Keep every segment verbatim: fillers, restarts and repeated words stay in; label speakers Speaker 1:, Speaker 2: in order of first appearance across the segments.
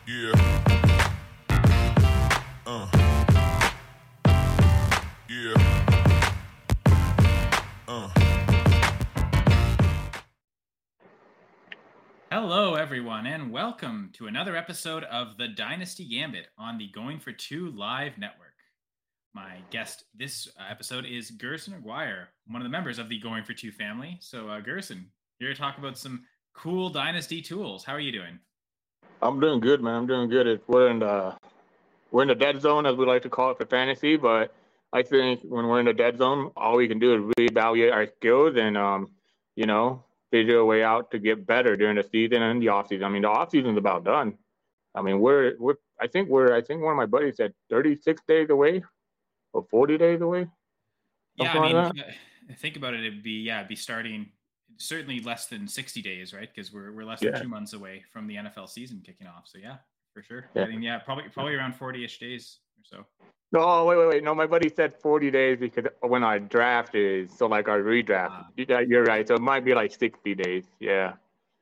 Speaker 1: Yeah. Uh. Yeah. Uh.
Speaker 2: Hello, everyone, and welcome to another episode of the Dynasty Gambit on the Going for Two Live Network. My guest this uh, episode is Gerson Aguirre, one of the members of the Going for Two family. So, uh, Gerson, here to talk about some cool Dynasty tools. How are you doing?
Speaker 3: I'm doing good, man. I'm doing good. It's, we're in the we're in the dead zone, as we like to call it for fantasy. But I think when we're in the dead zone, all we can do is reevaluate our skills and, um, you know, figure a way out to get better during the season and the off season. I mean, the off season's about done. I mean, we're we're. I think we're. I think one of my buddies said thirty-six days away, or forty days away.
Speaker 2: Yeah, I mean,
Speaker 3: like
Speaker 2: uh, think about it. It'd be yeah, it'd be starting certainly less than sixty days, right? Because we're we're less than
Speaker 3: Yeah.
Speaker 2: two months away from the N F L season kicking off. So yeah, for sure.
Speaker 3: Yeah.
Speaker 2: I think yeah, probably probably around forty-ish days or so.
Speaker 3: No, wait, wait, wait. No, my buddy said forty days because when our draft is, so like our redraft.
Speaker 2: Ah.
Speaker 3: Yeah, you're right. So it might be like sixty days. Yeah,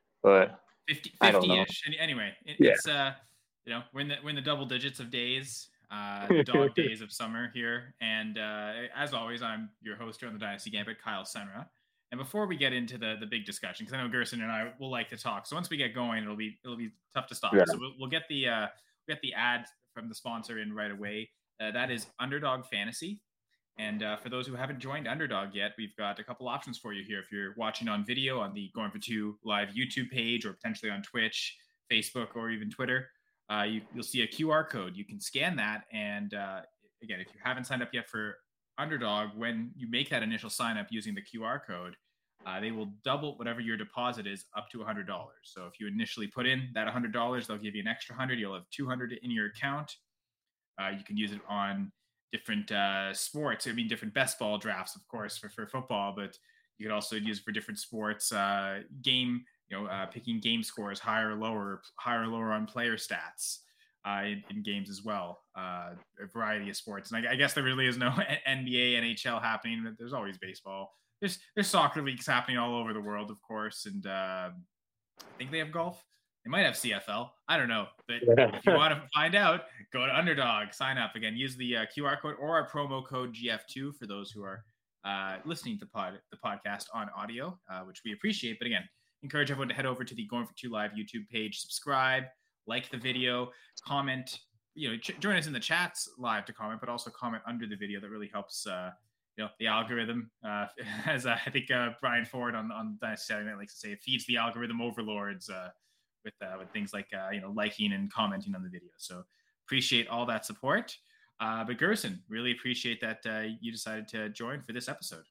Speaker 3: but
Speaker 2: fifty,
Speaker 3: I don't know.
Speaker 2: fifty-ish. Any- Anyway, it,
Speaker 3: Yeah.
Speaker 2: it's uh, you know, we're in the we're in the double digits of days, uh, the dog days of summer here, and uh, as always, I'm your host here on the Dynasty Gambit, Kyle Senra. And before we get into the the big discussion, because I know Gerson and I will like to talk, so once we get going, it'll be it'll be tough to stop.
Speaker 3: Yeah.
Speaker 2: So we'll, we'll get the uh, we'll get the ad from the sponsor in right away. Uh, that is Underdog Fantasy. And uh, for those who haven't joined Underdog yet, we've got a couple options for you here. If you're watching on video on the Going for Two live YouTube page, or potentially on Twitch, Facebook, or even Twitter, uh, you, you'll see a Q R code. You can scan that. And uh, again, if you haven't signed up yet for Underdog, when you make that initial sign up using the Q R code, uh, they will double whatever your deposit is up to one hundred dollars. So if you initially put in that one hundred dollars, they'll give you an extra one hundred dollars. You'll have two hundred dollars in your account. Uh, you can use it on different uh, sports. I mean, different best ball drafts, of course, for, for football, but you could also use it for different sports, uh, game, you know, uh, picking game scores, higher or lower, higher or lower on player stats uh, in, in games as well. Uh, a variety of sports. And I, I guess there really is no N B A, N H L happening, but there's always baseball. There's, there's soccer leagues happening all over the world, of course. And uh, I think they have golf. They might have C F L. I don't know. But if you want to find out, go to Underdog. Sign up. Again, use the uh, Q R code or our promo code G F two for those who are uh, listening to pod, the podcast on audio, uh, which we appreciate. But again, encourage everyone to head over to the Going for Two Live YouTube page, subscribe, like the video, comment. You know, ch- join us in the chats live to comment, but also comment under the video. That really helps uh, you know, the algorithm. Uh, as uh, I think uh, Brian Ford on, on Saturday Night likes to say, it feeds the algorithm overlords uh, with uh, with things like uh, you know, liking and commenting on the video. So appreciate all that support. Uh, but Gerson, really appreciate that uh, you decided to join for this episode.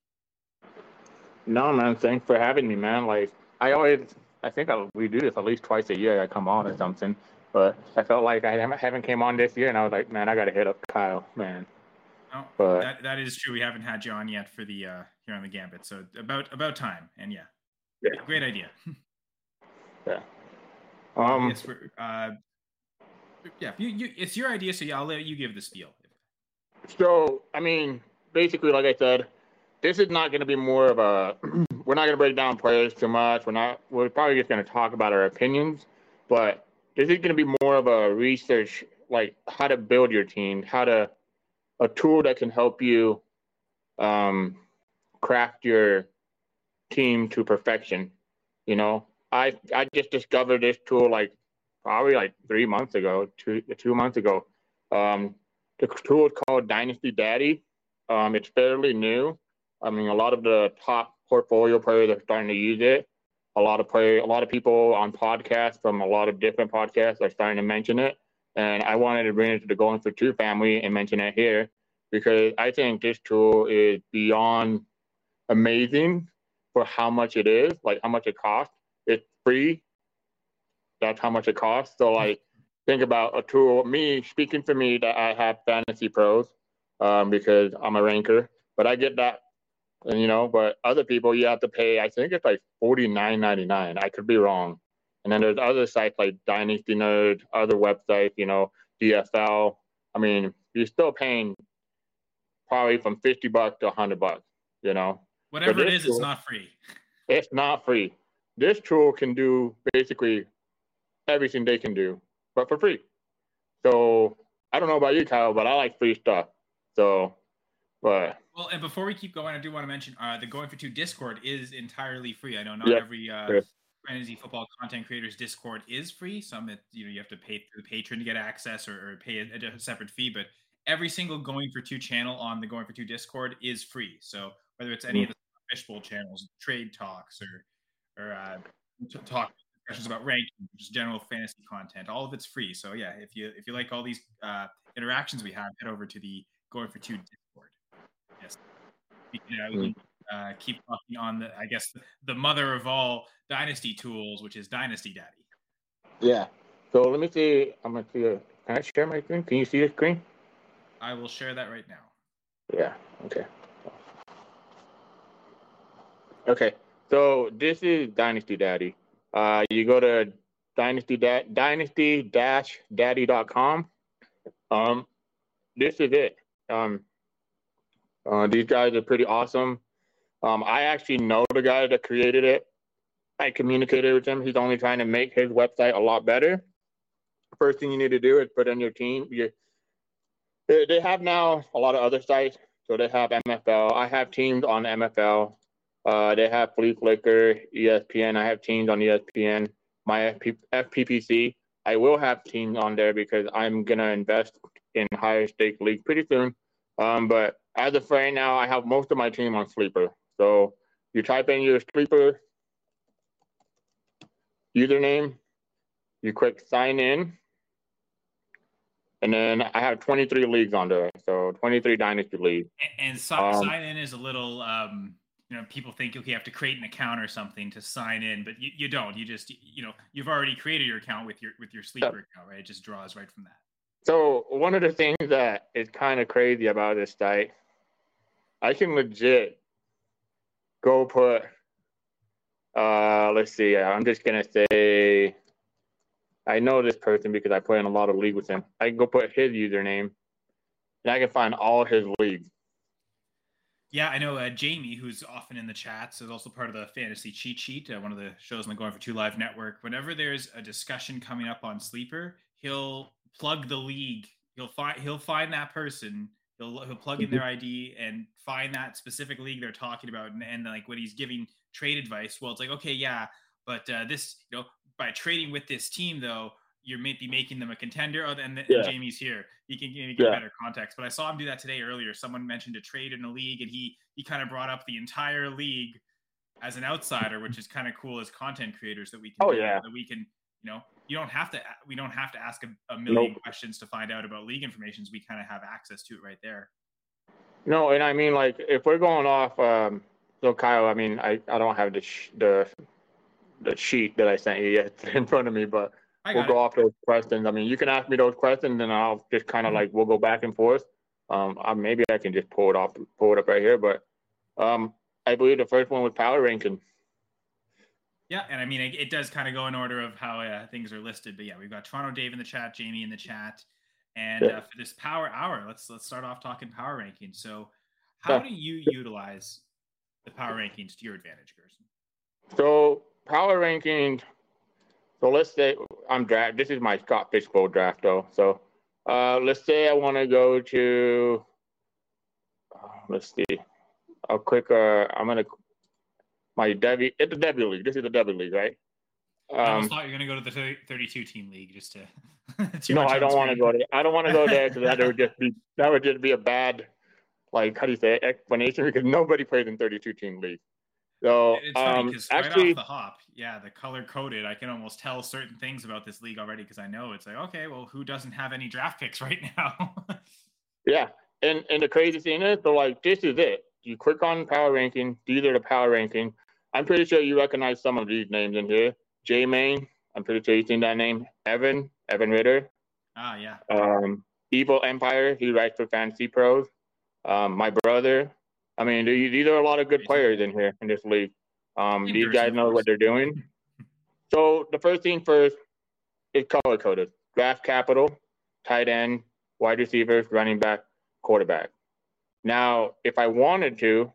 Speaker 3: No, man. Thanks for having me, man. Like I always, I think I, we do this at least twice a year. I come on or something, but I felt like I haven't, haven't came on this year, and I was like, man, I got to hit up Kyle, man.
Speaker 2: Oh,
Speaker 3: But
Speaker 2: that that is true. We haven't had you on yet for the uh, here on the Gambit, so about about time. And yeah,
Speaker 3: Yeah.
Speaker 2: great idea.
Speaker 3: yeah, um,
Speaker 2: yes, we're, uh, yeah, you, you, it's your idea, so yeah, I'll let you give the spiel.
Speaker 3: so I mean, basically, like I said, this is not going to be more of a. We're not going to break down players too much. We're not. We're probably just going to talk about our opinions, but this is going to be more of a research, like how to build your team, how to a tool that can help you um, craft your team to perfection. You know, I I just discovered this tool like probably like three months ago, two two months ago. Um, the tool is called Dynasty Daddy. Um, it's fairly new. I mean, a lot of the top portfolio players are starting to use it. A lot of play, a lot of people on podcasts from a lot of different podcasts are starting to mention it. And I wanted to bring it to the Going for Two family and mention it here because I think this tool is beyond amazing for how much it is, like how much it costs. It's free. That's how much it costs. So, like, think about a tool. Me, speaking for me, that I have Fantasy Pros um, because I'm a ranker, but I get that, and you know, but other people, you have to pay, I think it's like forty-nine ninety-nine. I could be wrong. And then there's other sites like Dynasty Nerd, other websites, you know, D F L. I mean, you're still paying probably from fifty bucks to one hundred bucks, you know.
Speaker 2: Whatever it is,
Speaker 3: tool,
Speaker 2: it's not free.
Speaker 3: It's not free. This tool can do basically everything they can do. but for free. So I don't know about you, Kyle, but I like free stuff. So, but
Speaker 2: well, and before we keep going, I do want to mention uh, the Going for Two Discord is entirely free. I know not
Speaker 3: yeah,
Speaker 2: every uh,
Speaker 3: sure.
Speaker 2: fantasy football content creators Discord is free. Some it, you know you have to pay through the patron to get access or, or pay a, a separate fee. But every single Going for Two channel on the Going for Two Discord is free. So whether it's any mm-hmm. of the fishbowl channels, trade talks, or or uh, talk discussions about ranking, just general fantasy content, all of it's free. So yeah, if you if you like all these uh, interactions we have, head over to the Going for Two Discord. Yes, we can, uh, we can uh, keep talking on the, I guess, the, the mother of all dynasty tools, which is Dynasty Daddy.
Speaker 3: Yeah. So let me see. I'm gonna see. A, can I share my screen? Can you see the screen?
Speaker 2: I will share that right now.
Speaker 3: Yeah. Okay. Okay. So this is Dynasty Daddy. Uh, you go to dynasty da- dynasty dash daddy dot com. Um, this is it. Um, uh, these guys are pretty awesome. Um, I actually know the guy that created it. I communicated with him. He's only trying to make his website a lot better. First thing you need to do is put in your team. You, they have now a lot of other sites. So they have M F L. I have teams on M F L. Uh, they have Flea Flicker, E S P N. I have teams on E S P N. My F P P C. I will have teams on there because I'm going to invest in higher stake league pretty soon. Um, but as of right now, I have most of my team on Sleeper. So you type in your Sleeper username, you click sign in, and then I have twenty-three leagues on there. So twenty-three Dynasty leagues.
Speaker 2: And, and so, um, sign in is a little, um, you know, people think okay, you have to create an account or something to sign in, but you, you don't. You just, you know, you've already created your account with your with your Sleeper yeah. account, right? It just draws right from that.
Speaker 3: So one of the things that is kind of crazy about this site, I can legit go put, uh, let's see, I'm just going to say, I know this person because I play in a lot of leagues with him. I can go put his username, and I can find all his leagues.
Speaker 2: Yeah, I know uh, Jamie, who's often in the chats, is also part of the Fantasy Cheat Sheet, uh, one of the shows on the Going for Two Live network. Whenever there's a discussion coming up on Sleeper, he'll plug the league. He'll find he'll find that person. He'll he'll plug in their I D and find that specific league they're talking about. And, and like when he's giving trade advice, well, it's like, okay, yeah, but uh, this, you know, by trading with this team, though, you may be making them a contender. Oh, and, and yeah. Jamie's here. He can give yeah. better context. But I saw him do that today earlier. Someone mentioned a trade in a league, and he he kind of brought up the entire league as an outsider, which is kind of cool as content creators that we can.
Speaker 3: Oh
Speaker 2: do,
Speaker 3: yeah.
Speaker 2: That we can, you know, you don't have to. We don't have to ask a, a million
Speaker 3: nope.
Speaker 2: questions to find out about league information. We kind of have access to it right there.
Speaker 3: No, and I mean, like, if we're going off, um, so Kyle, I mean, I, I don't have the sh- the the sheet that I sent you yet in front of me, but we'll go
Speaker 2: it.
Speaker 3: off those questions. I mean, you can ask me those questions, and I'll just kind of mm-hmm. like we'll go back and forth. Um, I, maybe I can just pull it off, pull it up right here. But um, I believe the first one was power ranking.
Speaker 2: Yeah, and I mean, it, it does kind of go in order of how uh, things are listed. But yeah, we've got Toronto Dave in the chat, Jamie in the chat, and yeah. uh, for this power hour, let's let's start off talking power rankings. So, how yeah. do you utilize the power rankings to your advantage, Gerson?
Speaker 3: So power rankings. So let's say I'm draft. This is my Scott Fishbowl draft, though. So uh, let's say I want to go to. Uh, let's see. I'll click. Uh, I'm gonna. My Debbie. It's the Debbie League. This is the Debbie League, right?
Speaker 2: Um, I almost thought you were gonna go to the thirty-two team league just to.
Speaker 3: no, I don't want to go there. I don't want to go there because that would just be that would just be a bad, like how do you say it, explanation because nobody plays in thirty-two team league. So
Speaker 2: it's funny because
Speaker 3: um,
Speaker 2: right
Speaker 3: actually,
Speaker 2: off the hop, yeah, the color coded, I can almost tell certain things about this league already because I know it's like, okay, well, who doesn't have any draft picks right now?
Speaker 3: yeah, and and the crazy thing is, so like this is it. You click on power ranking. These are the power ranking. I'm pretty sure you recognize some of these names in here. J Main, I'm pretty sure you've seen that name. Evan, Evan Ritter.
Speaker 2: Ah, yeah.
Speaker 3: Um, Evil Empire, he writes for Fantasy Pros. Um, my brother. I mean, these are a lot of good players in here in this league. Um, these guys know what they're doing. So the first thing first is color coded. Draft capital, tight end, wide receivers, running back, quarterback. Now, if I wanted to,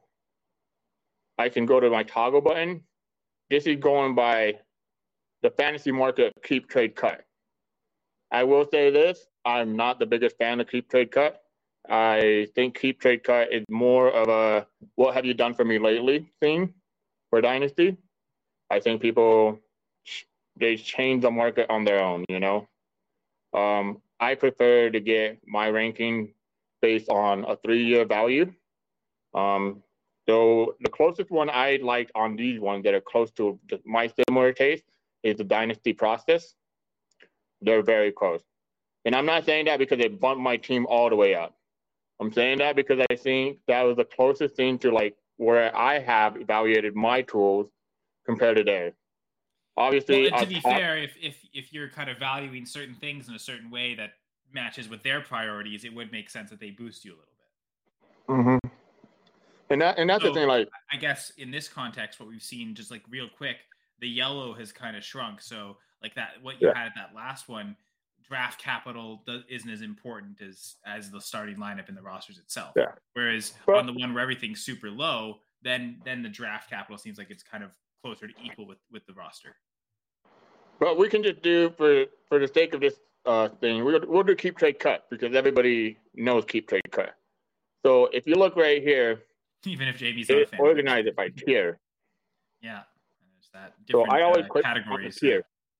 Speaker 3: I can go to my toggle button. This is going by the fantasy market keep trade cut. I will say this: I'm not the biggest fan of keep trade cut. I think keep trade cut is more of a "what have you done for me lately" thing for Dynasty. I think people they change the market on their own. You know, um, I prefer to get my ranking based on a three-year value. Um, so the closest one I like on these ones that are close to my similar taste is the Dynasty process. They're very close. And I'm not saying that because it bumped my team all the way up. I'm saying that because I think that was the closest thing to like where I have evaluated my tools compared to theirs. Obviously,
Speaker 2: well, and to
Speaker 3: I'll
Speaker 2: be
Speaker 3: talk-
Speaker 2: fair, if, if if you're kind of valuing certain things in a certain way that matches with their priorities, it would make sense that they boost you a little bit.
Speaker 3: Mm-hmm. And that and that's
Speaker 2: so,
Speaker 3: the thing. Like,
Speaker 2: I guess in this context, what we've seen, just like real quick, the yellow has kind of shrunk. So, like that, what you
Speaker 3: Yeah.
Speaker 2: had at that last one, draft capital does, isn't as important as as the starting lineup in the rosters itself.
Speaker 3: Yeah.
Speaker 2: Whereas
Speaker 3: But-
Speaker 2: on the one where everything's super low, then then the draft capital seems like it's kind of closer to equal with with the roster.
Speaker 3: but we can just do for for the sake of this uh, thing, we'll we'll do keep trade cut because everybody knows keep trade cut. So if you look right here,
Speaker 2: Even if J B's not a
Speaker 3: it
Speaker 2: fan. of it.
Speaker 3: organize it by tier.
Speaker 2: Yeah. And there's that
Speaker 3: So
Speaker 2: different
Speaker 3: I always
Speaker 2: uh,
Speaker 3: click on the
Speaker 2: categories.
Speaker 3: tier.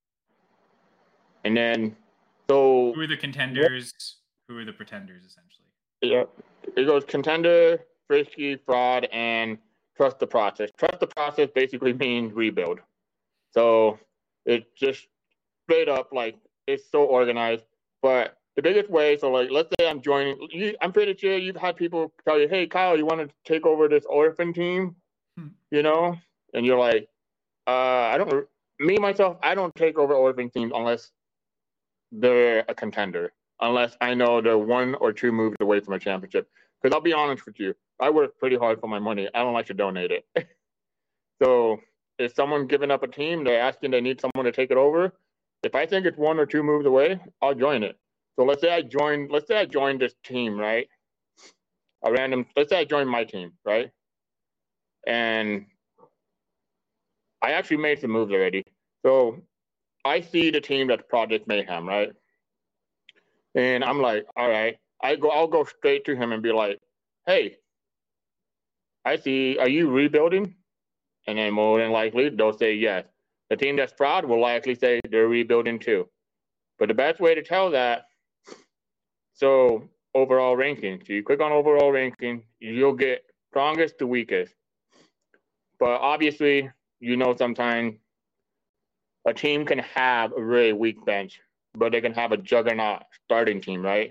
Speaker 3: And then, so
Speaker 2: Who are the contenders? Who are the pretenders, essentially?
Speaker 3: yeah, it goes contender, frisky, fraud, and trust the process. Trust the process basically means rebuild. So it's just straight up like it's so organized. But the biggest way, so like let's say I'm joining, you, I'm pretty sure you've had people tell you, "Hey, Kyle, you want to take over this orphan team?"
Speaker 2: Hmm.
Speaker 3: You know, and you're like, uh, I don't. Me myself, I don't take over orphan teams unless they're a contender. Unless I know they're one or two moves away from a championship. Because I'll be honest with you, I work pretty hard for my money. I don't like to donate it. So if someone's giving up a team, they're asking they need someone to take it over. If I think it's one or two moves away, I'll join it. So let's say I join. Let's say I joined this team, right? A random. Let's say I joined my team, right? And I actually made some moves already. So I see the team that's Project Mayhem, right? And I'm like, all right. I go. I'll go straight to him and be like, hey, I see. Are you rebuilding? And then more than likely, they'll say yes. The team that's proud will likely say they're rebuilding too. But the best way to tell that, so overall ranking. So you click on overall ranking, you'll get strongest to weakest. But obviously, you know sometimes a team can have a really weak bench, but they can have a juggernaut starting team, right?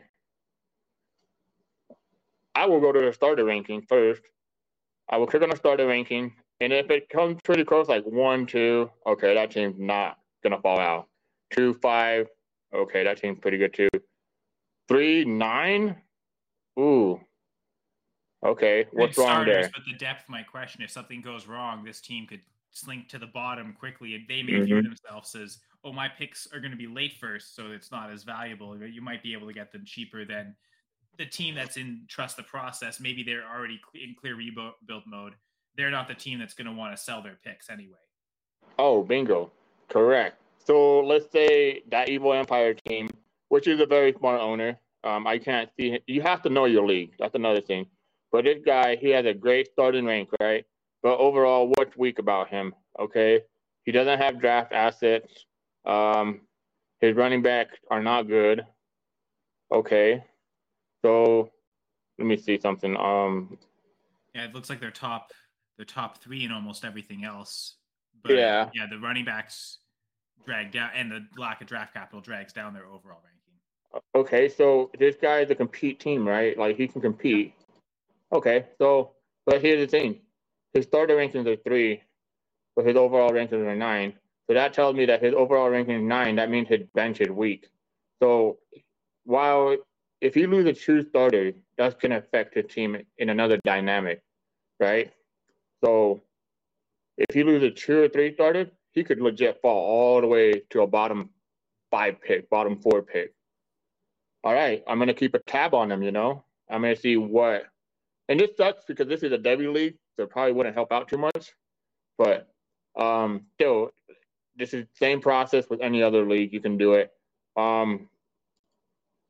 Speaker 3: I will go to the starter ranking first. I will click on the starter ranking. And if it comes pretty close, like one, two, okay, that team's not gonna fall out. Two, five, okay, that team's pretty good too. Three, nine, ooh, okay, what's
Speaker 2: Good
Speaker 3: wrong
Speaker 2: starters,
Speaker 3: there?
Speaker 2: but the depth might question if something goes wrong, this team could slink to the bottom quickly, and they may
Speaker 3: Mhm.
Speaker 2: view themselves as, oh, my picks are going to be late first, so it's not as valuable. You might be able to get them cheaper than the team that's in trust the process. Maybe they're already cl- in clear rebuild mode. They're not the team that's going to want to sell their picks anyway.
Speaker 3: Oh, bingo, correct. So let's say that Evil Empire team, which is a very smart owner. Um, I can't see. You have to know your league. That's another thing. But this guy, he has a great starting rank, right? But overall, what's weak about him? Okay, he doesn't have draft assets. Um, his running backs are not good. Okay, so let me see something. Um,
Speaker 2: Yeah, it looks like they're top they're top three in almost everything else. But
Speaker 3: Yeah.
Speaker 2: yeah, the running backs drag down, and the lack of draft capital drags down their overall ranking.
Speaker 3: okay, so this guy is a compete team, right? Like he can compete. Okay, so but here's the thing: his starter rankings are three, but his overall rankings are nine. So that tells me that his overall ranking is nine. That means his bench is weak. So while if he loses two starters, that's gonna affect his team in another dynamic, right? So if he loses two or three starters, he could legit fall all the way to a bottom five pick, bottom four pick. All right, I'm gonna keep a tab on him. You know, I'm gonna see what. And this sucks because this is a W league, so it probably wouldn't help out too much. But um, still, this is the same process with any other league. You can do it. Um,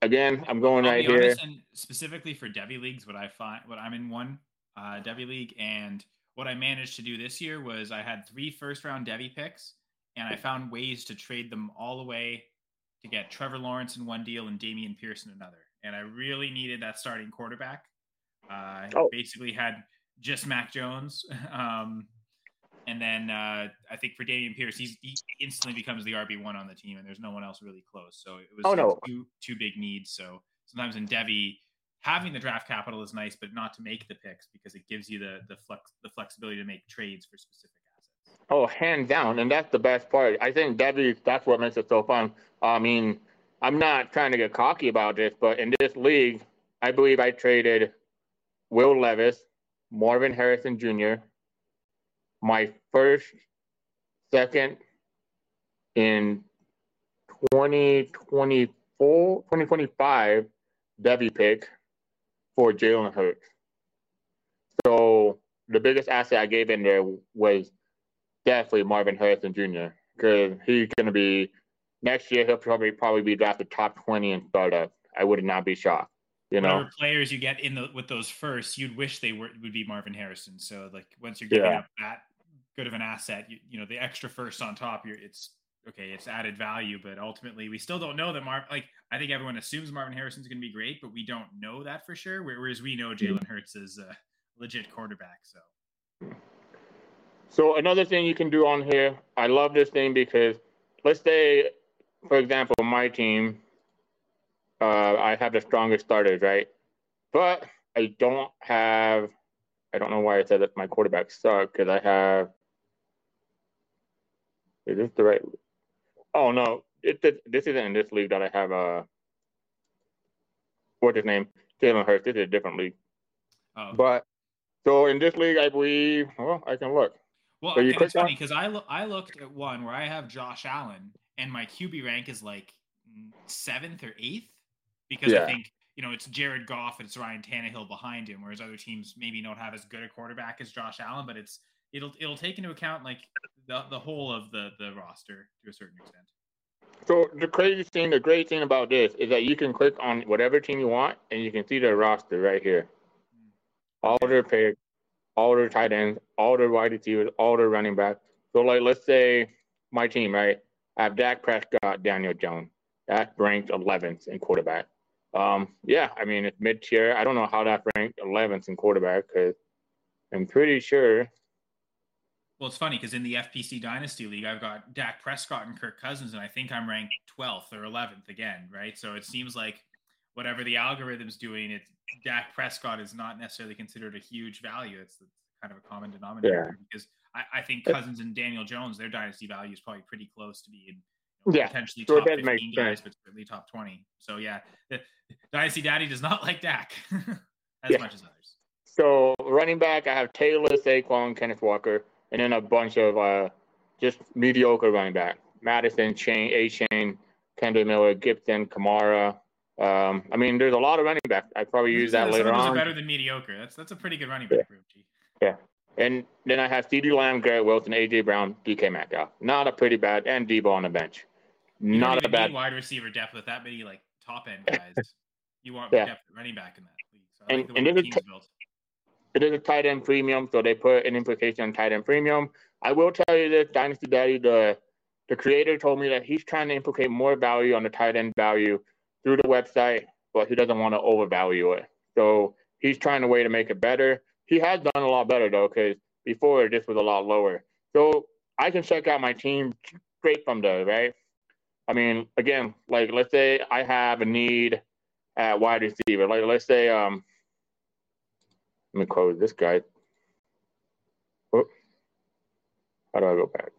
Speaker 3: again, I'm going
Speaker 2: I'll
Speaker 3: right
Speaker 2: be honest,
Speaker 3: here.
Speaker 2: and specifically for Devy leagues, what I find, what I'm in one uh, Devy league, and what I managed to do this year was I had three first round Devy picks, and I found ways to trade them all away to get Trevor Lawrence in one deal and Damian Pierce in another. And I really needed that starting quarterback. Uh,
Speaker 3: Oh.
Speaker 2: Basically had just Mac Jones. Um, and then uh, I think for Damian Pierce, he's, he instantly becomes the R B one on the team, and there's no one else really close. So it was,
Speaker 3: Oh,
Speaker 2: it
Speaker 3: no.
Speaker 2: was two, two big needs. So sometimes in Devy, having the draft capital is nice, but not to make the picks because it gives you the the flex the flexibility to make trades for specific assets.
Speaker 3: Oh, hands down, and that's the best part. I think Devy, that's what makes it so fun. I mean, I'm not trying to get cocky about this, but in this league, I believe I traded Will Levis, Marvin Harrison Junior, my first, second in twenty twenty-four, twenty twenty-five Devy pick for Jalen Hurts. So the biggest asset I gave in there was definitely Marvin Harrison Junior because he's going to be next year. He'll probably probably be drafted top twenty in startup. I would not be shocked. You know,
Speaker 2: whatever players you get in the with those first, you'd wish they were would be Marvin Harrison. So like once you're giving
Speaker 3: Yeah.
Speaker 2: up that good of an asset, you, you know the extra first on top, you're it's okay, it's added value, but ultimately we still don't know that Marv. Like I think everyone assumes Marvin Harrison's going to be great, but we don't know that for sure. Whereas we know Jalen Hurts is a legit quarterback. So.
Speaker 3: So another thing you can do on here, I love this thing because let's say, for example, my team, uh, I have the strongest starters, right? But I don't have, I don't know why I said that my quarterback suck because I have, is this the right? Oh, no, it, this, this isn't in this league that I have, uh, what's his name? Jalen Hurts. This is a different league.
Speaker 2: Oh.
Speaker 3: But, so in this league, I believe, well, I can look.
Speaker 2: Well,
Speaker 3: so you
Speaker 2: and it's
Speaker 3: on-
Speaker 2: funny because I, lo- I looked at one where I have Josh Allen and my Q B rank is like seventh or eighth because
Speaker 3: Yeah.
Speaker 2: I think, you know, it's Jared Goff and it's Ryan Tannehill behind him, whereas other teams maybe don't have as good a quarterback as Josh Allen, but it's it'll it'll take into account like the, the whole of the, the roster to a certain extent.
Speaker 3: So the crazy thing, the great thing about this is that you can click on whatever team you want and you can see their roster right here. All
Speaker 2: Okay.
Speaker 3: their picks, all their tight ends, all their wide receivers, all their running backs. So like let's say my team, right? I have Dak Prescott, Daniel Jones. That's ranked eleventh in quarterback. Um, yeah, I mean it's mid tier. I don't know how that ranked eleventh in quarterback because I'm pretty sure.
Speaker 2: Well, it's funny because in the F P C Dynasty League, I've got Dak Prescott and Kirk Cousins, and I think I'm ranked twelfth or eleventh again, right? So it seems like whatever the algorithm's doing, it's Dak Prescott is not necessarily considered a huge value. It's, it's kind of a common denominator
Speaker 3: Yeah.
Speaker 2: because I, I think Cousins and Daniel Jones, their dynasty value is probably pretty close to being you know,
Speaker 3: Yeah.
Speaker 2: potentially
Speaker 3: So it
Speaker 2: top
Speaker 3: does make
Speaker 2: fifteen guys,
Speaker 3: sense.
Speaker 2: but certainly top twenty. So yeah, the, Dynasty Daddy does not like Dak as
Speaker 3: Yeah.
Speaker 2: much as others.
Speaker 3: So running back, I have Taylor, Saquon, Kenneth Walker, and then a bunch of uh, just mediocre running back. Madison, Chain, A. Chain, Kendall Miller, Gibson, Kamara. Um, I mean, there's a lot of running backs. I probably use that
Speaker 2: Some
Speaker 3: later
Speaker 2: of those
Speaker 3: on.
Speaker 2: are better than mediocre. That's that's a pretty good running back
Speaker 3: Yeah.
Speaker 2: group. G.
Speaker 3: Yeah. And then I have CeeDee Lamb, Garrett Wilson, A J Brown, D K Metcalf. Not a pretty bad, and Debo on the bench.
Speaker 2: You
Speaker 3: Not
Speaker 2: don't
Speaker 3: a
Speaker 2: even
Speaker 3: bad.
Speaker 2: need wide receiver depth with that many like top end guys. You want
Speaker 3: Yeah.
Speaker 2: depth at running back in that league. So I
Speaker 3: And-
Speaker 2: like the way
Speaker 3: and
Speaker 2: the
Speaker 3: this is
Speaker 2: team's
Speaker 3: t-
Speaker 2: built.
Speaker 3: It is a tight end premium, so they put an implication on tight end premium. I will tell you this, Dynasty Daddy, the the creator told me that he's trying to implicate more value on the tight end value through the website, but he doesn't want to overvalue it. So he's trying a way to make it better. He has done a lot better though, because before this was a lot lower. So I can check out my team straight from there, right? I mean, again, like let's say I have a need at wide receiver. Like let's say um let me close this guy. Oh, how do I go back?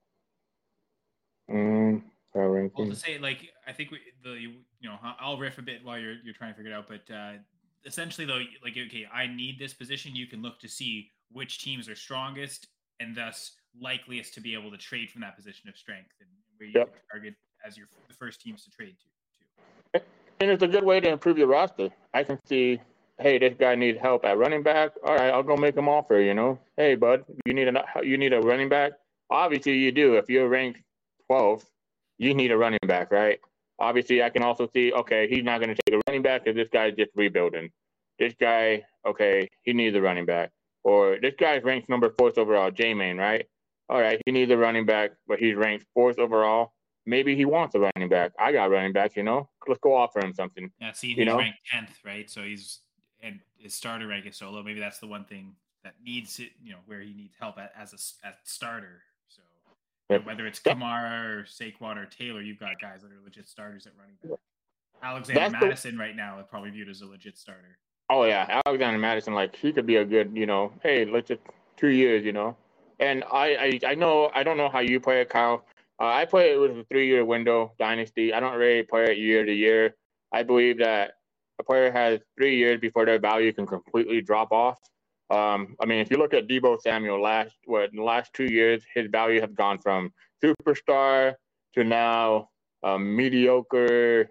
Speaker 3: Mm,
Speaker 2: Well, to say like I think we, the you know I'll riff a bit while you're you're trying to figure it out, but uh, essentially though, like okay, I need this position. You can look to see which teams are strongest and thus likeliest to be able to trade from that position of strength, and where you
Speaker 3: Yep.
Speaker 2: can target as your the first teams to trade to. Too.
Speaker 3: And it's a good way to improve your roster. I can see, hey, this guy needs help at running back. All right, I'll go make him offer. You know, hey, bud, you need a you need a running back. Obviously, you do. If you're ranked twelfth, you need a running back, right? Obviously, I can also see, okay, he's not going to take a running back because this guy's just rebuilding. This guy, okay, he needs a running back. Or this guy's ranked number fourth overall, J-Main, right? All right, he needs a running back, but he's ranked fourth overall. Maybe he wants a running back. I got running backs, you know? Let's go offer him something.
Speaker 2: Yeah, see,
Speaker 3: you
Speaker 2: he's
Speaker 3: know?
Speaker 2: ranked tenth, right? So he's, and his starter rank is so low. Maybe that's the one thing that needs it, you know, where he needs help at, as a as starter. So you know, whether it's Kamara or Saquon or Taylor, you've got guys that are legit starters at running back. Alexander That's Madison the... right now is probably viewed as a legit starter.
Speaker 3: Oh yeah, Alexander Madison, like he could be a good, you know, hey, let's just two years, you know. And I, I, I know I don't know how you play it, Kyle. Uh, I play it with a three-year window dynasty. I don't really play it year to year. I believe that a player has three years before their value can completely drop off. Um, I mean, if you look at Deebo Samuel, last what in the last two years, his value has gone from superstar to now um, mediocre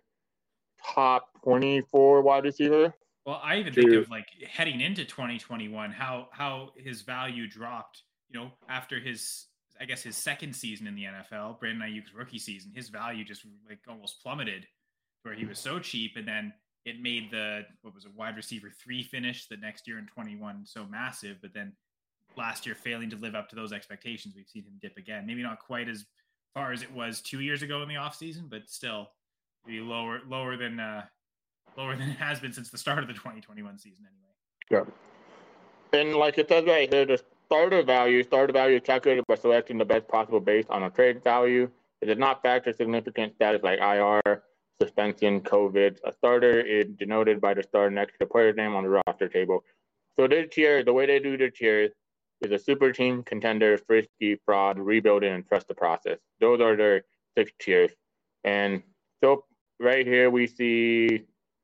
Speaker 3: top twenty-four wide receiver.
Speaker 2: Well, I even think of like heading into twenty twenty-one, how how his value dropped. You know, after his, I guess his second season in the N F L, Brandon Ayuk's rookie season, his value just like almost plummeted, where he was so cheap, and then it made the what was a wide receiver three finish the next year in twenty-one so massive. But then last year failing to live up to those expectations, we've seen him dip again. Maybe not quite as far as it was two years ago in the offseason, but still maybe lower lower than. Uh, Lower than it has been since the start of the twenty twenty-one season, anyway.
Speaker 3: Yeah. And like it says right here, the starter value, starter value is calculated by selecting the best possible based on a trade value. It does not factor significant status like I R, suspension, COVID. A starter is denoted by the star next to the player's name on the roster table. So this tier, the way they do their tiers is a super team, contender, frisky, fraud, rebuilding, and trust the process. Those are their six tiers. And so right here we see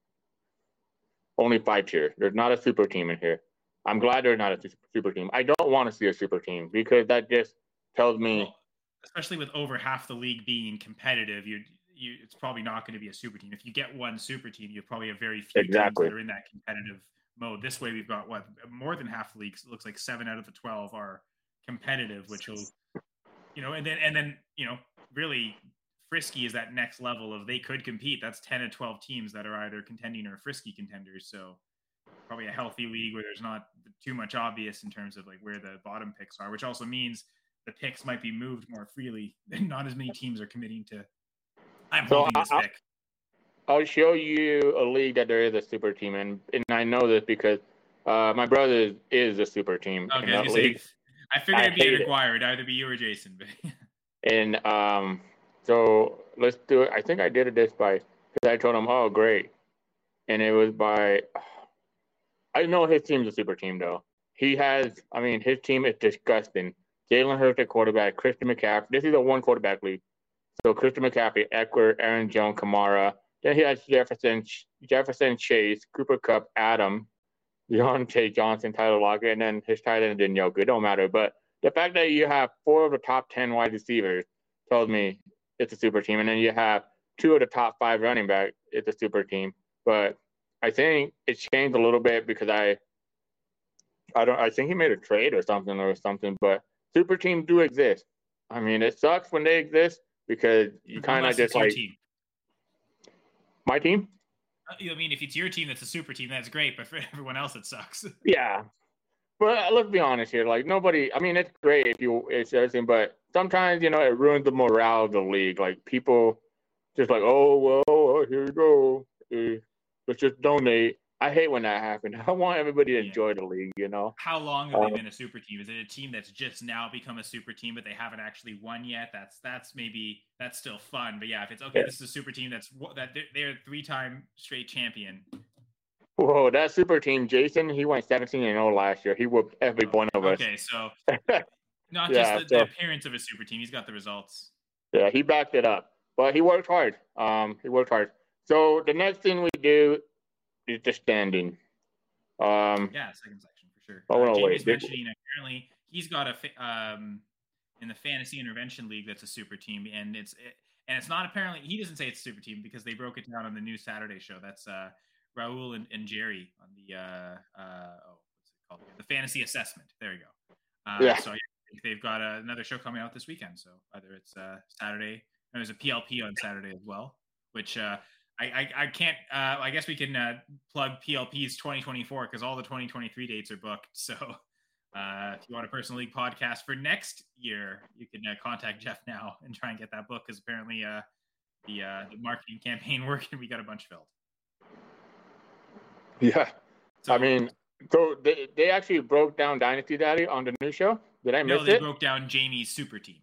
Speaker 3: only five tiers. There's not a super team in here. I'm glad there's not a super team. I don't want to see a super team because that just tells me,
Speaker 2: well, especially with over half the league being competitive, you you it's probably not going to be a super team. If you get one super team, you probably have very few
Speaker 3: exactly.
Speaker 2: teams that are in that competitive mode. This way, we've got what more than half the leagues. It looks like seven out of the twelve are competitive, which will, you know, and then and then you know, really. Frisky is that next level of they could compete. That's ten to twelve teams that are either contending or frisky contenders. So probably a healthy league where there's not too much obvious in terms of like where the bottom picks are, which also means the picks might be moved more freely. Not as many teams are committing to, I'm
Speaker 3: so
Speaker 2: holding this
Speaker 3: I'll,
Speaker 2: pick.
Speaker 3: I'll show you a league that there is a super team in. And I know this because uh, my brother is, is a super team.
Speaker 2: Okay, in that league. Say, I figured I it'd be an acquired, it. either be you or Jason. But
Speaker 3: and um, so let's do it. I think I did it this by because I told him, "Oh, great," and it was by. I know his team's a super team though. He has, I mean, his team is disgusting. Jalen Hurts at quarterback, Christian McCaffrey. This is a one quarterback league, so Christian McCaffrey, Eckler, Aaron Jones, Kamara. Then he has Jefferson, Jefferson, Chase, Cooper Kupp, Adam, Deontay Johnson, Tyler Lockett, and then his tight end didn't It don't matter, but the fact that you have four of the top ten wide receivers tells me it's a super team. And then you have two of the top five running back, it's a super team. But I think it's changed a little bit because I I don't I think he made a trade or something or something, but super teams do exist. I mean, it sucks when they exist because you kind of just like
Speaker 2: team.
Speaker 3: My team?
Speaker 2: I mean, if it's your team that's a super team, that's great, but for everyone else it sucks.
Speaker 3: Yeah. But let's be honest here. Like nobody. I mean, it's great if you it's everything, but sometimes you know it ruins the morale of the league. Like people just like, oh well, here you go. Uh, let's just donate. I hate when that happens. I want everybody to yeah. enjoy the league. You know.
Speaker 2: How long have um, they been a super team? Is it a team that's just now become a super team, but they haven't actually won yet? That's that's maybe that's still fun. But yeah, if it's okay, yeah. this is a super team that's that they're, they're a three-time straight champion.
Speaker 3: Whoa, that super team, Jason, he went seventeen and oh last year. He whooped every one of us.
Speaker 2: Okay, so not yeah, just the, so, the appearance of a super team. He's got the results.
Speaker 3: Yeah, he backed it up. But he worked hard. Um, he worked hard. So the next thing we do is the standing. Um,
Speaker 2: yeah, second section for sure.
Speaker 3: Oh, no,
Speaker 2: uh,
Speaker 3: wait.
Speaker 2: mentioning apparently he's got a um in the fantasy intervention league that's a super team, and it's it, and it's not apparently he doesn't say it's a super team because they broke it down on the new Saturday show. That's uh. Raul and, and Jerry on the uh, uh, oh, what's it called? The fantasy assessment. There you go. Uh,
Speaker 3: yeah.
Speaker 2: So yeah, they've got uh, another show coming out this weekend. So either it's uh, Saturday, there's a P L P on Saturday as well, which uh, I, I I can't. Uh, I guess we can uh, plug P L P's twenty twenty-four because all the twenty twenty-three dates are booked. So uh, if you want a personal league podcast for next year, you can uh, contact Jeff now and try and get that book because apparently uh, the uh, the marketing campaign working, we got a bunch filled.
Speaker 3: Yeah,
Speaker 2: so,
Speaker 3: I mean, so they they actually broke down Dynasty Daddy on the new show. Did I miss it?
Speaker 2: No, they broke down Jamie's super team.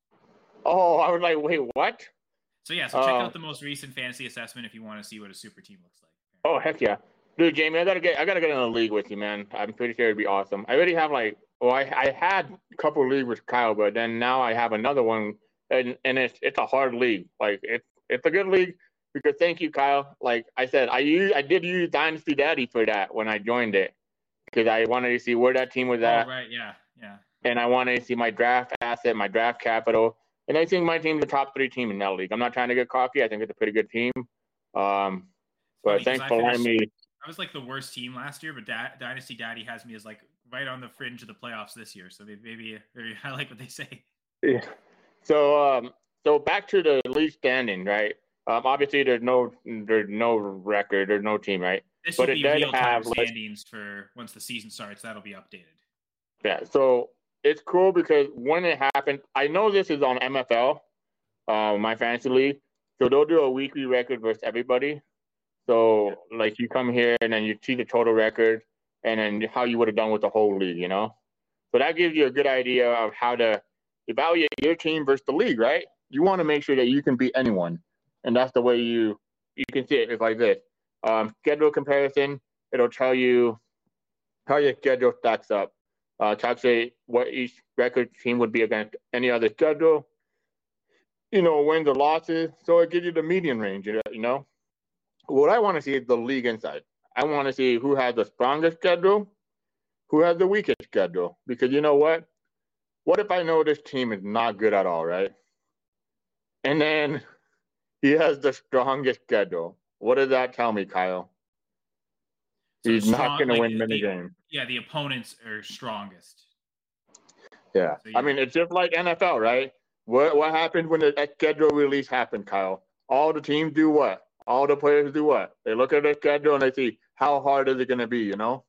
Speaker 3: Oh, I was like, wait, what?
Speaker 2: So yeah, so check uh, out the most recent fantasy assessment if you want to see what a super team looks like.
Speaker 3: Oh heck yeah, dude, Jamie, I gotta get I gotta get in a league with you, man. I'm pretty sure it'd be awesome. I already have like, well, I I had a couple of leagues with Kyle, but then now I have another one, and and it's it's a hard league. Like it's it's a good league because thank you, Kyle. Like I said, I use I did use Dynasty Daddy for that when I joined it because I wanted to see where that team was at.
Speaker 2: Oh right, yeah, yeah.
Speaker 3: And I wanted to see my draft asset, my draft capital. And I think my team's the top three team in that league. I'm not trying to get cocky. I think it's a pretty good team. Um, but thanks for letting me.
Speaker 2: I was like the worst team last year, but da- Dynasty Daddy has me as like right on the fringe of the playoffs this year. So maybe, maybe, maybe I like what they say.
Speaker 3: Yeah. So, um, so back to the league standing, right? Um, obviously there's no, there's no record, there's no team, right?
Speaker 2: This will be real time standings for once the season starts. That'll be updated.
Speaker 3: Yeah. So. It's cool because when it happened, I know this is on M F L, uh, my fantasy league. So they'll do a weekly record versus everybody. So like you come here and then you see the total record and then how you would have done with the whole league, you know? So that gives you a good idea of how to evaluate your team versus the league, right? You want to make sure that you can beat anyone. And that's the way you, you can see it. It's like this. Um, schedule comparison, it'll tell you how your schedule stacks up. Uh, calculate what each record team would be against any other schedule, you know, wins or losses. So it gives you the median range, you know. What I want to see is the league inside. I want to see who has the strongest schedule, who has the weakest schedule. Because you know what? What if I know this team is not good at all, right? And then he has the strongest schedule. What does that tell me, Kyle? So he's strong, not going to like, win many
Speaker 2: the,
Speaker 3: games.
Speaker 2: Yeah, the opponents are strongest.
Speaker 3: Yeah. So, yeah. I mean, it's just like N F L, right? What what happened when the schedule release happened, Kyle? All the teams do what? All the players do what? They look at the schedule and they see how hard is it going to be, you know?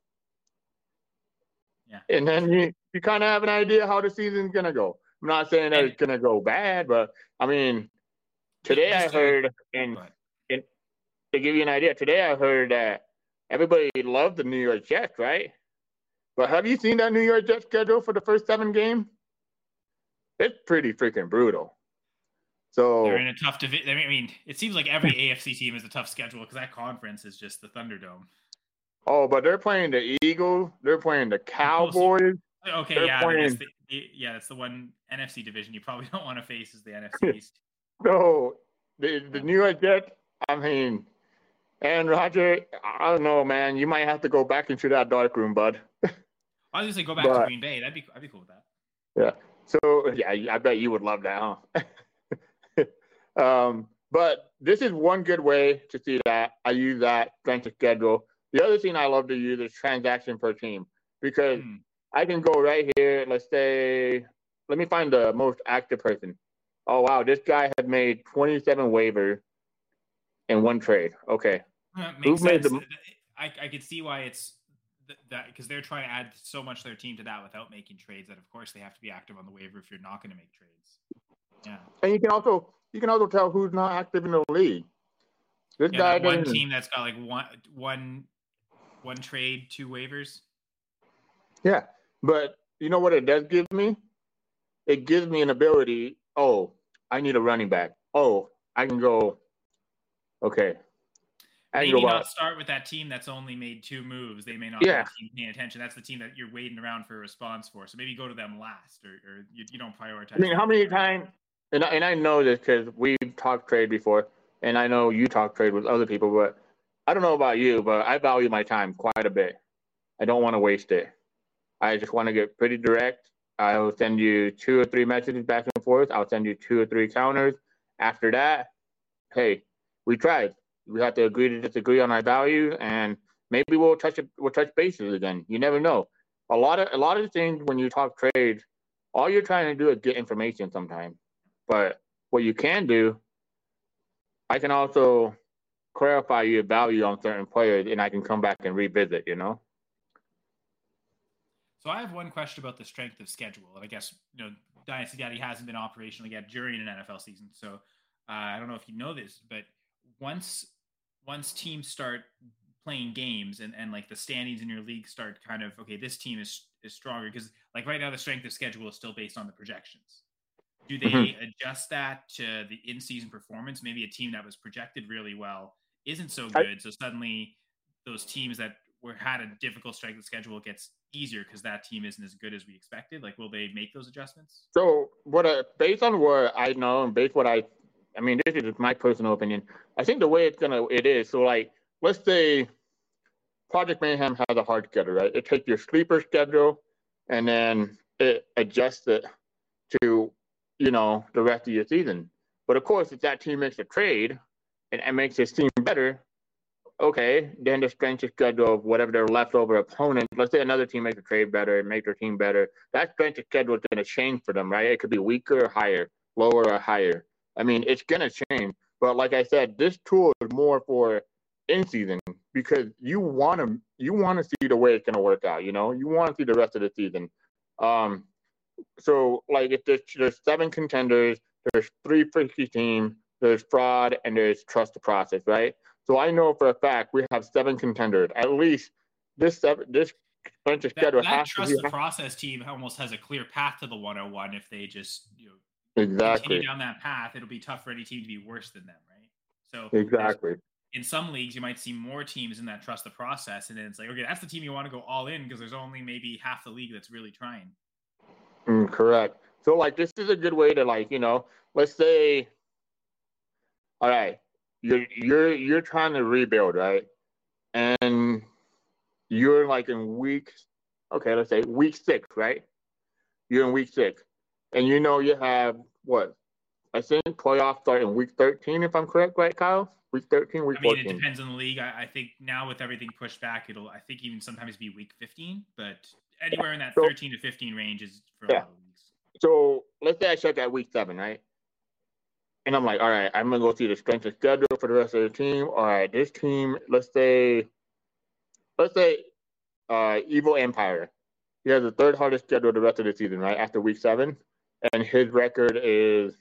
Speaker 2: Yeah.
Speaker 3: And then you, you kind of have an idea how the season's going to go. I'm not saying that and, it's going to go bad, but, I mean, today I heard, and, and to give you an idea, today I heard that everybody loved the New York Jets, right? But have you seen that New York Jets schedule for the first seven games? It's pretty freaking brutal. So
Speaker 2: they're in a tough division. I mean, it seems like every A F C team is a tough schedule because that conference is just the Thunderdome.
Speaker 3: Oh, but they're playing the Eagles. They're playing the Cowboys.
Speaker 2: Okay,
Speaker 3: they're
Speaker 2: yeah,
Speaker 3: playing...
Speaker 2: the, yeah, it's the one N F C division you probably don't want to face is the N F C East.
Speaker 3: No, the the New York Jets. I mean. And Roger, I don't know, man. You might have to go back into that dark room, bud.
Speaker 2: I was gonna say go back
Speaker 3: but,
Speaker 2: to Green Bay. That'd be I'd be cool with that.
Speaker 3: Yeah. So yeah, I bet you would love that, huh? um, but this is one good way to see that. I use that strength of schedule. The other thing I love to use is transaction per team because hmm. I can go right here. Let's say, let me find the most active person. Oh wow, this guy had made twenty-seven waivers in one trade. Okay.
Speaker 2: Uh, makes sense. The... I, I could see why it's th- that because they're trying to add so much of their team to that without making trades that of course they have to be active on the waiver if you're not going to make trades. Yeah.
Speaker 3: And you can also you can also tell who's not active in the league. This
Speaker 2: yeah,
Speaker 3: guy
Speaker 2: that one team that's got like one one one trade, two waivers.
Speaker 3: Yeah. But you know what it does give me? It gives me an ability. Oh, I need a running back. Oh, I can go okay.
Speaker 2: Maybe not start with that team that's only made two moves. They may not
Speaker 3: yeah.
Speaker 2: be paying attention. That's the team that you're waiting around for a response for. So maybe go to them last, or, or you, you don't prioritize.
Speaker 3: I mean, how many times? And I, and I know this because we've talked trade before, and I know you talk trade with other people. But I don't know about you, but I value my time quite a bit. I don't want to waste it. I just want to get pretty direct. I will send you two or three messages back and forth. I'll send you two or three counters. After that, hey, we tried. We have to agree to disagree on our values, and maybe we'll touch we'll touch bases again. You never know. A lot of a lot of things when you talk trade, all you're trying to do is get information sometimes. But what you can do, I can also clarify your value on certain players, and I can come back and revisit. You know.
Speaker 2: So I have one question about the strength of schedule, and I guess you know Dynasty Daddy hasn't been operational yet during an N F L season, so uh, I don't know if you know this, but once once teams start playing games and, and like the standings in your league start kind of okay, this team is is stronger because like right now the strength of schedule is still based on the projections. Do they mm-hmm. adjust that to the in-season performance? Maybe a team that was projected really well isn't so good, I, so suddenly those teams that were had a difficult strength of schedule gets easier because that team isn't as good as we expected. Like, will they make those adjustments?
Speaker 3: So, what uh, based on what I know and based what I, I mean, this is my personal opinion. I think the way it's gonna it is so like let's say Project Mayhem has a hard schedule, right? It takes your sleeper schedule and then it adjusts it to, you know, the rest of your season. But of course, if that team makes a trade and, and makes his team better, okay, then the strength of schedule of whatever their leftover opponent, let's say another team makes a trade better and make their team better, that strength of schedule is going to change for them, right? It could be weaker or higher, lower or higher. I mean, it's going to change. But like I said, this tool is more for in season because you want to you want to see the way it's going to work out. You know, you want to see the rest of the season. Um, so like if there's, there's seven contenders, there's three fifty teams, there's fraud, and there's trust the process, right? So I know for a fact we have seven contenders. At least this seven, this bunch of schedule
Speaker 2: that, that
Speaker 3: has
Speaker 2: trust
Speaker 3: to be
Speaker 2: the process team almost has a clear path to the one oh one. If they just you know
Speaker 3: exactly
Speaker 2: continue down that path, it'll be tough for any team to be worse than them, right? So
Speaker 3: exactly.
Speaker 2: In some leagues, you might see more teams in that trust the process, and then it's like, okay, that's the team you want to go all in because there's only maybe half the league that's really trying.
Speaker 3: Mm, correct. So, like, this is a good way to, like, you know, let's say, all right, you're you're you're trying to rebuild, right? And you're like in week, okay, let's say week six, right? You're in week six, and you know you have what? I think playoffs start in week thirteen, if I'm correct, right, Kyle? Week thirteen, week
Speaker 2: I mean,
Speaker 3: fourteen.
Speaker 2: It depends on the league. I, I think now with everything pushed back, it'll, I think, even sometimes be week fifteen, but anywhere in that so, thirteen to fifteen range is for a yeah. lot of leagues.
Speaker 3: So let's say I check at week seven, right? And I'm like, all right, I'm going to go see the strength of schedule for the rest of the team. All right, this team, let's say, let's say uh, Evil Empire. He has the third hardest schedule the rest of the season, right, after week seven. And his record is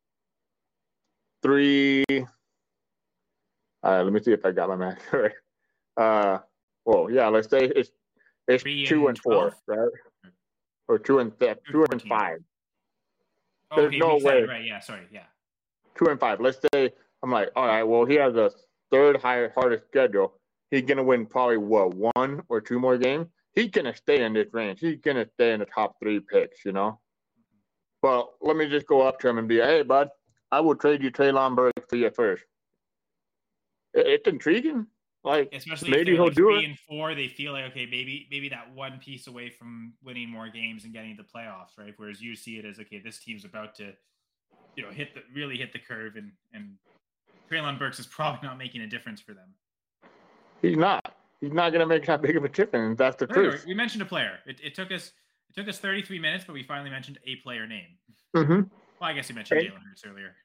Speaker 3: three. Uh, let me see if I got my math right. Uh, well, yeah, let's say it's it's three two and, and four, right? Or two and th- two, two and five.
Speaker 2: Oh, There's okay, no way. Seven, right? Yeah, sorry, yeah.
Speaker 3: Two and five. Let's say I'm like, all right, well, he has the third higher hardest schedule. He's gonna win probably what one or two more games. He's gonna stay in this range. He's gonna stay in the top three picks, you know. But let me just go up to him and be, hey, bud, I will trade you Treylon Burks for you first. It's intriguing. Like,
Speaker 2: especially
Speaker 3: maybe
Speaker 2: if
Speaker 3: he'll
Speaker 2: like
Speaker 3: do
Speaker 2: three
Speaker 3: it.
Speaker 2: and four, they feel like okay, maybe maybe that one piece away from winning more games and getting to the playoffs, right? Whereas you see it as okay, this team's about to, you know, hit the really hit the curve, and and Treylon Burks is probably not making a difference for them.
Speaker 3: He's not. He's not going to make that big of a difference. That's the truth.
Speaker 2: We mentioned a player. It, it took us it took us thirty-three minutes, but we finally mentioned a player name.
Speaker 3: Mm-hmm.
Speaker 2: Well, I guess you mentioned Jalen Hurts earlier.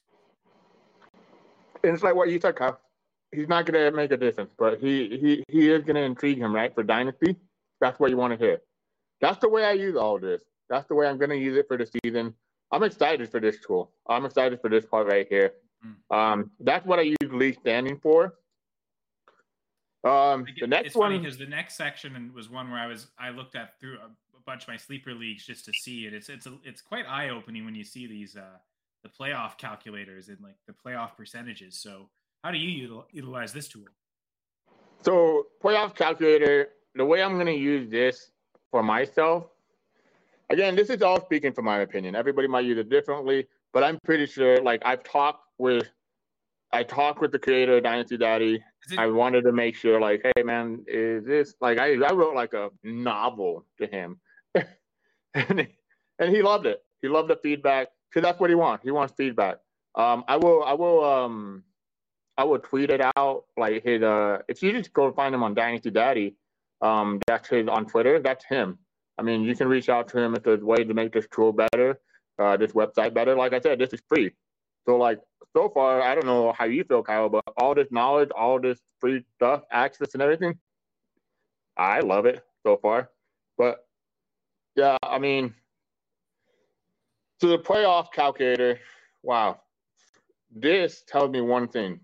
Speaker 3: And it's like what you said, Kyle. He's not going to make a difference, but he, he, he is going to intrigue him, right, for Dynasty. That's what you want to hear. That's the way I use all this. That's the way I'm going to use it for the season. I'm excited for this tool. I'm excited for this part right here. Mm. Um, that's what I use league standing for. Um, the next
Speaker 2: it's
Speaker 3: one,
Speaker 2: funny because the next section was one where I was I looked at through a, a bunch of my sleeper leagues just to see it. It's it's a, it's quite eye opening when you see these uh, the playoff calculators and like the playoff percentages. So how do you util- utilize this tool?
Speaker 3: So playoff calculator, the way I'm going to use this for myself. Again, this is all speaking from my opinion. Everybody might use it differently, but I'm pretty sure. Like I've talked with. I talked with the creator of Dynasty Daddy. It, I wanted to make sure, like, hey, man, is this like I, I wrote like a novel to him, and he, and he loved it. He loved the feedback because that's what he wants. He wants feedback. Um, I will, I will, um, I will tweet it out. Like his, uh, if you just go find him on Dynasty Daddy, um, that's his on Twitter. That's him. I mean, you can reach out to him if there's ways to make this tool better, uh, this website better. Like I said, this is free. So like so far, I don't know how you feel, Kyle, but all this knowledge, all this free stuff, access, and everything, I love it so far. But yeah, I mean, to the playoff calculator, wow, this tells me one thing.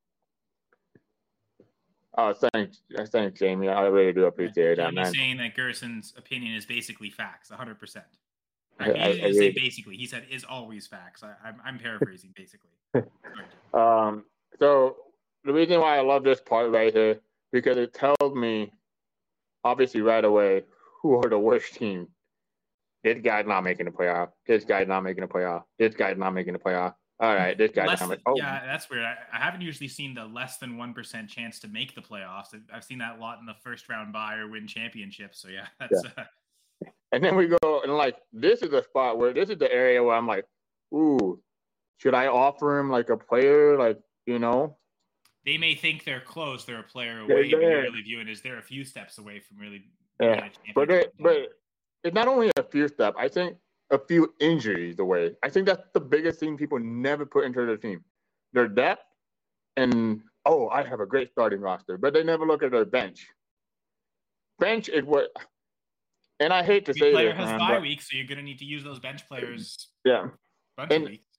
Speaker 3: Oh, thanks, thanks, Jamie. I really do appreciate
Speaker 2: yeah,
Speaker 3: that, man.
Speaker 2: saying that Gerson's opinion is basically facts, one hundred percent.
Speaker 3: I,
Speaker 2: he
Speaker 3: I,
Speaker 2: didn't
Speaker 3: I
Speaker 2: say
Speaker 3: really,
Speaker 2: basically. He said is always facts. I, I'm, I'm paraphrasing basically.
Speaker 3: um, so the reason why I love this part right here, because it tells me, obviously right away, who are the worst team. This guy's not making the playoff. This guy's not making the playoff. This guy's not making the playoff. All right, this guy's
Speaker 2: less
Speaker 3: not
Speaker 2: than,
Speaker 3: making. Oh,
Speaker 2: yeah, that's weird. I, I haven't usually seen the less than one percent chance to make the playoffs. I've, I've seen that a lot in the first round bye or win championships. So yeah, that's.
Speaker 3: Yeah.
Speaker 2: Uh,
Speaker 3: and then we go and like this is a spot where this is the area where I'm like, ooh, should I offer him like a player, like you know?
Speaker 2: They may think they're close, they're a player away,
Speaker 3: yeah,
Speaker 2: but you're really viewing as they're a few steps away from really.
Speaker 3: Yeah, but it, but it's not only a few steps. I think a few injuries away. I think that's the biggest thing people never put into their team. Their depth and, oh, I have a great starting roster, but they never look at their bench. Bench is what, and I hate to
Speaker 2: Every
Speaker 3: say
Speaker 2: player
Speaker 3: this,
Speaker 2: has
Speaker 3: man,
Speaker 2: bye
Speaker 3: but,
Speaker 2: weeks, so you're going to need to use those bench players.
Speaker 3: Yeah.
Speaker 2: Bunch
Speaker 3: and,
Speaker 2: of weeks.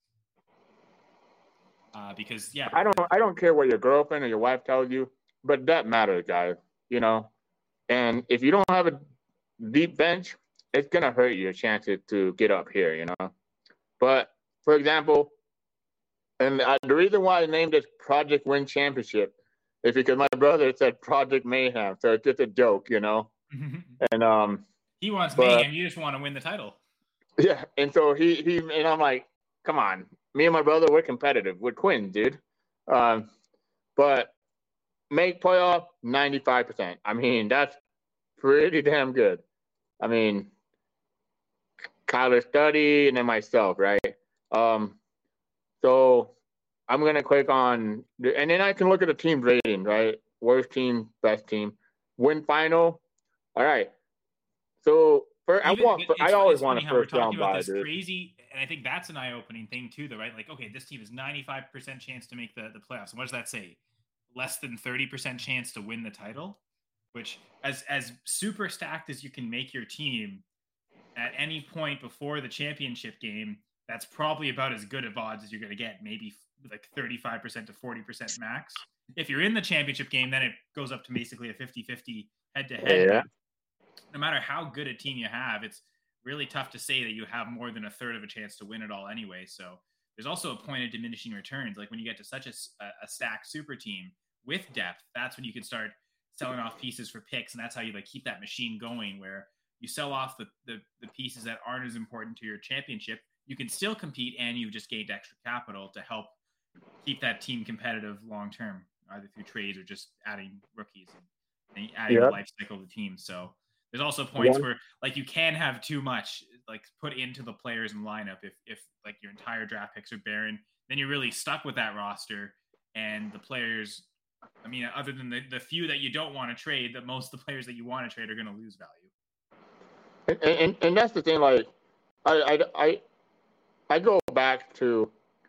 Speaker 2: Uh, because, yeah.
Speaker 3: I don't, I don't care what your girlfriend or your wife tells you, but that matters, guys, you know? And if you don't have a deep bench, it's going to hurt your chances to get up here, you know? But, for example, and I, the reason why I named it Project Win Championship is because my brother said Project Mayhem, so it's just a joke, you know? and um,
Speaker 2: He wants
Speaker 3: but,
Speaker 2: mayhem, you just want to win the title.
Speaker 3: Yeah, and so he, he and I'm like, come on. Me and my brother, we're competitive. We're twins, dude. Um, but make playoff, ninety-five percent. I mean, that's pretty damn good. I mean, Kyler Study and then myself, right? Um, so I'm going to click on, the, and then I can look at the team rating, right? Worst team, best team. Win final. All right. So for, I want, for, I always want a first round bye, dude.
Speaker 2: Crazy, and I think that's an eye-opening thing too, though, right? Like, okay, this team is ninety-five percent chance to make the, the playoffs. And what does that say? Less than thirty percent chance to win the title? Which, as as super stacked as you can make your team at any point before the championship game, that's probably about as good of odds as you're going to get. Maybe like thirty-five percent to forty percent max. If you're in the championship game, then it goes up to basically a fifty-fifty head-to-head.
Speaker 3: Yeah.
Speaker 2: No matter how good a team you have, it's really tough to say that you have more than a third of a chance to win it all anyway. So there's also a point of diminishing returns. Like when you get to such a, a stacked super team with depth, that's when you can start selling off pieces for picks. And that's how you like keep that machine going, where you sell off the, the, the pieces that aren't as important to your championship. You can still compete, and you've just gained extra capital to help keep that team competitive long-term, either through trades or just adding rookies and adding yep. the life cycle of the team. So there's also points yeah. where like you can have too much like put into the players in lineup. If, if like your entire draft picks are barren, then you're really stuck with that roster, and the players, I mean, other than the, the few that you don't want to trade, that most of the players that you want to trade are going to lose value.
Speaker 3: And, and, and that's the thing. Like I, I, I, I go back to,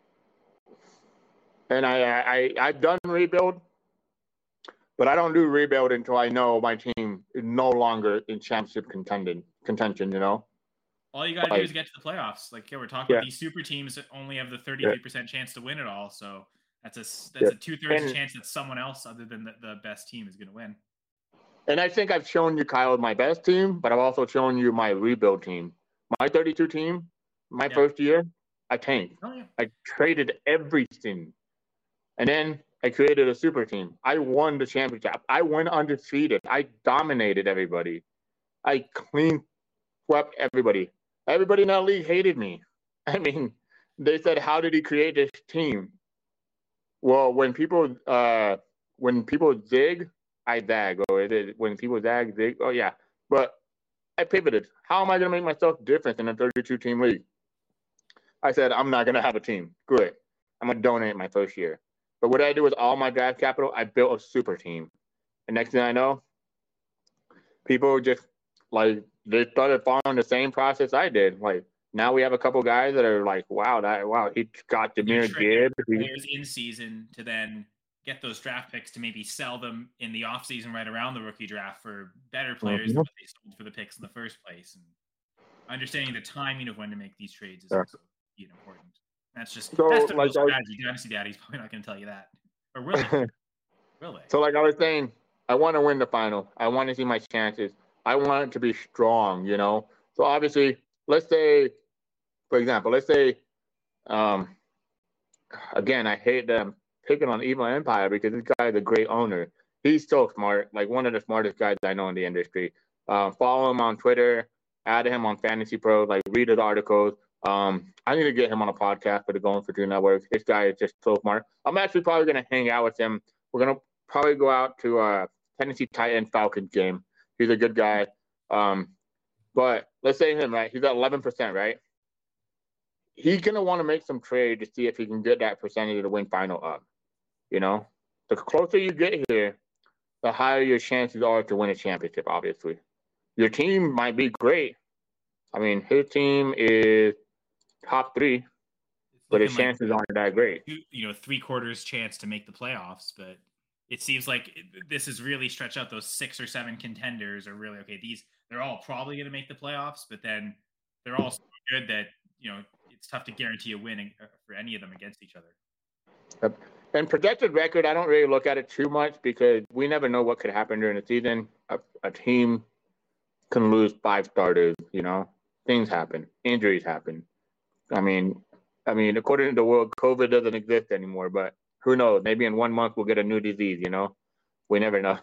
Speaker 3: and I, I, I've done rebuild, but I don't do rebuild until I know my team is no longer in championship contending contention. You know,
Speaker 2: all you got to like, do is get to the playoffs. Like yeah, we're talking yeah. about these super teams that only have the thirty-three percent yeah. chance to win it all. So that's a that's yeah. a two thirds chance that someone else other than the, the best team is going to win.
Speaker 3: And I think I've shown you, Kyle, my best team, but I've also shown you my rebuild team. My thirty-two team, my yeah. first year, I tanked.
Speaker 2: Oh, yeah.
Speaker 3: I traded everything. And then I created a super team. I won the championship. I went undefeated. I dominated everybody. I clean swept everybody. Everybody in that league hated me. I mean, they said, how did he create this team? Well, when people uh, when people zig, I zag. Or it is, when people zag, zig. Oh, yeah. But I pivoted. How am I going to make myself different in a thirty-two team league? I said, I'm not going to have a team. Good. I'm going to donate my first year. But what I do with all my draft capital, I built a super team. And next thing I know, people just, like, they started following the same process I did. Like, now we have a couple guys that are like, wow, that wow, he got Jahmyr Gibbs.
Speaker 2: Players in season to then get those draft picks to maybe sell them in the offseason right around the rookie draft for better players mm-hmm. than what they sold for the picks in the first place. And understanding the timing of when to make these trades is yeah. also important. That's just
Speaker 3: so,
Speaker 2: that's the
Speaker 3: like,
Speaker 2: strategy. Dynasty Daddy's probably not going to tell you that. Or will they? Will they?
Speaker 3: So like I was saying, I want to win the final. I want to see my chances. I want it to be strong, you know? So obviously, let's say, for example, let's say, um, again, I hate them picking on Evil Empire because this guy is a great owner. He's so smart, like one of the smartest guys I know in the industry. Uh, follow him on Twitter, add him on Fantasy Pro, like read his articles. Um, I need to get him on a podcast for the Going for Two Network. This guy is just so smart. I'm actually probably going to hang out with him. We're going to probably go out to a Tennessee Titans Falcons game. He's a good guy. Um, but let's say him, right? He's at eleven percent, right? He's going to want to make some trade to see if he can get that percentage of the win final up. You know, the closer you get here, the higher your chances are to win a championship, obviously. Your team might be great. I mean, his team is top three, but his chances like, aren't that great.
Speaker 2: You know, three quarters chance to make the playoffs, but it seems like this is really stretched out. Those six or seven contenders are really, okay, these, they're all probably going to make the playoffs, but then they're all so good that, you know, it's tough to guarantee a win for any of them against each other.
Speaker 3: Yep. And projected record, I don't really look at it too much because we never know what could happen during the season. A, a team can lose five starters, you know, things happen, injuries happen. I mean, I mean, according to the world, COVID doesn't exist anymore, but who knows? Maybe in one month we'll get a new disease, you know? We never know.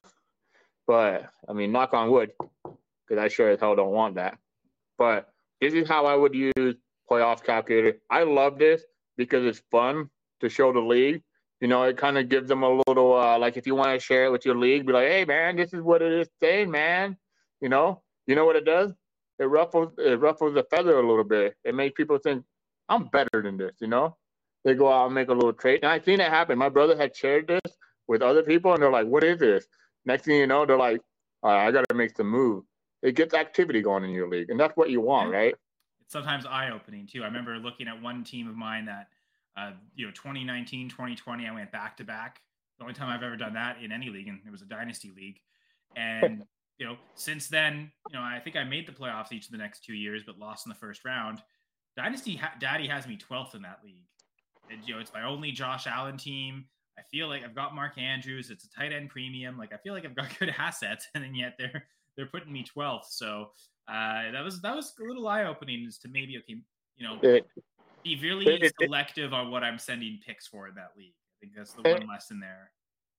Speaker 3: But, I mean, knock on wood, because I sure as hell don't want that. But this is how I would use playoff calculator. I love this because it's fun to show the league. You know, it kind of gives them a little, uh, like if you want to share it with your league, be like, hey, man, this is what it is saying, man. You know? You know what it does? It ruffles, it ruffles the feather a little bit. It makes people think, I'm better than this, you know? They go out and make a little trade. And I've seen it happen. My brother had shared this with other people, and they're like, what is this? Next thing you know, they're like, all right, I got to make some move. It gets activity going in your league, and that's what you want, right?
Speaker 2: It's sometimes eye-opening, too. I remember looking at one team of mine that, uh, you know, twenty nineteen, twenty twenty, I went back-to-back. The only time I've ever done that in any league, and it was a dynasty league. And, you know, since then, you know, I think I made the playoffs each of the next two years, but lost in the first round. Dynasty ha- Daddy has me twelfth in that league. And, you know, it's my only Josh Allen team. I feel like I've got Mark Andrews. It's a tight end premium. Like, I feel like I've got good assets, and then yet they're they're putting me twelfth. So uh, that was that was a little eye opening as to maybe, okay, you know, it, be really it, it, selective on what I'm sending picks for in that league. I think that's the it, one lesson there.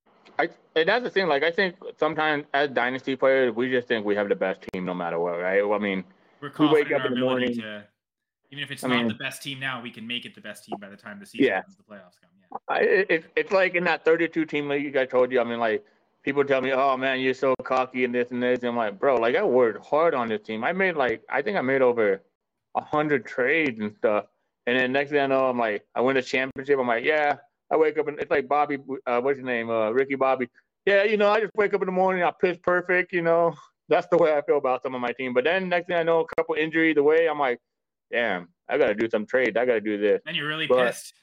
Speaker 3: I and that's the thing. Like, I think sometimes as dynasty players, we just think we have the best team no matter what, right? Well, I mean,
Speaker 2: we're confident we wake up in, in our in the ability morning, to. Even if it's I not mean, the best team now, we can make it the best team by the time the season
Speaker 3: yeah.
Speaker 2: comes, the playoffs come. Yeah,
Speaker 3: I, it, it's like in that thirty-two team league I told you. I mean, like, people tell me, "Oh man, you're so cocky and this and this." And I'm like, "Bro, like I worked hard on this team. I made like I think I made over a hundred trades and stuff." And then next thing I know, I'm like, I win a championship. I'm like, "Yeah." I wake up and it's like Bobby, uh, what's his name, uh, Ricky Bobby. Yeah, you know, I just wake up in the morning, I pitch perfect. You know, that's the way I feel about some of my team. But then next thing I know, a couple injuries away, I'm like, damn, I got to do some trades. I got to do this.
Speaker 2: And you're really but pissed.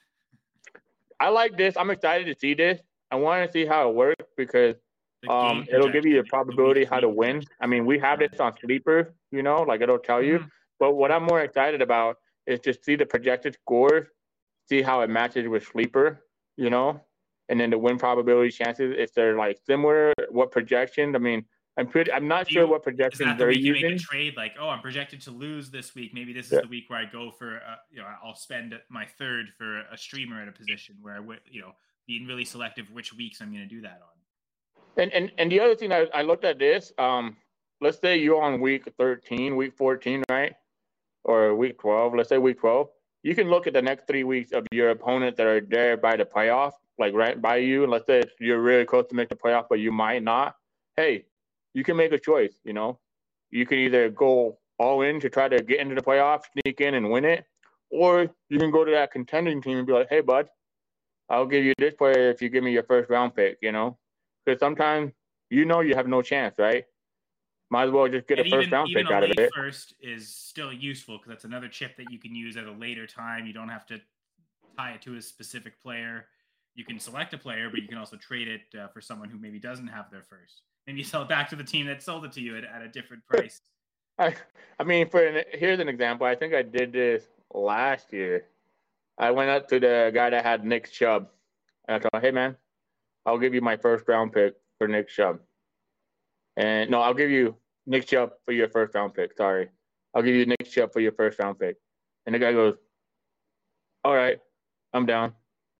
Speaker 3: I like this. I'm excited to see this. I want to see how it works because um, it'll give you a probability how to win. I mean, we have this on Sleeper, you know, like it'll tell you. Mm-hmm. But what I'm more excited about is to see the projected scores, see how it matches with Sleeper, you know, and then the win probability chances, if they're like similar, what projections. I mean, I'm pretty. I'm not
Speaker 2: Do
Speaker 3: sure
Speaker 2: you,
Speaker 3: what projections
Speaker 2: they're
Speaker 3: using.
Speaker 2: You make a trade like, oh, I'm projected to lose this week. Maybe this is yeah. the week where I go for, uh, you know, I'll spend my third for a streamer at a position where I would, you know, being really selective which weeks I'm going to do that on.
Speaker 3: And and and the other thing I, I looked at this. Um, let's say you're on week thirteen, week fourteen, right, or week twelve. Let's say week twelve. You can look at the next three weeks of your opponent that are there by the playoff, like right by you. And let's say you're really close to make the playoff, but you might not. Hey, you can make a choice, you know. You can either go all in to try to get into the playoffs, sneak in and win it, or you can go to that contending team and be like, hey, bud, I'll give you this player if you give me your first round pick, you know. Because sometimes you know you have no chance, right? might as well just get
Speaker 2: and
Speaker 3: a first
Speaker 2: even,
Speaker 3: round
Speaker 2: even
Speaker 3: pick
Speaker 2: a
Speaker 3: out of
Speaker 2: late
Speaker 3: it.
Speaker 2: first is still useful because that's another chip that you can use at a later time. You don't have to tie it to a specific player. You can select a player, but you can also trade it uh, for someone who maybe doesn't have their first. And you sell it back to the team that sold it to you at, at a different price.
Speaker 3: I, I mean, for an, here's an example. I think I did this last year. I went up to the guy that had Nick Chubb, and I told him, "Hey, man, I'll give you my first round pick for Nick Chubb." And no, I'll give you Nick Chubb for your first round pick. Sorry, I'll give you Nick Chubb for your first round pick. And the guy goes, "All right, I'm down."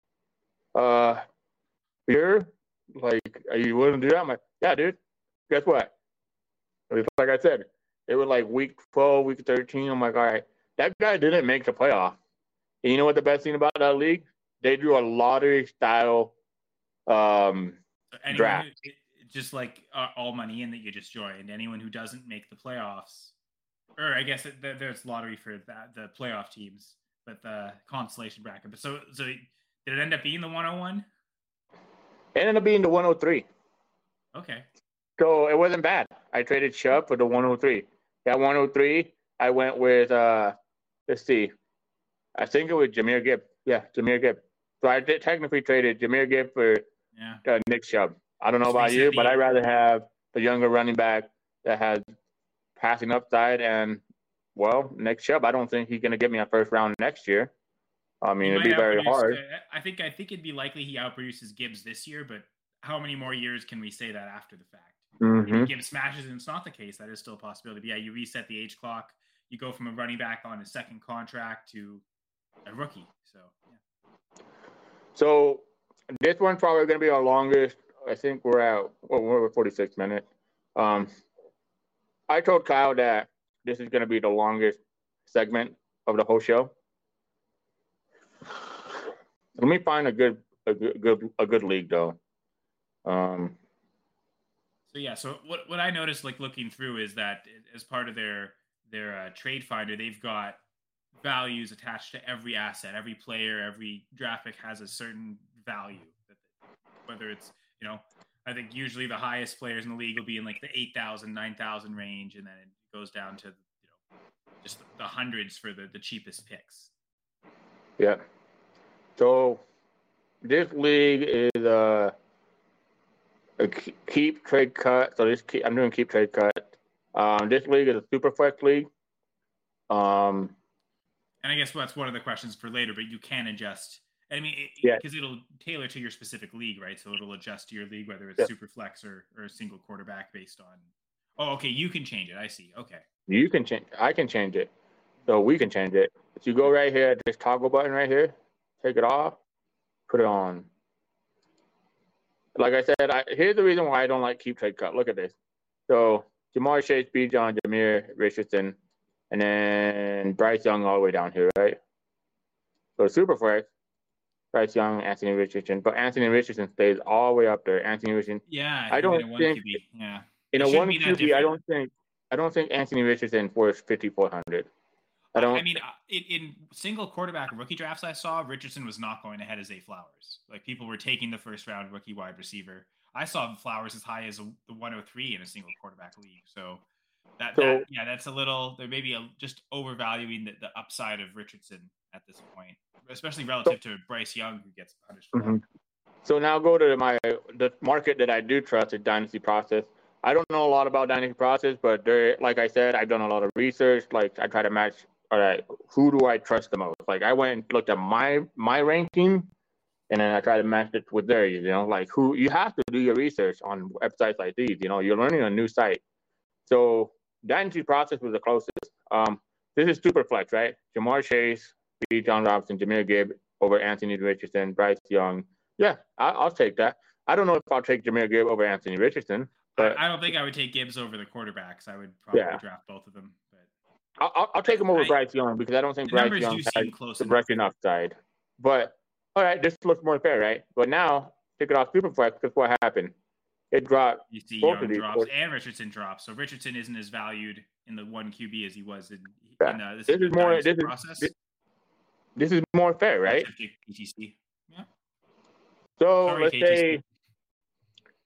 Speaker 3: Uh, you're like, are you willing to do that? I'm like, "Yeah, dude. Guess what?" It was like I said, it was like week twelve, week thirteen. I'm like, all right, that guy didn't make the playoff. And you know what the best thing about that league? They drew a lottery style um,
Speaker 2: anyone
Speaker 3: draft.
Speaker 2: Who, just like uh, all money in that you just joined. Anyone who doesn't make the playoffs, or I guess it, there's lottery for that, the playoff teams, but the consolation bracket. But so, so did it end up being the one oh one?
Speaker 3: It ended up being the one oh three.
Speaker 2: Okay.
Speaker 3: So it wasn't bad. I traded Chubb for the one oh three. That one oh three, I went with, uh, let's see, I think it was Jahmyr Gibbs. Yeah, Jahmyr Gibbs. So I did technically traded Jahmyr Gibbs for
Speaker 2: yeah.
Speaker 3: uh, Nick Chubb. I don't know
Speaker 2: Just
Speaker 3: about you,
Speaker 2: the...
Speaker 3: but I'd rather have the younger running back that has passing upside. And, well, Nick Chubb, I don't think he's going to get me a first round next year. I mean, it'd be very hard.
Speaker 2: Uh, I think I think it'd be likely he outproduces Gibbs this year, but how many more years can we say that after the fact?
Speaker 3: Mm-hmm.
Speaker 2: If Gibbs smashes and it's not the case, that is still a possibility. But yeah, you reset the age clock. You go from a running back on a second contract to a rookie. So, yeah.
Speaker 3: So this one's probably going to be our longest. I think we're at, well, we're at forty-six minutes. Um, I told Kyle that this is going to be the longest segment of the whole show. Let me find a good, a good, good a good league though. Um,
Speaker 2: so yeah, so what what I noticed, like looking through, is that as part of their their uh, trade finder, they've got values attached to every asset, every player, every draft pick has a certain value. That they, whether it's, you know, I think usually the highest players in the league will be in like the eight thousand, nine thousand range, and then it goes down to, you know, just the hundreds for the the cheapest picks.
Speaker 3: Yeah. So this league is uh, a keep trade cut. So this keep, I'm doing keep trade cut. Um, this league is a super flex league. Um,
Speaker 2: and I guess that's one of the questions for later, but you can adjust. I mean, it,
Speaker 3: yeah,
Speaker 2: because it'll tailor to your specific league, right? So it'll adjust to your league, whether it's
Speaker 3: yeah.
Speaker 2: super flex or, or a single quarterback based on. Oh, okay. You can change it. I see. Okay.
Speaker 3: You can change. I can change it. So we can change it. If you go right here, this toggle button right here, take it off, put it on. Like I said, I, here's the reason why I don't like keep trade cut. Look at this. So Ja'Marr Chase, Bijan, Jameer, Richardson, and then Bryce Young all the way down here, right? So super flex, Bryce Young, Anthony Richardson, but Anthony Richardson stays all the way up there. Anthony Richardson.
Speaker 2: Yeah,
Speaker 3: I don't think.
Speaker 2: Q B. Yeah.
Speaker 3: In a one Q B, I don't think. I don't think Anthony Richardson worth fifty-four hundred. I don't.
Speaker 2: I mean, in, in single quarterback rookie drafts I saw, Richardson was not going ahead as Zay Flowers. Like, people were taking the first round rookie wide receiver. I saw Flowers as high as a, the one oh three in a single quarterback league. So that,
Speaker 3: So-
Speaker 2: that yeah, that's a little. There may be a, just overvaluing the, the upside of Richardson at this point, especially relative to Bryce Young, who gets punished for
Speaker 3: Mhm.
Speaker 2: that.
Speaker 3: So now go to my the market that I do trust is Dynasty Process. I don't know a lot about Dynasty Process, but there, like I said, I've done a lot of research. Like I try to match. All right, who do I trust the most? Like I went and looked at my my ranking, and then I try to match it with theirs. You know, like who you have to do your research on websites like these. You know, you're learning a new site. So Dynasty Process was the closest. Um, this is Superflex, right? Ja'Marr Chase, B. John Robinson, Jahmyr Gibbs over Anthony Richardson, Bryce Young. Yeah, I, I'll take that. I don't know if I'll take Jahmyr Gibbs over Anthony Richardson, but
Speaker 2: I, I don't think I would take Gibbs over the quarterbacks. I would probably
Speaker 3: Yeah.
Speaker 2: draft both of them. But
Speaker 3: I'll, I'll, I'll take him over
Speaker 2: I-
Speaker 3: Bryce Young because I don't think
Speaker 2: the
Speaker 3: Bryce
Speaker 2: numbers
Speaker 3: Young
Speaker 2: do
Speaker 3: has
Speaker 2: seem close
Speaker 3: the
Speaker 2: enough.
Speaker 3: rushing upside. But all right, this looks more fair, right? But now take it off Superflex because what happened? It dropped.
Speaker 2: You see
Speaker 3: Both
Speaker 2: Young
Speaker 3: of these
Speaker 2: drops
Speaker 3: boards.
Speaker 2: and Richardson drops. So Richardson isn't as valued in the one Q B as he was in,
Speaker 3: Yeah.
Speaker 2: in uh, this,
Speaker 3: This
Speaker 2: the
Speaker 3: is more-
Speaker 2: dynasty
Speaker 3: this is-
Speaker 2: process.
Speaker 3: this- This is more fair, right?
Speaker 2: P T C. Yeah.
Speaker 3: So
Speaker 2: Sorry,
Speaker 3: let's
Speaker 2: K T C.
Speaker 3: say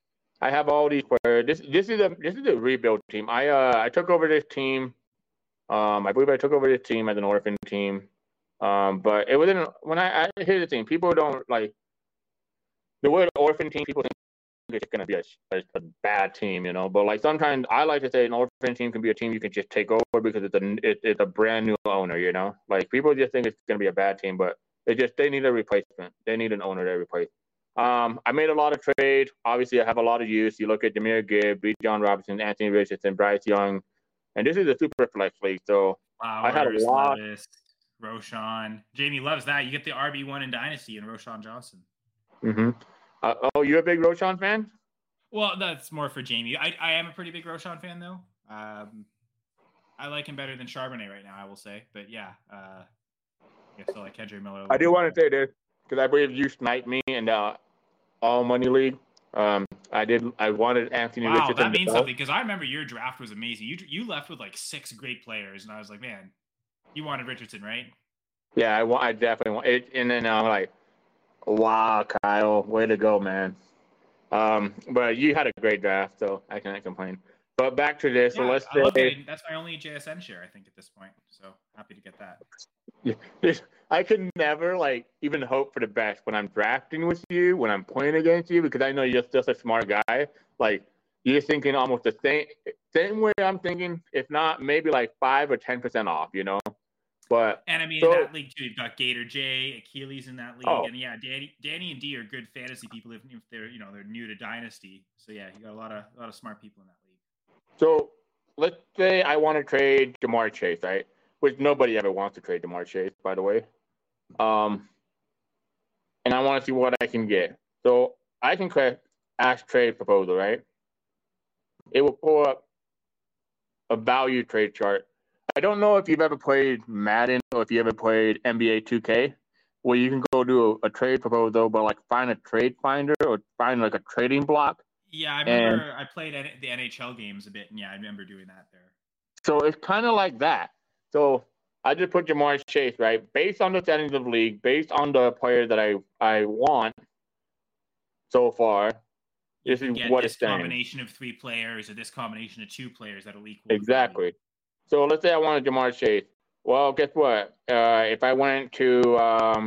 Speaker 3: I have all these players. This this is a this is a rebuild team. I uh I took over this team. Um, I believe I took over this team as an orphan team. Um, but it wasn't when I, I here's the thing. People don't like the word orphan team. People think it's gonna be a, a, a bad team, you know. But like sometimes I like to say an orphan team can be a team you can just take over because it's a it, it's a brand new owner, you know. Like people just think it's gonna be a bad team, but it just they need a replacement. They need an owner to replace. Um, I made a lot of trades. Obviously, I have a lot of use. You look at Demir Gibb, B. John Robinson, Anthony Richardson, Bryce Young, and this is a super flex league. So
Speaker 2: Flowers,
Speaker 3: I had a lot.
Speaker 2: Levis, Roshan. Jamie loves that. You get the R B one in Dynasty and Roshan Johnson.
Speaker 3: Mm-hmm. Uh, oh, you're a big Roshan fan?
Speaker 2: Well, that's more for Jamie. I, I am a pretty big Roshan fan, though. Um, I like him better than Charbonnet right now, I will say. But yeah, uh, I guess I like Kendrick Miller.
Speaker 3: I do want to say this because I believe you sniped me in the All Money League. Um, I did. I wanted Anthony
Speaker 2: wow,
Speaker 3: Richardson.
Speaker 2: Wow, that means
Speaker 3: to
Speaker 2: something because I remember your draft was amazing. You you left with like six great players, and I was like, man, you wanted Richardson, right?
Speaker 3: Yeah, I want. I definitely want it. And then I'm like, wow, Kyle, way to go, man. Um, but you had a great draft, so I can't complain. But back to this.
Speaker 2: Yeah,
Speaker 3: so let's
Speaker 2: I love
Speaker 3: say
Speaker 2: getting, that's my only J S N share, I think, at this point. So happy to get that.
Speaker 3: I could never like even hope for the best when I'm drafting with you, when I'm playing against you, because I know you're just a smart guy. Like you're thinking almost the same same way I'm thinking, if not maybe like five or ten percent off, you know. But
Speaker 2: and I mean
Speaker 3: so,
Speaker 2: in that league too, you've got Gator J, Achilles in that league,
Speaker 3: oh.
Speaker 2: and yeah, Danny, Danny and D are good fantasy people if, if they're you know they're new to Dynasty. So yeah, you got a lot of a lot of smart people in that league.
Speaker 3: So let's say I want to trade Jamar Chase, right? Which nobody ever wants to trade Jamar Chase, by the way. Um, and I want to see what I can get. So I can create ask trade proposal, right? It will pull up a value trade chart. I don't know if you've ever played Madden or if you ever played N B A two K, where you can go do a, a trade proposal, but like find a trade finder or find like a trading block.
Speaker 2: Yeah, I remember and, I played the N H L games a bit, and yeah, I remember doing that there.
Speaker 3: So it's kind of like that. So I just put Jamar Chase, right? Based on the settings of the league, based on the player that I, I want so far,
Speaker 2: you
Speaker 3: this is
Speaker 2: get
Speaker 3: what
Speaker 2: this
Speaker 3: it's saying.
Speaker 2: Combination of three players or this combination of two players that'll equal.
Speaker 3: Exactly. So let's say I wanted Jamar Chase. Well, guess what? Uh, if I went to, um,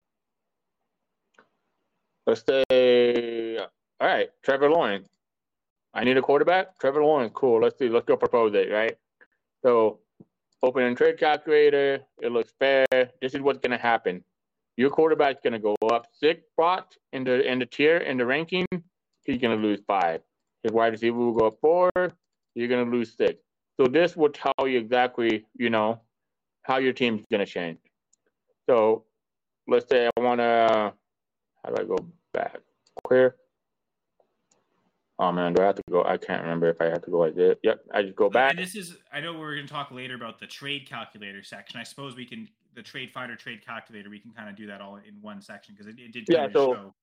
Speaker 3: let's say, all right, Trevor Lawrence. I need a quarterback? Trevor Lawrence, cool. Let's see. Let's go propose it, right? So open a trade calculator. It looks fair. This is what's going to happen. Your quarterback's going to go up six spots in the in the tier, in the ranking. He's going to lose five. His wide receiver will go up four. You're going to lose six. So this will tell you exactly, you know, how your team's going to change. So let's say I want to, how do I go back? Clear. Oh, man, do I have to go? I can't remember if I have to go like this. Yep, I just go back.
Speaker 2: And this is, I know we're going to talk later about the trade calculator section. I suppose we can, the trade finder, trade calculator, we can kind of do that all in one section because it, it did kind
Speaker 3: yeah,
Speaker 2: of
Speaker 3: so,
Speaker 2: show.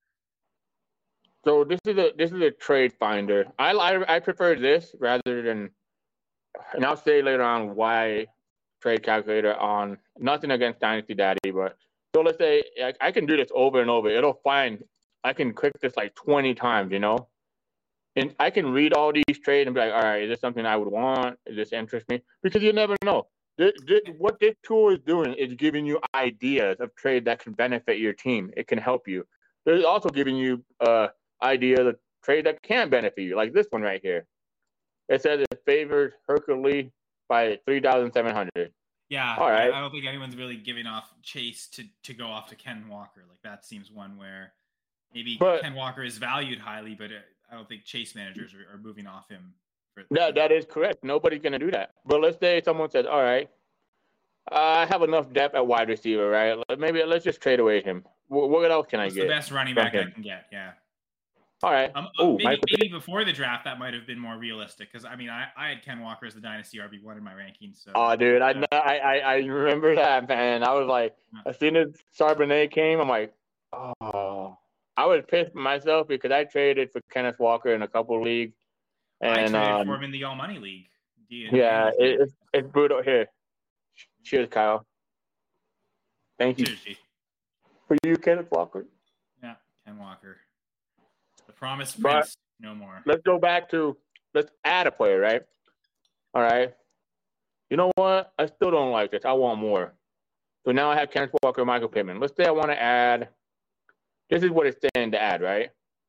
Speaker 3: So this is a this is a trade finder. I, I, I prefer this rather than, and I'll say later on why trade calculator on, nothing against Dynasty Daddy, but so let's say I, I can do this over and over. It'll find, I can click this like twenty times, you know? And I can read all these trades and be like, all right, is this something I would want? Is this interest me? Because you never know. This, this, what this tool is doing is giving you ideas of trade that can benefit your team. It can help you. It's also giving you uh, ideas of trade that can benefit you, like this one right here. It says it favors Hercules by three thousand seven hundred.
Speaker 2: Yeah,
Speaker 3: all right.
Speaker 2: I, I don't think anyone's really giving off Chase to, to go off to Ken Walker. Like that seems one where maybe but, Ken Walker is valued highly, but it, I don't think Chase managers are, are moving off him. For,
Speaker 3: that that is correct. Nobody's gonna do that. But let's say someone says, "All right, uh, I have enough depth at wide receiver, right? Maybe let's just trade away him. What, what else can
Speaker 2: What's
Speaker 3: I get?
Speaker 2: The best running back I can get, yeah.
Speaker 3: All right.
Speaker 2: Um, Ooh, maybe, maybe before the draft that might have been more realistic because I mean I, I had Ken Walker as the Dynasty R B one in my rankings. So.
Speaker 3: Oh, dude,
Speaker 2: yeah.
Speaker 3: I, I I remember that, man. I was like, yeah. As soon as Charbonnet came, I'm like, oh. I was pissed myself because I traded for Kenneth Walker in a couple of leagues. And,
Speaker 2: I traded
Speaker 3: um,
Speaker 2: for him in the All Money League.
Speaker 3: Yeah, it, it's, it's brutal. Here. Cheers, Kyle. Thank you.
Speaker 2: Cheers, G.
Speaker 3: For you, Kenneth Walker.
Speaker 2: Yeah, Ken Walker. The promised
Speaker 3: but,
Speaker 2: prince. No more.
Speaker 3: Let's go back to let's add a player, right? All right. You know what? I still don't like this. I want more. So now I have Kenneth Walker, Michael Pittman. Let's say I want to add. This is what it's saying to add, right?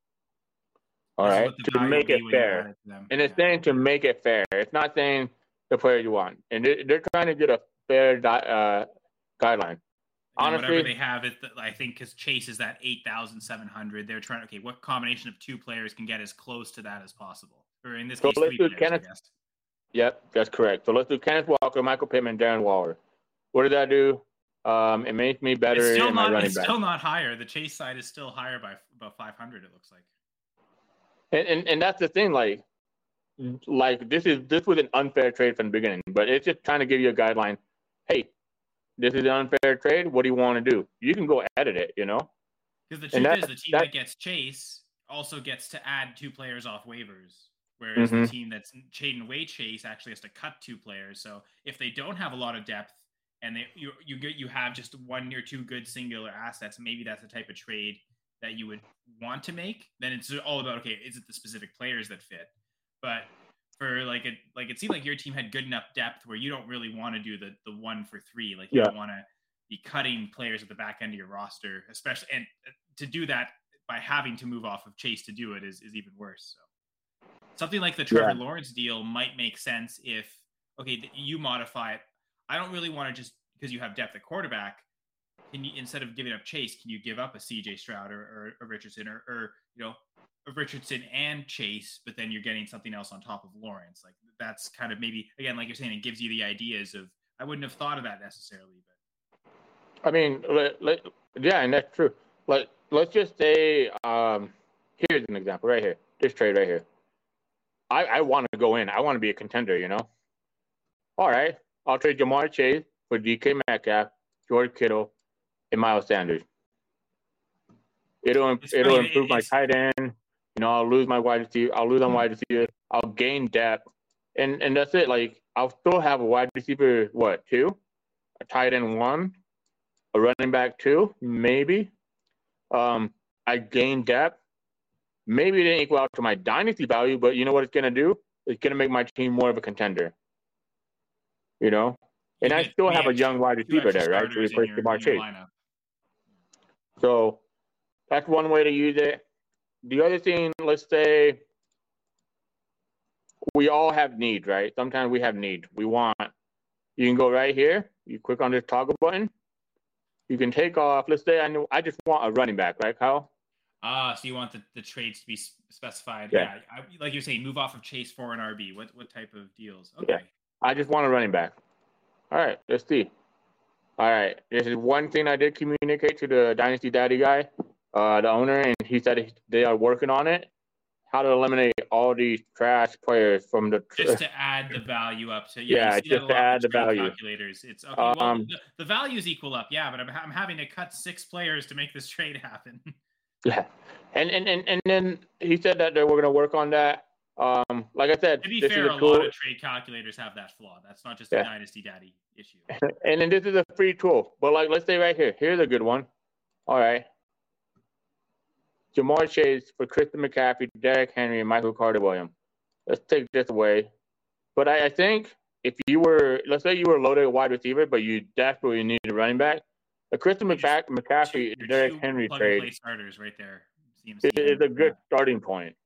Speaker 3: All
Speaker 2: This is
Speaker 3: right,
Speaker 2: what the
Speaker 3: to
Speaker 2: value
Speaker 3: make
Speaker 2: will
Speaker 3: it
Speaker 2: be when you
Speaker 3: fair,
Speaker 2: add it to them.
Speaker 3: and it's
Speaker 2: Yeah.
Speaker 3: saying to make it fair. It's not saying the player you want, and they- they're trying to get a fair di- uh, guideline.
Speaker 2: And
Speaker 3: Honestly,
Speaker 2: whatever they have, it I think because Chase is at eight thousand seven hundred. They're trying. Okay, what combination of two players can get as close to that as possible? Or in this
Speaker 3: So
Speaker 2: case,
Speaker 3: let's
Speaker 2: three
Speaker 3: do
Speaker 2: players.
Speaker 3: Kenneth-
Speaker 2: I guess.
Speaker 3: Yep, that's correct. So let's do Kenneth Walker, Michael Pittman, Darren Waller. What does that do? Um, it makes me better
Speaker 2: It's still
Speaker 3: in my
Speaker 2: not.
Speaker 3: running
Speaker 2: It's
Speaker 3: back.
Speaker 2: still not higher. The Chase side is still higher by about five hundred. It looks like.
Speaker 3: And, and and that's the thing, like, like this is this was an unfair trade from the beginning, but it's just trying to give you a guideline. Hey, this is an unfair trade. What do you want to do? You can go edit it, you know.
Speaker 2: Because the
Speaker 3: And
Speaker 2: truth
Speaker 3: that-
Speaker 2: is, the team
Speaker 3: that-
Speaker 2: that gets Chase also gets to add two players off waivers, whereas
Speaker 3: Mhm.
Speaker 2: the team that's trading away Chase actually has to cut two players. So if they don't have a lot of depth and they you you get you have just one or two good singular assets, maybe that's the type of trade that you would want to make. Then it's all about, okay, is it the specific players that fit? But for like it like it seemed like your team had good enough depth where you don't really want to do the the one for three. Like you
Speaker 3: Yeah.
Speaker 2: don't want to be cutting players at the back end of your roster, especially and to do that by having to move off of Chase to do it is, is even worse. So something like the Trevor
Speaker 3: Yeah.
Speaker 2: Lawrence deal might make sense if okay, you modify it. I don't really want to just because you have depth at quarterback. Can you, instead of giving up Chase, can you give up a C J Stroud or, or a Richardson or, or you know a Richardson and Chase, but then you're getting something else on top of Lawrence? Like that's kind of maybe again, like you're saying, it gives you the ideas of I wouldn't have thought of that necessarily, but
Speaker 3: I mean, let, let, yeah, and that's true. Like, let's just say, um, here's an example right here. This trade right here. I, I want to go in. I want to be a contender, you know? All right. I'll trade Jamar Chase for D K Metcalf, George Kittle, and Miles Sanders. It'll,
Speaker 2: It's
Speaker 3: it'll
Speaker 2: funny,
Speaker 3: improve my
Speaker 2: it's-
Speaker 3: tight end. You know, I'll lose my wide receiver. I'll lose on wide receiver. I'll gain depth. And, and that's it. Like, I'll still have a wide receiver, what, two? A tight end one? A running back two, maybe. Um, I gained depth. Maybe it didn't equal out to my dynasty value, but you know what it's gonna do? It's gonna make my team more of a contender. You know, and
Speaker 2: you
Speaker 3: I
Speaker 2: get
Speaker 3: still
Speaker 2: three
Speaker 3: have a
Speaker 2: extra-
Speaker 3: young wide
Speaker 2: two
Speaker 3: receiver
Speaker 2: extra
Speaker 3: there, right, to
Speaker 2: starters in
Speaker 3: replace
Speaker 2: your-
Speaker 3: Jamar
Speaker 2: in your
Speaker 3: Chase.
Speaker 2: lineup.
Speaker 3: So that's one way to use it. The other thing, let's say we all have need, right? Sometimes we have need. We want. You can go right here. You click on this toggle button. You can take off. Let's say I know I just want a running back, right, Kyle?
Speaker 2: Ah, so you want the, the trades to be s- specified?
Speaker 3: Yeah.
Speaker 2: Yeah, I, like you're saying, move off of Chase for an R B. What what type of deals? Okay.
Speaker 3: Yeah. I just want a running back. All right, let's see. All right, this is one thing I did communicate to the Dynasty Daddy guy, uh, the owner, and he said they are working on it. How to eliminate all these trash players from the
Speaker 2: Just to add the value up to yeah,
Speaker 3: Yeah,
Speaker 2: you see that
Speaker 3: just
Speaker 2: a
Speaker 3: to
Speaker 2: lot with
Speaker 3: add the
Speaker 2: trade
Speaker 3: value.
Speaker 2: calculators. It's okay. Well,
Speaker 3: Um,
Speaker 2: the, the values equal up, yeah, but I'm, I'm having to cut six players to make this trade happen.
Speaker 3: yeah, and and and and then he said that they were going to work on that. Um, like I said,
Speaker 2: To be
Speaker 3: this
Speaker 2: fair,
Speaker 3: is
Speaker 2: a
Speaker 3: a tool,
Speaker 2: lot of trade calculators have that flaw. That's not just a
Speaker 3: Yeah.
Speaker 2: Dynasty Daddy issue.
Speaker 3: and then this is a free tool. But like, let's say right here, here's a good one. All right, Jamar Chase for Christian McCaffrey, Derrick Henry, and Michael Carter Williams. Let's take this away. But I, I think if you were, let's say you were loaded at wide receiver, but you desperately needed a running back, the Christian
Speaker 2: You just-
Speaker 3: McCa- McCaffrey,
Speaker 2: Your
Speaker 3: Derrick
Speaker 2: two
Speaker 3: Henry
Speaker 2: plug-and-play
Speaker 3: trade
Speaker 2: starters right there. C M C.
Speaker 3: is, is a good starting point.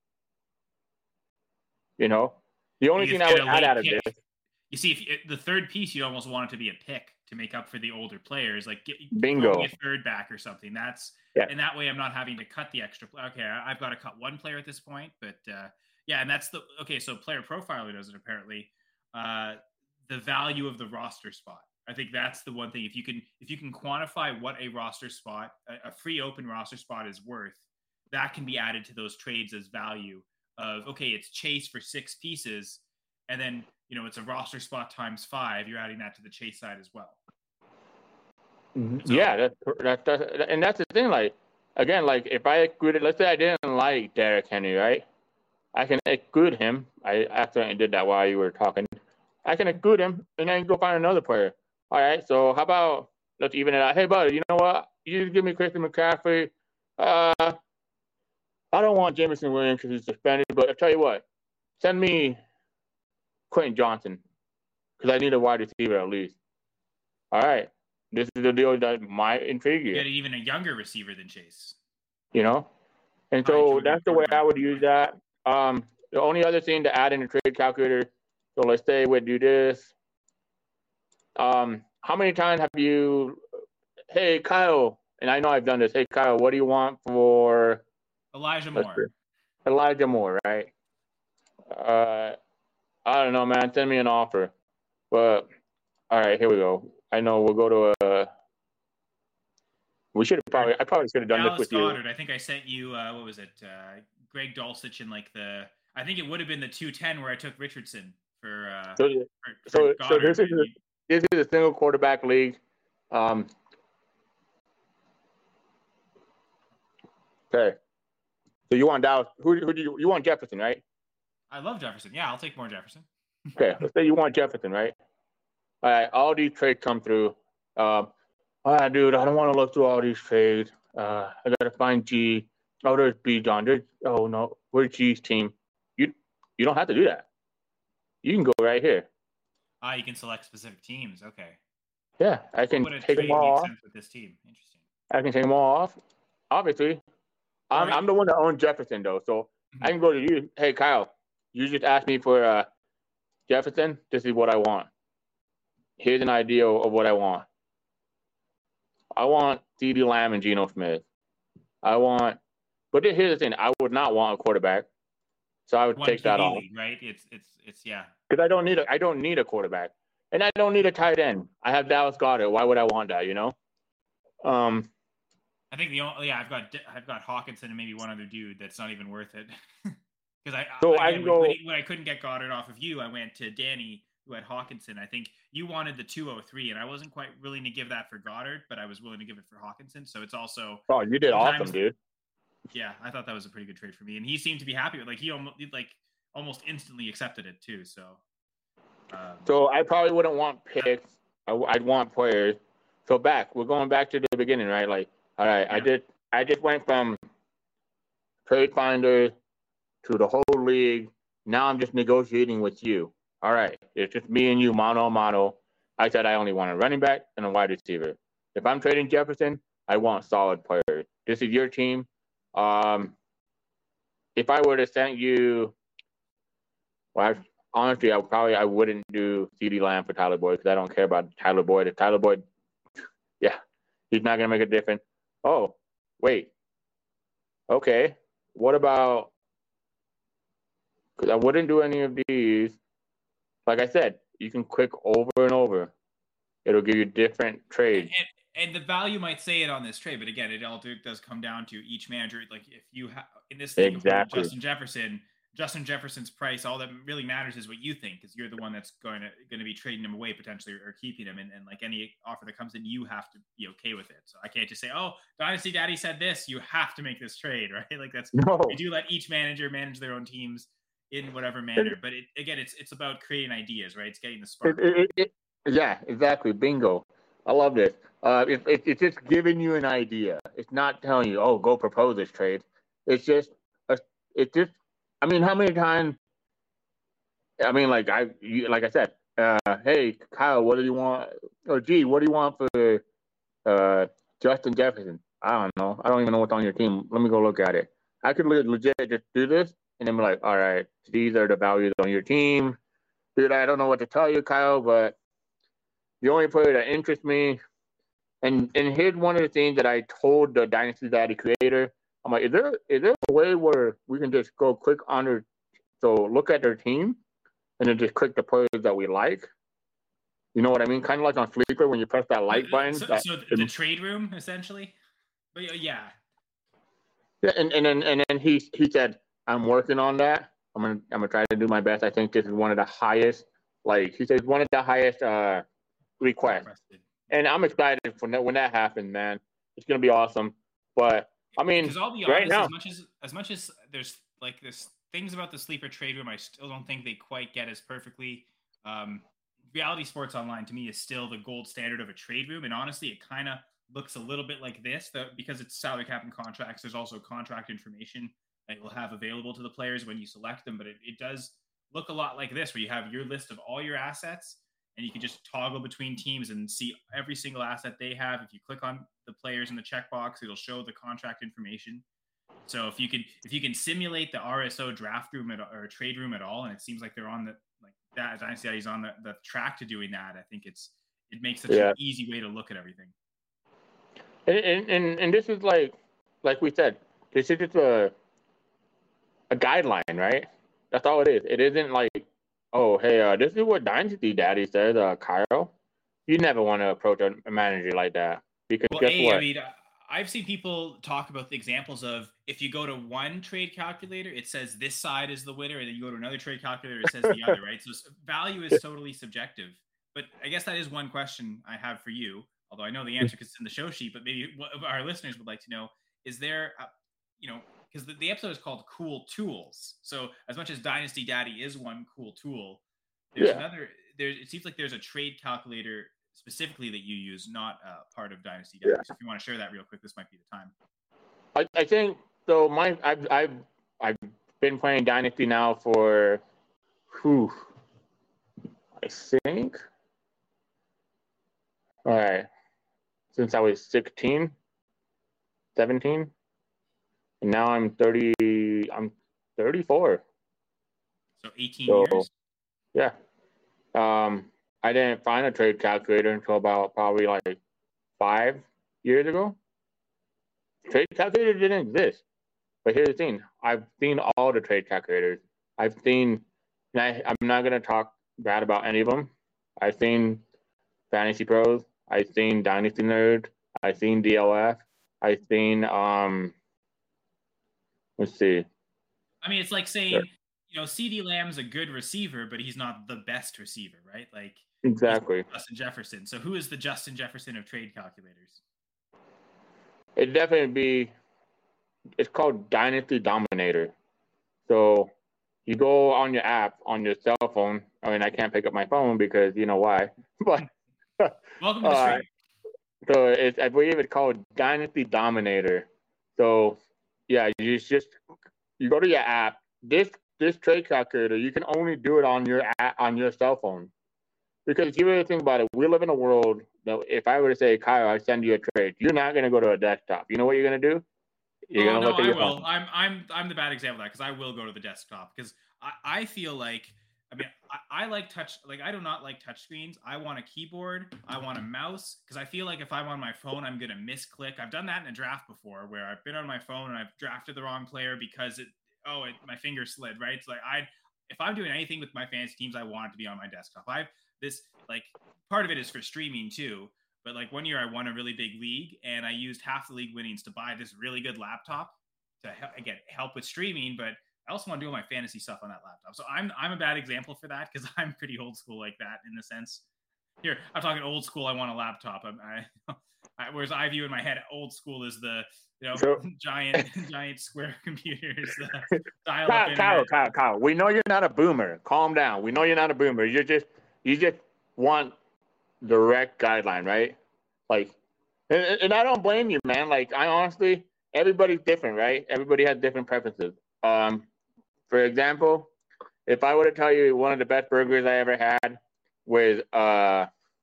Speaker 3: You know, the only
Speaker 2: You
Speaker 3: thing
Speaker 2: just
Speaker 3: I
Speaker 2: get
Speaker 3: would
Speaker 2: a
Speaker 3: add
Speaker 2: late
Speaker 3: out of
Speaker 2: pick.
Speaker 3: this,
Speaker 2: You see, if it, the third piece, you'd almost want it to be a pick to make up for the older players. Like, get,
Speaker 3: Bingo.
Speaker 2: throw me a third back or something. That's
Speaker 3: Yeah.
Speaker 2: and that way I'm not having to cut the extra. Play. Okay, I- I've got to cut one player at this point, but uh, yeah, and that's the okay. So Player Profiler does it apparently. Uh, the value of the roster spot. I think that's the one thing. If you can, if you can quantify what a roster spot, a, a free open roster spot is worth, that can be added to those trades as value. Of okay, it's Chase for six pieces, and then you know it's a roster spot times five. You're adding that to the Chase side as well. So-
Speaker 3: yeah, that's, that's, that's, and that's the thing. Like, again, like if I excluded, let's say I didn't like Derrick Henry, right? I can exclude him. I accidentally did that while you were talking. I can exclude him, and then go find another player. All right, so how about let's even it out. Hey, buddy, you know what? You just give me Christian McCaffrey. Uh, I don't want Jameson Williams because he's suspended, but I'll tell you what, send me Quentin Johnson because I need a wide receiver at least. All right. This is the deal that might intrigue you.
Speaker 2: You get even a younger receiver than Chase.
Speaker 3: You know? And so that's the way I would use that. Um, the only other thing to add in the trade calculator, so let's say we do this. Um, how many times have you, hey, Kyle, and I know I've done this, hey, Kyle, what do you want for
Speaker 2: Elijah Moore?
Speaker 3: Elijah Moore, right? Uh, I don't know, man. Send me an offer. But, all right, here we go. I know we'll go to a. We should have probably. I probably should have done
Speaker 2: Dallas
Speaker 3: this with
Speaker 2: Goddard.
Speaker 3: you.
Speaker 2: I think I sent you. Uh, what was it? Uh, Greg Dulcich in like the. I think it would have been the two ten where I took Richardson for. Uh,
Speaker 3: so,
Speaker 2: for,
Speaker 3: so,
Speaker 2: for
Speaker 3: so this is a, this is a single quarterback league. Um. Okay. So you want Dallas? Who? Who do you? You want Jefferson, right?
Speaker 2: I love Jefferson. Yeah, I'll take more Jefferson.
Speaker 3: Okay. Let's say you want Jefferson, right? All right. All these trades come through. Um. All right, dude. I don't want to look through all these trades. Uh, I gotta find G. Oh, there's B. John. There's. Oh no, where's G's team? You. You don't have to do that. You can go right here.
Speaker 2: Ah, you can select specific teams. Okay.
Speaker 3: Yeah, I can take them all off.
Speaker 2: With this team. Interesting.
Speaker 3: I can take them all off. Obviously, I'm, right. I'm the one that owns Jefferson, though, so mm-hmm. I can go to you. Hey, Kyle, you just asked me for uh, Jefferson. This is what I want. Here's an idea of what I want. I want CeeDee Lamb and Geno Smith. I want, but here's the thing: I would not want a quarterback, so I would one take that off.
Speaker 2: League, right? It's it's it's yeah.
Speaker 3: Because I don't need a I don't need a quarterback, and I don't need a tight end. I have Dallas Goedert. Why would I want that? You know. Um.
Speaker 2: I think the only yeah I've got I've got Hawkinson and maybe one other dude that's not even worth it. Because I
Speaker 3: so
Speaker 2: I,
Speaker 3: I
Speaker 2: again,
Speaker 3: go,
Speaker 2: when, when I couldn't get Goddard off of you, I went to Danny who had Hawkinson. I think you wanted the two oh three, and I wasn't quite willing to give that for Goddard, but I was willing to give it for Hawkinson. So it's also
Speaker 3: oh you did awesome, dude.
Speaker 2: Yeah, I thought that was a pretty good trade for me, and he seemed to be happy with like he almost like almost instantly accepted it too. So. Um,
Speaker 3: so I probably wouldn't want picks. I, I'd want players. So back, we're going back to the beginning, right? Like, all right, yeah. I did. I just went from Trade Finder to the whole league. Now I'm just negotiating with you. All right, it's just me and you, mano a mano. I said I only want a running back and a wide receiver. If I'm trading Jefferson, I want solid players. This is your team. Um, if I were to send you, well, I, honestly, I probably I wouldn't do CeeDee Lamb for Tyler Boyd because I don't care about Tyler Boyd. If Tyler Boyd, yeah, he's not gonna make a difference. Oh, wait. Okay, what about? Because I wouldn't do any of these. Like I said, you can click over and over. It'll give you different trades.
Speaker 2: And, and, and the value might say it on this trade, but again, it all does come down to each manager. Like if you have in this thing,
Speaker 3: exactly.
Speaker 2: Justin Jefferson. Justin Jefferson's price, all that really matters is what you think, because you're the one that's going to going to be trading him away potentially or, or keeping him. And, and like any offer that comes in, you have to be okay with it. So I can't just say, oh, Dynasty Daddy said this, you have to make this trade, right? Like that's
Speaker 3: no.
Speaker 2: We do let each manager manage their own teams in whatever manner. But it, again, it's it's about creating ideas, right? It's getting the spark.
Speaker 3: It, it, it, yeah, exactly. Bingo. I love this. Uh, it, it, it's just giving you an idea. It's not telling you, oh, go propose this trade. It's just, a, it's just. I mean, how many times? I mean, like I, you, like I said, uh, hey Kyle, what do you want? Or gee, what do you want for uh, Justin Jefferson? I don't know. I don't even know what's on your team. Let me go look at it. I could legit just do this and then be like, all right, these are the values on your team, dude. I don't know what to tell you, Kyle, but the only player that interests me, and and here's one of the things that I told the Dynasty Daddy creator. I'm like, is there is there a way where we can just go click on their, so look at their team, and then just click the players that we like? You know what I mean? Kind of like on Sleeper when you press that like button.
Speaker 2: So,
Speaker 3: that,
Speaker 2: so the it, trade room essentially. But yeah.
Speaker 3: Yeah, and and then and then he he said, I'm working on that. I'm gonna I'm gonna try to do my best. I think this is one of the highest, like he says, one of the highest uh requests. Requested. And I'm excited for that when that happens, man. It's gonna be awesome. But I mean,
Speaker 2: because I'll be honest, right now, as much as as much as there's like this things about the Sleeper trade room, I still don't think they quite get as perfectly. Um, Reality Sports Online to me is still the gold standard of a trade room, and honestly, it kind of looks a little bit like this. That because it's salary cap and contracts, there's also contract information that you'll have available to the players when you select them. But it, it does look a lot like this, where you have your list of all your assets, and you can just toggle between teams and see every single asset they have. If you click on the players in the checkbox, it'll show the contract information. So if you can if you can simulate the R S O draft room at, or trade room at all, and it seems like they're on the like that Dynasty Daddy's on the, the track to doing that, I think it's it makes such yeah. an easy way to look at everything.
Speaker 3: And, and and this is like like we said, this is just a a guideline, right? That's all it is. It isn't like, oh, hey, uh, this is what Dynasty Daddy says, uh, Kyle. You never want to approach a manager like that because
Speaker 2: well,
Speaker 3: guess
Speaker 2: a,
Speaker 3: what?
Speaker 2: I mean, I've seen people talk about the examples of if you go to one trade calculator, it says this side is the winner, and then you go to another trade calculator, it says the other, right? So value is totally subjective. But I guess that is one question I have for you, although I know the answer because it's in the show sheet, but maybe what our listeners would like to know, is there, a, you know, because the, the episode is called Cool Tools. So as much as Dynasty Daddy is one cool tool, there's yeah. another, there, it seems like there's a trade calculator specifically that you use, not uh, part of Dynasty Daddy. Yeah. So if you want to share that real quick, this might be the time.
Speaker 3: I, I think, so my, I've, I've, I've been playing Dynasty now for, whew, I think, all right, since I was sixteen, seventeen, and now I'm thirty, I'm thirty-four.
Speaker 2: So eighteen
Speaker 3: so,
Speaker 2: years?
Speaker 3: Yeah. Um, I didn't find a trade calculator until about probably like five years ago. Trade calculator didn't exist. But here's the thing. I've seen all the trade calculators. I've seen, and I, I'm not going to talk bad about any of them. I've seen Fantasy Pros. I've seen Dynasty Nerd. I've seen D L F. I've seen, um, let's see.
Speaker 2: I mean, it's like saying, sure. you know, CeeDee Lamb's a good receiver, but he's not the best receiver, right? Like,
Speaker 3: exactly.
Speaker 2: Justin Jefferson. So who is the Justin Jefferson of trade calculators?
Speaker 3: It'd definitely be, it's called Dynasty Dominator. So you go on your app on your cell phone. I mean, I can't pick up my phone because you know why. But
Speaker 2: welcome to the stream.
Speaker 3: Uh, so it's, I believe it's called Dynasty Dominator. So yeah, you just you go to your app. This this trade calculator, you can only do it on your app, on your cell phone. Because if you really think about it, we live in a world that if I were to say, Kyle, I send you a trade, you're not going to go to a desktop. You know what you're going to do? You're
Speaker 2: oh,
Speaker 3: going to
Speaker 2: no,
Speaker 3: look at
Speaker 2: I
Speaker 3: your
Speaker 2: will.
Speaker 3: phone.
Speaker 2: I'm I'm I'm the bad example of that because I will go to the desktop because I, I feel like I mean I, I like touch like I do not like touch screens. I want a keyboard. I want a mouse because I feel like if I'm on my phone, I'm going to misclick. I've done that in a draft before where I've been on my phone and I've drafted the wrong player because it oh it, my finger slid, right? It's like I if I'm doing anything with my fantasy teams, I want it to be on my desktop. I've this like part of it is for streaming too. But like one year I won a really big league and I used half the league winnings to buy this really good laptop to help, again, help with streaming, but I also want to do all my fantasy stuff on that laptop. So I'm I'm a bad example for that because I'm pretty old school like that in the sense. Here, I'm talking old school. I want a laptop. I, I, whereas I view in my head, old school is the you know so, giant giant square computers. The dial
Speaker 3: Kyle, Kyle, Kyle, Kyle, we know you're not a boomer. Calm down. We know you're not a boomer. You're just you just want direct guideline, right? Like, and, and I don't blame you, man. Like, I honestly, everybody's different, right? Everybody has different preferences. Um, for example, if I were to tell you one of the best burgers I ever had was uh,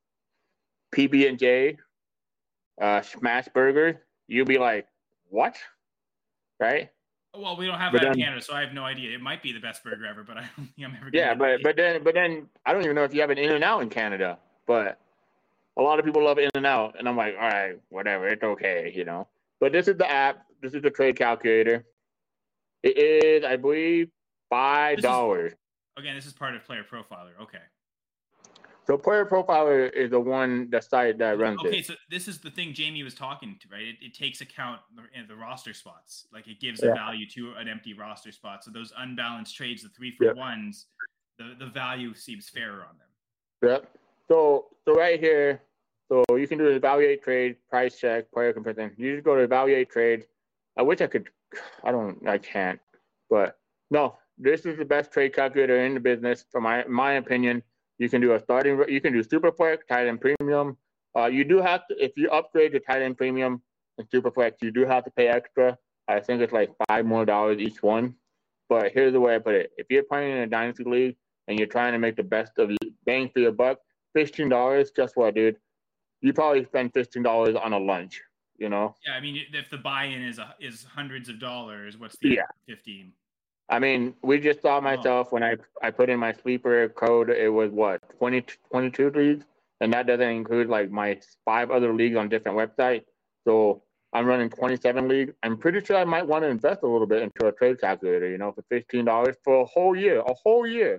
Speaker 3: P B and J uh, smash burgers, you'd be like, what? Right?
Speaker 2: Well, we don't have but that then, in Canada, so I have no idea. It might be the best burger ever, but I don't think I'm ever.
Speaker 3: Yeah, but but then but then I don't even know if you have an In-N-Out in Canada, but a lot of people love In-N-Out, and I'm like, all right, whatever, it's okay, you know. But this is the app. This is the trade calculator. It is, I believe, five dollars.
Speaker 2: Again, this is part of Player Profiler. Okay.
Speaker 3: So Player Profiler is the one, the site that runs
Speaker 2: okay,
Speaker 3: it.
Speaker 2: Okay, so this is the thing Jamie was talking to, right? It, it takes account the, the roster spots. Like it gives yeah. a value to an empty roster spot. So those unbalanced trades, the three for yep. ones, the, the value seems fairer on them.
Speaker 3: Yep. So so right here, so you can do evaluate trade, price check, player comparison. You just go to evaluate trade. I wish I could, I don't, I can't, but no, this is the best trade calculator in the business, from my my opinion. You can do a starting, you can do Superflex, tight end premium. Uh, you do have to, if you upgrade to tight end premium and Superflex, you do have to pay extra. I think it's like five more dollars each one. But here's the way I put it: if you're playing in a dynasty league and you're trying to make the best of bang for your buck, fifteen dollars. Guess what, dude? You probably spend fifteen dollars on a lunch. You know?
Speaker 2: Yeah, I mean, if the buy-in is a, is hundreds of dollars, what's the
Speaker 3: Yeah.
Speaker 2: fifteen?
Speaker 3: I mean, we just saw myself oh. when I I put in my sleeper code. It was what twenty, twenty-two leagues, and that doesn't include like my five other leagues on different websites. So I'm running twenty-seven leagues. I'm pretty sure I might want to invest a little bit into a trade calculator. You know, for fifteen dollars for a whole year, a whole year.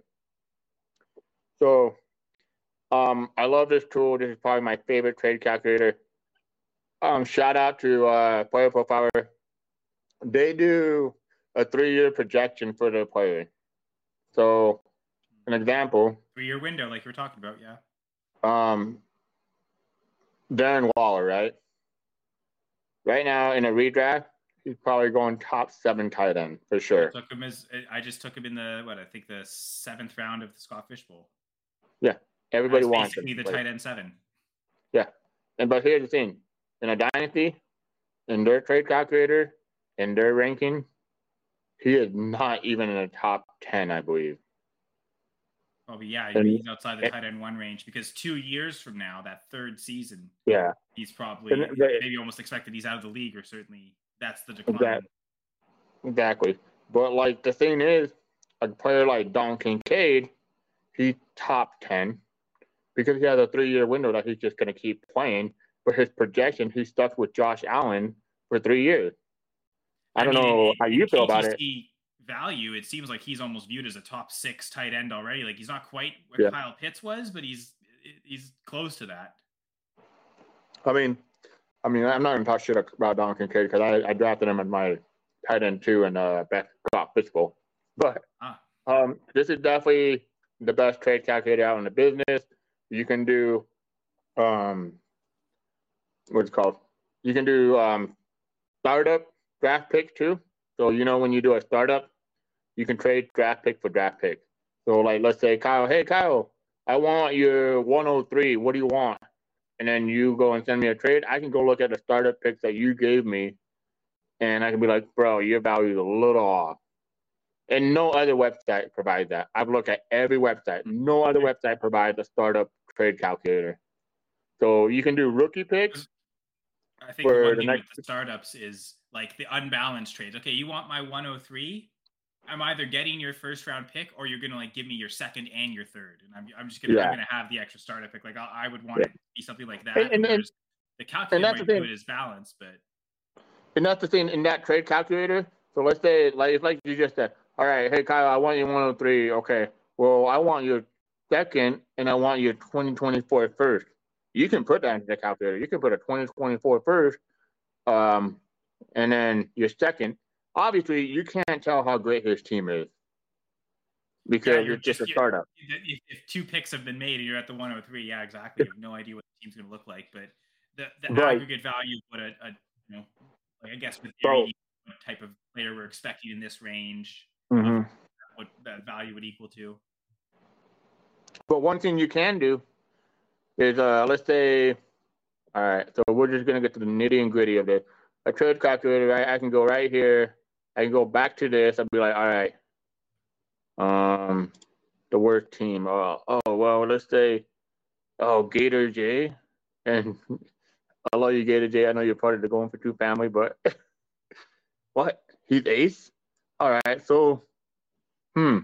Speaker 3: So, um, I love this tool. This is probably my favorite trade calculator. Um, shout out to uh, Player Profiler. They do a three-year projection for the player. So, an example.
Speaker 2: Three-year window, like you were talking about, yeah.
Speaker 3: Um, Darren Waller, right? Right now in a redraft, he's probably going top seven tight end for sure.
Speaker 2: I took him as I just took him in the what I think the seventh round of the Scott Fish Bowl.
Speaker 3: Yeah, everybody wants
Speaker 2: basically him. The tight end seven.
Speaker 3: Yeah, and but here's the thing: in a dynasty, in their trade calculator, in their ranking, he is not even in the top ten, I believe.
Speaker 2: Oh, yeah, and, he's outside the and, tight end one range because two years from now, that third season,
Speaker 3: yeah,
Speaker 2: he's probably and, but, maybe almost expected he's out of the league, or certainly that's the decline.
Speaker 3: Exactly. exactly. But like the thing is, a player like Don Kincaid, he's top ten because he has a three-year window that he's just going to keep playing. But his projection, he's stuck with Josh Allen for three years. I, I don't mean, know how you feel about it.
Speaker 2: Value, it seems like he's almost viewed as a top six tight end already. Like he's not quite what yeah. Kyle Pitts was, but he's he's close to that.
Speaker 3: I mean, I mean, I'm not even talking shit about Don Kincaid because I, I drafted him in my tight end two and uh best Scott Fish Bowl. But ah. um, this is definitely the best trade calculator out in the business. You can do um, what's it called? You can do um, startup draft picks too. So you know when you do a startup, you can trade draft pick for draft pick. So, like, let's say, Kyle, hey, Kyle, I want your one oh three. What do you want? And then you go and send me a trade. I can go look at the startup picks that you gave me, and I can be like, bro, your value is a little off. And no other website provides that. I've looked at every website. No other website provides a startup trade calculator. So you can do rookie picks.
Speaker 2: I think the one thing next... with the startups is, like, the unbalanced trades. Okay, you want my one oh three? I'm either getting your first round pick or you're going to like give me your second and your third. And I'm, I'm just going to, yeah. I'm going to have the extra startup pick. Like I, I would want yeah. it to be something like that.
Speaker 3: And, and, and
Speaker 2: the calculator might do it as balance, but.
Speaker 3: And that's the thing in that trade calculator. So let's say, like, it's like you just said, all right, hey, Kyle, I want your one oh three. Okay. Well, I want your second and I want your twenty twenty-four first. You can put that into the calculator. You can put a twenty twenty-four first, um, and then your second. Obviously, you can't tell how great his team is because yeah, it's just, just a startup.
Speaker 2: If, if two picks have been made and you're at the one oh three, yeah, exactly. You have no idea what the team's going to look like. But the, the right. aggregate value, what a, a you know, like I guess with theory, what type of player we're expecting in this range,
Speaker 3: mm-hmm.
Speaker 2: what that value would equal to.
Speaker 3: But one thing you can do is, uh, let's say, all right, so we're just going to get to the nitty and gritty of it. A trade calculator, right? I can go right here. I can go back to this. I'll be like, all right, um, the worst team. Oh, oh, well, let's say, oh, Gator J. And I love you, Gator J. I know you're part of the Going for Two family, but what? He's ace? All right, so, hmm.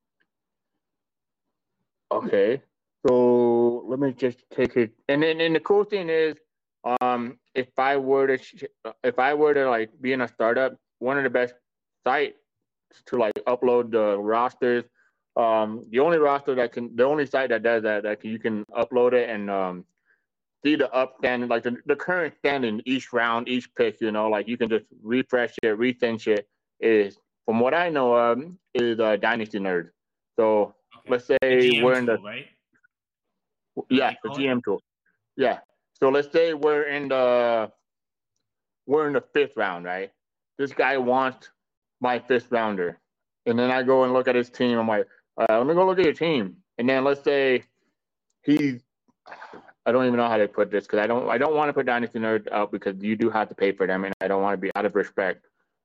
Speaker 3: Okay, so let me just take it. And then and the cool thing is, um, if I were to, if I were to like be in a startup, one of the best sites to like upload the rosters. Um, the only roster that can, the only site that does that, that can, you can upload it and um, see the up standing, like the, the current standing each round, each pick. You know, like you can just refresh it, refinish it. Is from what I know of, is uh, Dynasty Nerd. So okay. let's say we're in the
Speaker 2: tool, right?
Speaker 3: Yeah, the G M tool. Yeah. So let's say we're in the we're in the fifth round, right? This guy wants my fifth rounder, and then I go and look at his team. I'm like, uh, let me go look at your team, and then let's say he's. I don't even know how to put this because I don't. I don't want to put Dynasty Nerd out because you do have to pay for them, and I don't want to be out of respect.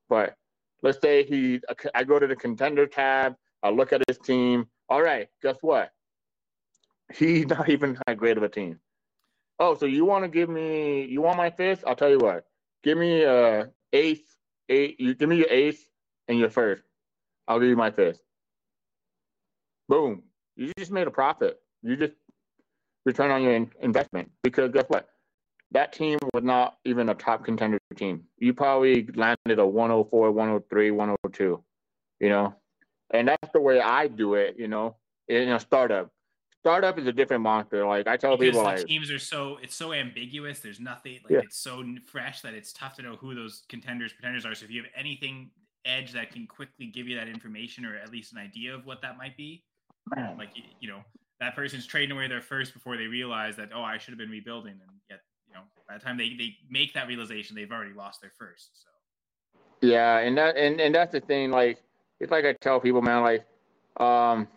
Speaker 3: But let's say he, I go to the contender tab, I look at his team. All right, guess what? He's not even that great of a team. Oh, so you want to give me? You want my fifth? I'll tell you what. Give me a ace, eight. You give me your ace and your first. I'll give you my fifth. Boom! You just made a profit. You just return on your in- investment because guess what? That team was not even a top contender team. You probably landed a one oh four, one oh three, one oh two. You know, and that's the way I do it. You know, in a startup. Startup is a different monster. Like I tell
Speaker 2: because
Speaker 3: people,
Speaker 2: the
Speaker 3: like
Speaker 2: teams are so it's so ambiguous. There's nothing like
Speaker 3: yeah,
Speaker 2: it's so fresh that it's tough to know who those contenders pretenders are. So if you have anything edge that can quickly give you that information or at least an idea of what that might be,
Speaker 3: man.
Speaker 2: like you know that person's trading away their first before they realize that oh I should have been rebuilding, and yet you know by the time they they make that realization they've already lost their first. So
Speaker 3: Yeah, and that and, and that's the thing. Like it's like I tell people, man. Like, um,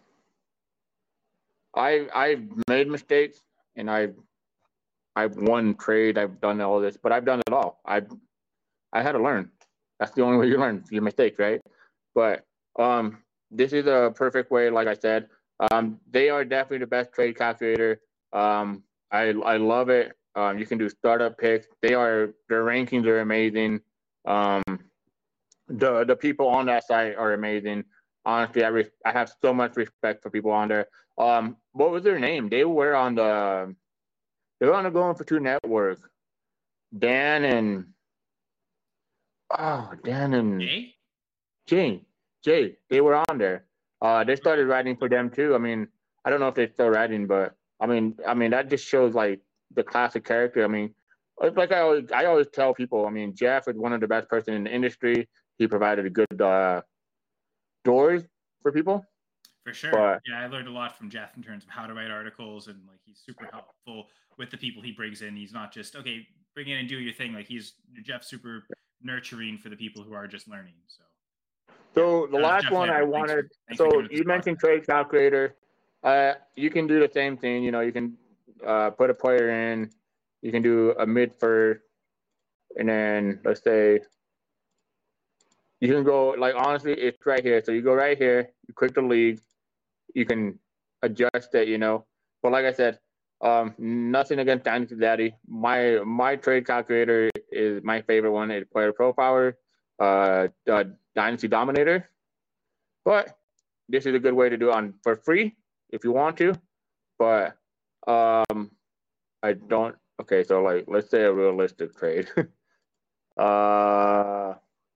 Speaker 3: I I've made mistakes and I've I've won trade. I've done all this, but I've done it all. I I had to learn. That's the only way you learn your mistakes, right? But um, this is a perfect way. Like I said, um, they are definitely the best trade calculator. Um, I I love it. Um, you can do startup picks. They are their rankings are amazing. Um, the the people on that site are amazing. Honestly, I re- I have so much respect for people on there. Um, what was their name? They were on the they were on the Going for Two network. Dan and oh Dan and
Speaker 2: Jay,
Speaker 3: Jay Jay. They were on there. Uh, they started writing for them too. I mean, I don't know if they're still writing, but I mean, I mean that just shows like the classic character. I mean, like I always I always tell people. I mean, Jeff is one of the best person in the industry. He provided a good uh, doors for people.
Speaker 2: for sure.
Speaker 3: But
Speaker 2: Yeah, I learned a lot from Jeff in terms of how to write articles, and like he's super helpful with the people he brings in. He's not just okay, bring in and do your thing. Like he's Jeff's super nurturing for the people who are just learning. So yeah,
Speaker 3: so the
Speaker 2: that was
Speaker 3: last one
Speaker 2: definitely
Speaker 3: I
Speaker 2: epic. Thanks for
Speaker 3: wanted.
Speaker 2: thanks for
Speaker 3: So
Speaker 2: giving us this
Speaker 3: you mentioned
Speaker 2: podcast.
Speaker 3: trade calculator. Uh, you can do the same thing. You know, you can uh, put a player in. You can do a mid first, and then let's say you can go like honestly, it's right here. So you go right here. You click the league. You can adjust it. You know, but like I said, um, nothing against Dynasty Daddy. My my trade calculator is my favorite one. It's Player Profiler, uh, uh, Dynasty Dominator. But this is a good way to do it on for free if you want to. But um, I don't. Okay, so like let's say a realistic trade. uh,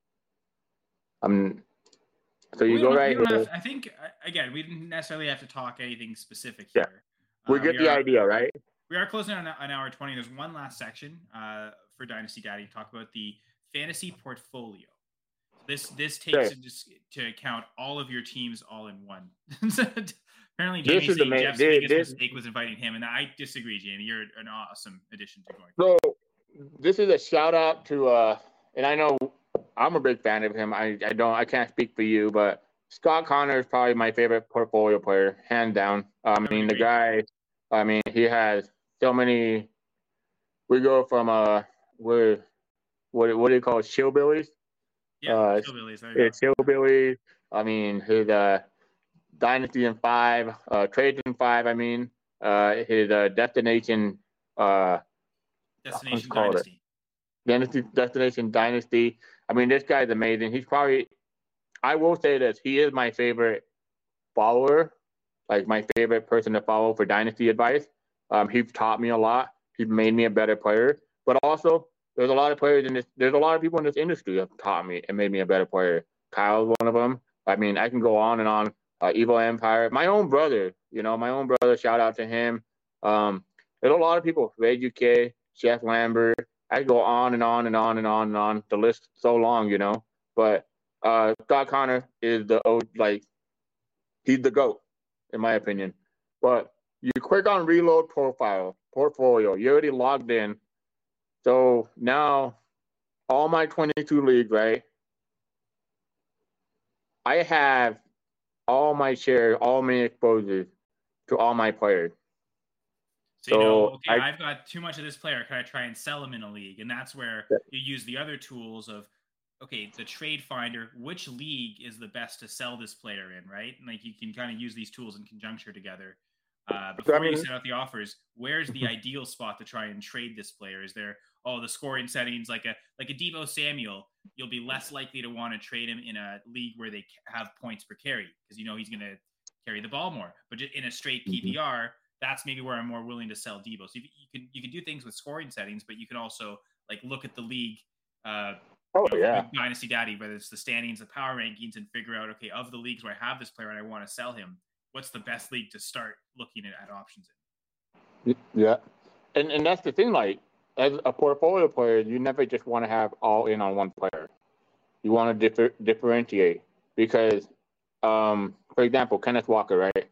Speaker 3: I'm so
Speaker 2: We
Speaker 3: you go
Speaker 2: don't, we
Speaker 3: right
Speaker 2: don't have.
Speaker 3: here.
Speaker 2: I think again, we didn't necessarily have to talk anything specific
Speaker 3: Yeah,
Speaker 2: here.
Speaker 3: we
Speaker 2: Uh,
Speaker 3: get
Speaker 2: we
Speaker 3: the
Speaker 2: are
Speaker 3: idea, right?
Speaker 2: we are closing on an hour twenty. There's one last section uh, for Dynasty Daddy to talk about the fantasy portfolio. So this this takes
Speaker 3: Okay.
Speaker 2: into to account all of your teams all in one. Apparently,
Speaker 3: This
Speaker 2: Jamie's
Speaker 3: is the
Speaker 2: saying
Speaker 3: main.
Speaker 2: Jeff's
Speaker 3: This,
Speaker 2: biggest
Speaker 3: this
Speaker 2: mistake was inviting him, and I disagree, Jamie. You're an awesome addition to going.
Speaker 3: so this is a shout out to uh, and I know I'm a big fan of him. I I don't I can't speak for you, but Scott Connor is probably my favorite portfolio player, hands down. I
Speaker 2: I would
Speaker 3: mean, the
Speaker 2: agree.
Speaker 3: guy. I mean, he has so many. We go from uh, what what what do you call it, shillbillies?
Speaker 2: Yeah,
Speaker 3: Uh,
Speaker 2: Hillbillies. There you go.
Speaker 3: it's hillbillies. I mean, his uh, dynasty in five, uh, trades in five. I mean, uh, his uh, destination. Uh, what's
Speaker 2: Destination
Speaker 3: it called it?
Speaker 2: Dynasty.
Speaker 3: Dynasty destination dynasty. I mean, this guy's amazing. He's probably. I will say this. He is my favorite follower, like my favorite person to follow for dynasty advice. Um, he's taught me a lot. He's made me a better player. But also, there's a lot of players in this. There's a lot of people in this industry that have taught me and made me a better player. Kyle's one of them. I mean, I can go on and on. Uh, Evil Empire, my own brother. You know, my own brother. Shout out to him. Um, there's a lot of people. Ray U K, Jeff Lambert. I go on and on and on and on and on. The list is so long, you know. But uh, Scott Connor is the like he's the GOAT, in my opinion. But you click on reload profile, portfolio. You already logged in. So now all my twenty-two leagues, right? I have all my shares, all my exposures to all my players.
Speaker 2: So you know,
Speaker 3: So
Speaker 2: okay,
Speaker 3: I
Speaker 2: I've got too much of this player. Can I try and sell him in a league? And that's where you use the other tools of, okay, the trade finder, which league is the best to sell this player in, right? And like you can kind of use these tools in conjunction together. Uh,
Speaker 3: So, I
Speaker 2: before you
Speaker 3: mean,
Speaker 2: set out the offers, where's the ideal spot to try and trade this player? Is there oh the scoring settings like a like a Deebo Samuel? You'll be less likely to want to trade him in a league where they have points per carry because you know he's going to carry the ball more. But in a straight P P R, that's maybe where I'm more willing to sell Deebo. So you, you can you can do things with scoring settings, but you can also like look at the league. Uh,
Speaker 3: oh
Speaker 2: you know,
Speaker 3: yeah,
Speaker 2: with Dynasty Daddy, whether it's the standings, the power rankings, and figure out okay of the leagues where I have this player and I want to sell him, what's the best league to start looking at, at options
Speaker 3: in? Yeah, and and that's the thing. Like as a portfolio player, you never just want to have all in on one player. You want to differ, differentiate because, um, for example, Kenneth Walker, right?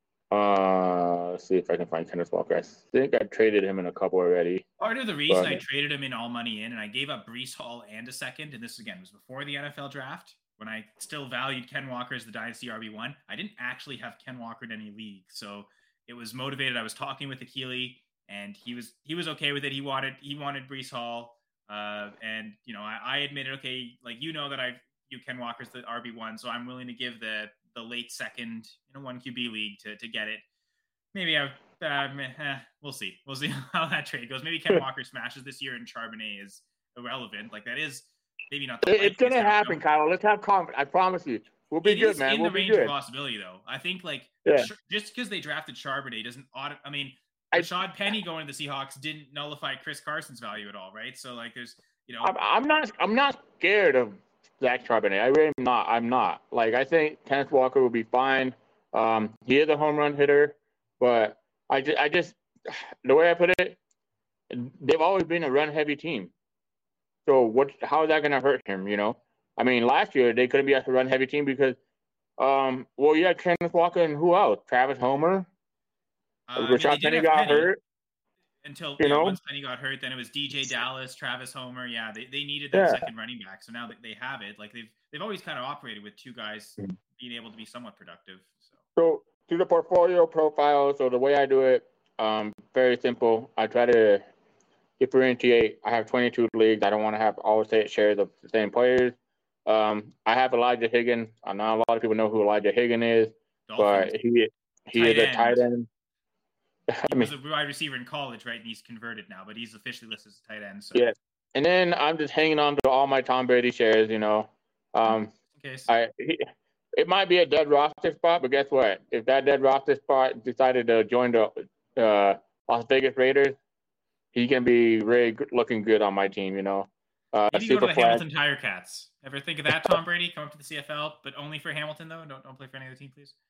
Speaker 3: Uh, let's see if I can find Kenneth Walker. I think I traded him in a couple already.
Speaker 2: Part of the reason
Speaker 3: but,
Speaker 2: I traded him in all money in, and I gave up Breece Hall and a second, and this again was before the N F L draft, when I still valued Ken Walker as the Dynasty R B one. I didn't actually have Ken Walker in any league, so it was motivated. I was talking with Akili, and he was he was okay with it. He wanted he wanted Breece Hall, uh, and you know I, I admitted, okay, like you know that I view Ken Walker's the R B one, so I'm willing to give the the late second in a one Q B league to to get it. Maybe I uh, eh, we'll see. We'll see how that trade goes. Maybe Ken Walker smashes this year and Charbonnet is irrelevant. Like that is maybe not the
Speaker 3: it's gonna happen,
Speaker 2: outcome.
Speaker 3: Kyle. Let's have confidence. I promise you, we'll be
Speaker 2: it
Speaker 3: good,
Speaker 2: is
Speaker 3: man.
Speaker 2: in
Speaker 3: We'll
Speaker 2: the
Speaker 3: be
Speaker 2: range
Speaker 3: good.
Speaker 2: of possibility, though. I think like
Speaker 3: yeah.
Speaker 2: just because they drafted Charbonnet doesn't audit. I mean,
Speaker 3: I,
Speaker 2: Rashad Penny going to the Seahawks didn't nullify Chris Carson's value at all, right? So like, there's you know,
Speaker 3: I'm, I'm not. I'm not scared of Zach Charbonnet. I really am not. I'm not. Like I think Kenneth Walker will be fine. Um, he is a home run hitter, but I just, I just, the way I put it, they've always been a run heavy team. So what? How is that going to hurt him? You know, I mean, last year they couldn't be a run heavy team because, um, well, yeah, Kenneth Walker and who else? Travis Homer,
Speaker 2: uh, I mean,
Speaker 3: Rashad Penny got
Speaker 2: Penny
Speaker 3: hurt.
Speaker 2: Until
Speaker 3: you
Speaker 2: yeah,
Speaker 3: know?
Speaker 2: once Penny got hurt, then it was D J Dallas, Travis Homer. Yeah, they, they needed that
Speaker 3: Yeah.
Speaker 2: second running back. So now that they have it, like they've they've always kind of operated with two guys
Speaker 3: Mhm.
Speaker 2: being able to be somewhat productive. So
Speaker 3: So to the portfolio profile, so the way I do it, um, very simple. I try to differentiate. I have twenty-two leagues. I don't want to have all the shares of the same players. Um, I have Elijah Higgins. I know a lot of people know who Elijah Higgins is,
Speaker 2: Dolphins,
Speaker 3: but he he
Speaker 2: tight
Speaker 3: is a
Speaker 2: end.
Speaker 3: tight end.
Speaker 2: He
Speaker 3: I mean,
Speaker 2: was a wide receiver in college, right? And he's converted now, but he's officially listed as a tight end. So
Speaker 3: yeah. And then I'm just hanging on to all my Tom Brady shares. You know, um,
Speaker 2: in case.
Speaker 3: I he, it might be a dead roster spot, but guess what? If that dead roster spot decided to join the uh, Las Vegas Raiders, he can be really good, looking good on my team. You know, uh,
Speaker 2: Maybe go
Speaker 3: super
Speaker 2: to the
Speaker 3: flag.
Speaker 2: Hamilton Tire Cats. Ever think of that, Tom Brady? Come up to the C F L, but only for Hamilton though. Don't don't play for any other team, please.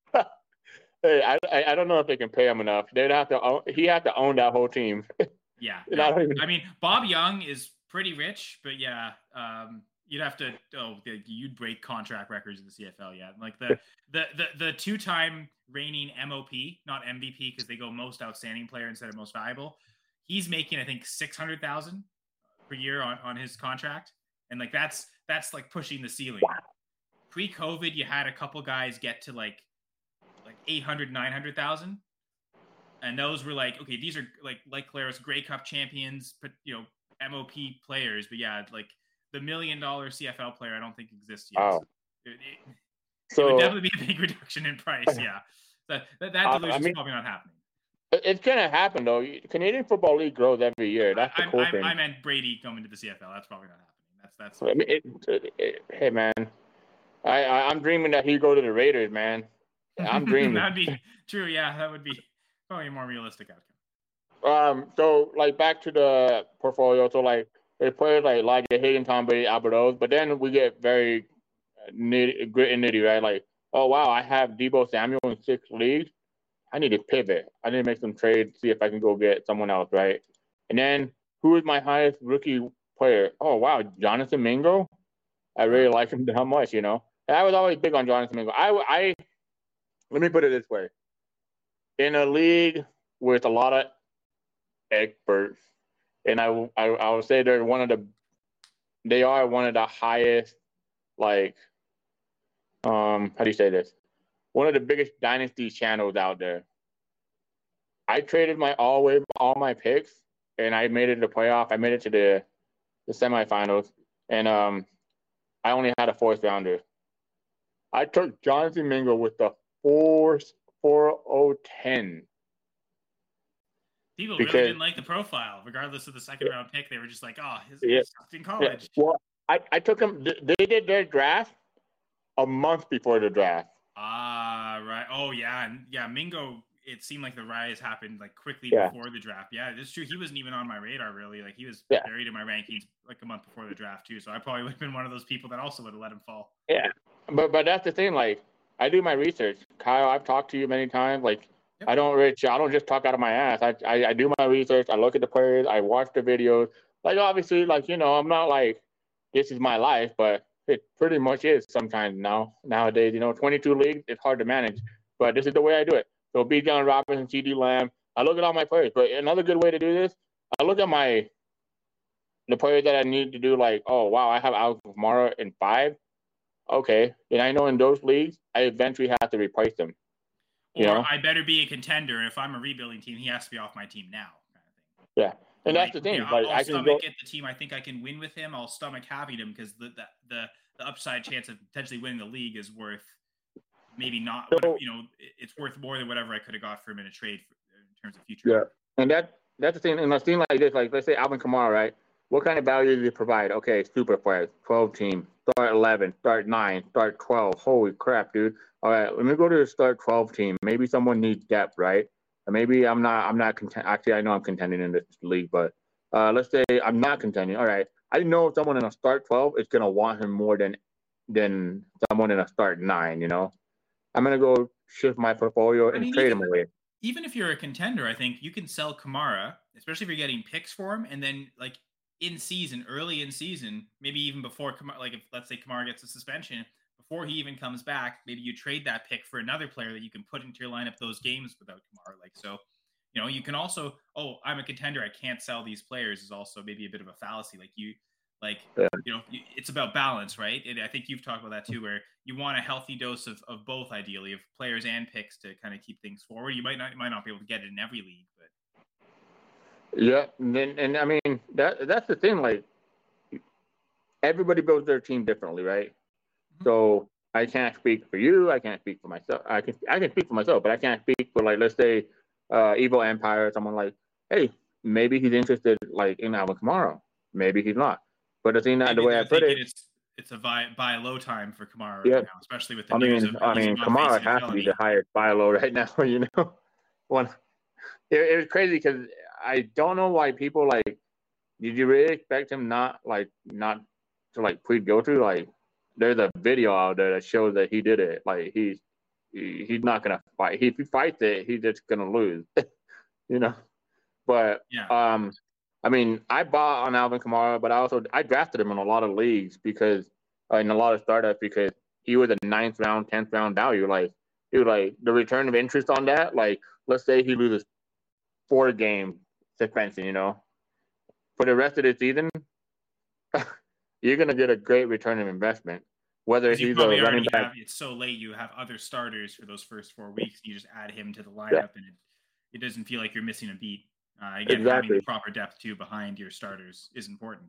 Speaker 3: Hey, I I don't know if they can pay him enough. They'd have to. Own, he have to own that whole team.
Speaker 2: Yeah,
Speaker 3: And
Speaker 2: no.
Speaker 3: I don't even-
Speaker 2: I mean, Bob Young is pretty rich, but yeah, um, you'd have to. Oh, the- you'd break contract records in the C F L. Yeah, like the the the, the two time reigning M O P, not M V P, because they go most outstanding player instead of most valuable. He's making, I think, six hundred thousand per year on on his contract, and like that's that's like pushing the ceiling.
Speaker 3: Wow.
Speaker 2: Pre-COVID, you had a couple guys get to like like eight hundred, nine hundred thousand. And those were like, okay, these are like like Claris Grey Cup champions, but you know, M O P players. But yeah, like the million dollar C F L player, I don't think exists yet.
Speaker 3: Oh.
Speaker 2: So it, it,
Speaker 3: So
Speaker 2: it would definitely be a big reduction in price. Yeah, that that, that
Speaker 3: Uh, I
Speaker 2: delusion's
Speaker 3: mean-
Speaker 2: probably not happening.
Speaker 3: it's gonna happen though. Canadian Football League grows every year. That's the
Speaker 2: I,
Speaker 3: cool
Speaker 2: I,
Speaker 3: thing.
Speaker 2: I meant Brady coming to the C F L. That's probably not happening. That's that's.
Speaker 3: I mean, it, it, hey man, I, I I'm dreaming that he go to the Raiders, man. I'm dreaming.
Speaker 2: That'd be true. Yeah, that would be probably a more realistic outcome.
Speaker 3: Um, so like back to the portfolio. So like they players like Elijah Higgins, Tom Brady, Albert O's, but then we get very nitty, grit and nitty, right? Like, oh wow, I have Deebo Samuel in six leagues. I need to pivot. I need to make some trades, see if I can go get someone else, right? And then who is my highest rookie player? Oh wow, Jonathan Mingo. I really like him that much, you know. And I was always big on Jonathan Mingo. I, I let me put it this way: in a league with a lot of experts, and I, I, I would say they're one of the, they are one of the highest, like, um, how do you say this? One of the biggest dynasty channels out there. I traded my all way all my picks, and I made it to the playoff. I made it to the the semifinals, and um, I only had a fourth rounder. I took Jonathan Mingo with the four four oh ten.
Speaker 2: People really
Speaker 3: Because
Speaker 2: didn't like the profile, regardless of the second round pick. They were just like, "Oh, his,
Speaker 3: yeah,
Speaker 2: he sucked in
Speaker 3: yeah.
Speaker 2: college."
Speaker 3: Well, I, I took him. They did their draft a month before the draft.
Speaker 2: Ah, right. Oh, yeah, and yeah, Mingo. It seemed like the rise happened like quickly
Speaker 3: Yeah.
Speaker 2: before the draft. Yeah, it's true. He wasn't even on my radar really. Like he was
Speaker 3: Yeah.
Speaker 2: buried in my rankings like a month before the draft too. So I probably would have been one of those people that also would have let him fall.
Speaker 3: Yeah, but but that's the thing. Like I do my research, Kyle. I've talked to you many times. Like
Speaker 2: Yep.
Speaker 3: I don't rich. I don't just talk out of my ass. I, I I do my research. I look at the players. I watch the videos. Like obviously, like you know, I'm not like this is my life, but it pretty much is sometimes now nowadays. You know, twenty-two leagues. It's hard to manage, but this is the way I do it. So Bijan Robinson, C D Lamb. I look at all my players. But another good way to do this, I look at my the players that I need to do. Like, oh wow, I have Alex Kamara in five. Okay, and I know in those leagues, I eventually have to replace them.
Speaker 2: Or
Speaker 3: you know?
Speaker 2: I better be a contender. And if I'm a rebuilding team, he has to be off my team now, kind of thing.
Speaker 3: Yeah, and
Speaker 2: like,
Speaker 3: that's the thing.
Speaker 2: Okay,
Speaker 3: like,
Speaker 2: I'll,
Speaker 3: I
Speaker 2: I'll
Speaker 3: can
Speaker 2: stomach
Speaker 3: go...
Speaker 2: it. The team I think I can win with him. I'll stomach having him because the, the the the upside chance of potentially winning the league is worth maybe not. So, you know, it's worth more than whatever I could have got for him in a trade for, in terms of future.
Speaker 3: Yeah, and that that's the thing. And a thing like this, like let's say Alvin Kamara, right? What kind of value do they provide? Okay, super players, twelve team, start eleven, start nine, start twelve. Holy crap, dude! All right, let me go to the start twelve team. Maybe someone needs depth, right? Or maybe I'm not. I'm not content. Actually, I know I'm contending in this league, but uh, let's say I'm not contending. All right, I know someone in a start twelve is gonna want him more than than someone in a start nine. You know, I'm gonna go shift my portfolio and I mean, trade
Speaker 2: even,
Speaker 3: him away.
Speaker 2: Even if you're a contender, I think you can sell Kamara, especially if you're getting picks for him, and then like in season, early in season, maybe even before, like if let's say Kamara gets a suspension, before he even comes back, maybe you trade that pick for another player that you can put into your lineup those games without Kamara. Like, so, you know, you can also, oh, I'm a contender, I can't sell these players is also maybe a bit of a fallacy. Like you, like, yeah. you know, it's about balance, right? And I think you've talked about that too, where you want a healthy dose of, of both, ideally, of players and picks to kind of keep things forward. You might not, you might not be able to get it in every league, but.
Speaker 3: Yeah, and then, and I mean that that's the thing. Like everybody builds their team differently, right? Mm-hmm. So I can't speak for you. I can't speak for myself. I can I can speak for myself, but I can't speak for like let's say uh, Evil Empire. Someone like, hey, maybe he's interested like in Alvin Kamara. Maybe he's not. But the thing that the way I put it,
Speaker 2: it's it's a buy buy low time for Kamara
Speaker 3: yeah.
Speaker 2: right now, especially with the
Speaker 3: I
Speaker 2: news
Speaker 3: mean,
Speaker 2: of
Speaker 3: I mean, Kamara has to be the highest buy low right now. You know, one. It, it was crazy because I don't know why people like. Did you really expect him not like not to like plead guilty? Like, there's a video out there that shows that he did it. Like he's he, he's not gonna fight. If he fights it, he's just gonna lose. You know. But
Speaker 2: yeah.
Speaker 3: um, I mean, I bought on Alvin Kamara, but I also I drafted him in a lot of leagues because uh, in a lot of startups because he was a ninth round, tenth round value. Like, dude, like the return of interest on that. Like, let's say he loses four game suspension, you know, for the rest of the season, you're gonna get a great return of investment. Whether he's a running back,
Speaker 2: have, it's so late. You have other starters for those first four weeks. You just add him to the lineup,
Speaker 3: yeah.
Speaker 2: and it, it doesn't feel like you're missing a beat. Uh, again,
Speaker 3: exactly.
Speaker 2: having the proper depth too behind your starters is important.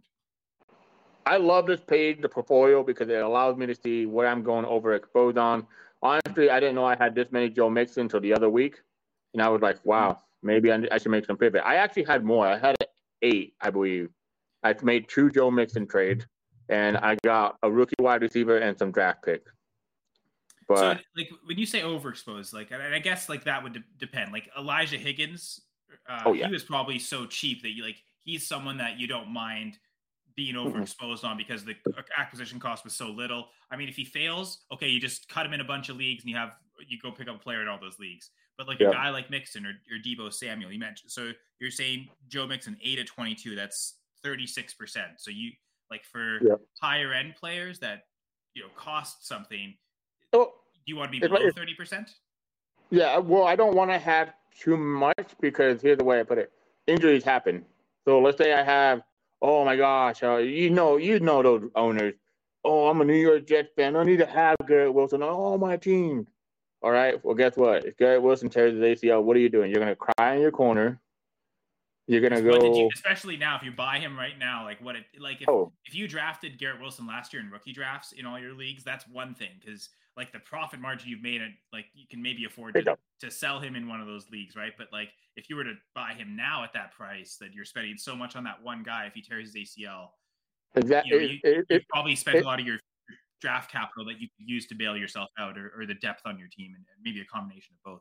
Speaker 3: I love this page, the portfolio, because it allows me to see what I'm going overexposed on. Honestly, I didn't know I had this many Joe Mixon until the other week, and I was like, wow, maybe I, I should make some pivot. I actually had more. I had eight, I believe. I made two Joe Mixon trades, and I got a rookie wide receiver and some draft picks.
Speaker 2: But so, like, when you say overexposed, like, and I guess like that would de- depend. Like Elijah Higgins, uh, oh, yeah. he was probably so cheap that you like he's someone that you don't mind being overexposed mm-hmm. on because the acquisition cost was so little. I mean, if he fails, okay, you just cut him in a bunch of leagues and you have you go pick up a player in all those leagues. But like yeah. a guy like Mixon or, or Deebo Samuel, you mentioned. So you're saying Joe Mixon eight of twenty-two. That's thirty-six percent. So you like for yeah. higher end players that you know cost something.
Speaker 3: Oh,
Speaker 2: do you want to be below thirty percent?
Speaker 3: Yeah. Well, I don't want to have too much because here's the way I put it: injuries happen. So let's say I have. Oh my gosh! Uh, you know, you know those owners. Oh, I'm a New York Jets fan. I need to have Garrett Wilson on all my teams. All right. Well, guess what? If Garrett Wilson tears his A C L, what are you doing? You're gonna cry in your corner. You're gonna
Speaker 2: What did
Speaker 3: go.
Speaker 2: you, especially now, if you buy him right now, like what it, like if,
Speaker 3: Oh,
Speaker 2: if you drafted Garrett Wilson last year in rookie drafts in all your leagues, that's one thing because like the profit margin you've made, it like you can maybe afford
Speaker 3: pick
Speaker 2: to,
Speaker 3: up.
Speaker 2: to sell him in one of those leagues, right? But like if you were to buy him now at that price, that you're spending so much on that one guy, if he tears his A C L,
Speaker 3: Exactly.
Speaker 2: you know,
Speaker 3: It,
Speaker 2: you
Speaker 3: it,
Speaker 2: you
Speaker 3: it,
Speaker 2: probably spent
Speaker 3: it,
Speaker 2: a lot of your draft capital that you could use to bail yourself out, or, or the depth on your team, and maybe a combination of both.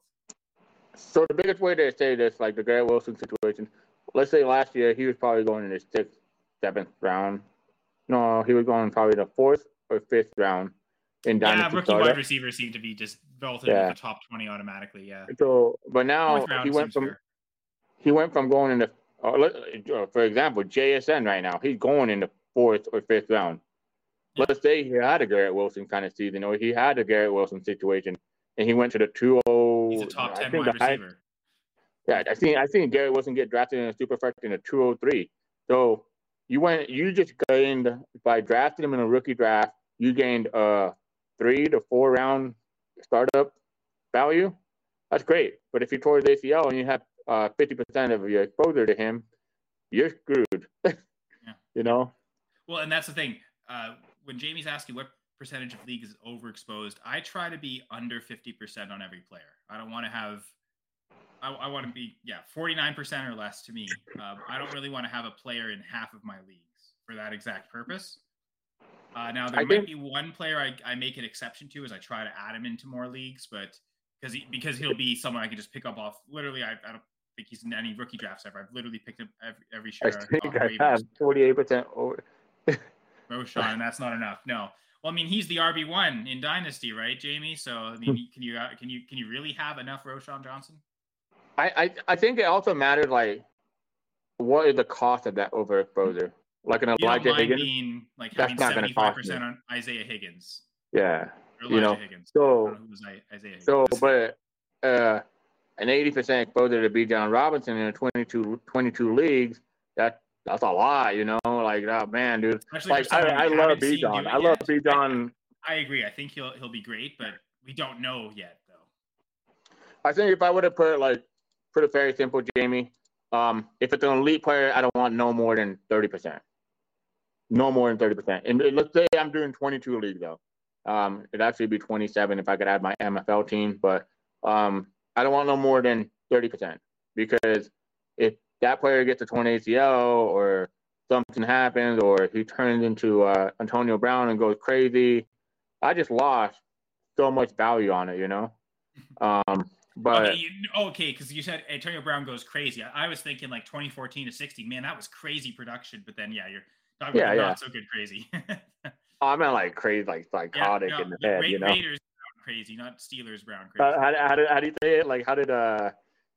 Speaker 3: so the biggest way to say this, like the Garrett Wilson situation, let's say last year he was probably going in the sixth, seventh round. No, he was going probably the fourth or fifth round in
Speaker 2: Yeah,
Speaker 3: dynasty
Speaker 2: rookie
Speaker 3: startup.
Speaker 2: wide receivers seem to be just vaulted
Speaker 3: Yeah.
Speaker 2: into the top twenty automatically. Yeah.
Speaker 3: So, but now
Speaker 2: Fourth round
Speaker 3: he went
Speaker 2: seems
Speaker 3: from
Speaker 2: fair.
Speaker 3: he went from going in the, uh, let- uh, for example, J S N right now, he's going in the fourth or fifth round.
Speaker 2: Yeah.
Speaker 3: Let's say he had a Garrett Wilson kind of season, or he had a Garrett Wilson situation, and he went to the two oh.
Speaker 2: He's a top
Speaker 3: I
Speaker 2: ten
Speaker 3: think
Speaker 2: wide
Speaker 3: the high-
Speaker 2: receiver.
Speaker 3: Yeah, I seen I seen Garrett Wilson get drafted in a superflex in a two oh three. So you went, you just gained by drafting him in a rookie draft. You gained a three to four round startup value. That's great. But if you tore his A C L and you have uh, fifty percent of your exposure to him, you're screwed.
Speaker 2: Yeah.
Speaker 3: You know.
Speaker 2: Well, and that's the thing. Uh, when Jamie's asking what percentage of league is overexposed, I try to be under fifty percent on every player. I don't want to have. I, I want to be yeah forty-nine percent or less to me. Uh, I don't really want to have a player in half of my leagues for that exact purpose. Uh, now there
Speaker 3: I
Speaker 2: might
Speaker 3: think-
Speaker 2: be one player I, I make an exception to as I try to add him into more leagues, but because he, because he'll be someone I can just pick up off. Literally, I, I don't think he's in any rookie drafts ever. I've literally picked up every, every
Speaker 3: I
Speaker 2: share.
Speaker 3: think
Speaker 2: off
Speaker 3: I
Speaker 2: waivers.
Speaker 3: have forty-eight percent over.
Speaker 2: Roschon, and that's not enough. No. Well, I mean, he's the R B one in Dynasty, right, Jamie? So, I mean, can you uh, can you can you really have enough Roschon Johnson?
Speaker 3: I, I I think it also mattered like what is the cost of that overexposure? Like an
Speaker 2: You don't
Speaker 3: Elijah
Speaker 2: mind
Speaker 3: Higgins.
Speaker 2: being like
Speaker 3: That's
Speaker 2: having
Speaker 3: not gonna
Speaker 2: seventy-five
Speaker 3: cost
Speaker 2: percent on Isaiah Higgins.
Speaker 3: Yeah.
Speaker 2: Or
Speaker 3: You
Speaker 2: Elijah
Speaker 3: know,
Speaker 2: Higgins.
Speaker 3: so-
Speaker 2: I don't know who was I- Isaiah Higgins.
Speaker 3: So, but uh, an eighty percent exposure to B. John Robinson in a twenty-two, twenty-two leagues, that that's a lot, you know? Like, oh, man, dude.
Speaker 2: Especially
Speaker 3: Like,
Speaker 2: for
Speaker 3: I,
Speaker 2: someone we
Speaker 3: I love
Speaker 2: haven't
Speaker 3: B.
Speaker 2: seen
Speaker 3: John.
Speaker 2: do it
Speaker 3: I love
Speaker 2: yet.
Speaker 3: B. John.
Speaker 2: I agree. I think he'll he'll be great, but we don't know yet, though.
Speaker 3: I think if I would have put, like, put it very simple, Jamie, um, if it's an elite player, I don't want no more than thirty percent. No more than thirty percent. And let's say I'm doing twenty-two leagues, though. Um, it'd actually be twenty-seven if I could add my M F L team, but um, I don't want no more than thirty percent because if that player gets a torn A C L or something happens or he turns into uh, Antonio Brown and goes crazy, I just lost so much value on it, you know? Um, but
Speaker 2: okay, you, okay, because you said Antonio Brown goes crazy. I, I was thinking like twenty fourteen to sixteen. Man, that was crazy production. But then, yeah, you're talking
Speaker 3: Yeah,
Speaker 2: about
Speaker 3: yeah.
Speaker 2: not so good crazy.
Speaker 3: I meant like crazy, like psychotic
Speaker 2: yeah, no,
Speaker 3: in the head,
Speaker 2: Ra-
Speaker 3: you know?
Speaker 2: Raiders Brown crazy, not Steelers Brown crazy.
Speaker 3: Uh, how, how, did, how do you say it? Like, how did, uh,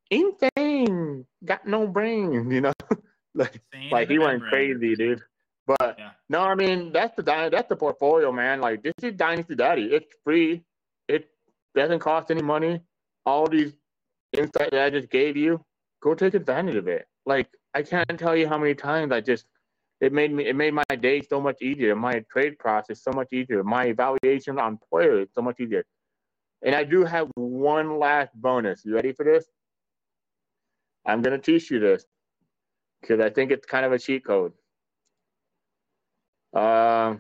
Speaker 3: insane, got no brain, you know? like,
Speaker 2: Insane
Speaker 3: like
Speaker 2: in
Speaker 3: he
Speaker 2: the
Speaker 3: went
Speaker 2: membrane.
Speaker 3: crazy, dude. But
Speaker 2: Yeah.
Speaker 3: no, I mean, that's the dy- that's the portfolio, man. Like, this is Dynasty Daddy. It's free. It doesn't cost any money. All these insights that I just gave you, go take advantage of it. Like, I can't tell you how many times I just, it made me, it made my day so much easier. My trade process so much easier. My evaluation on players so much easier. And I do have one last bonus. You ready for this? I'm going to teach you this because I think it's kind of a cheat code. Um,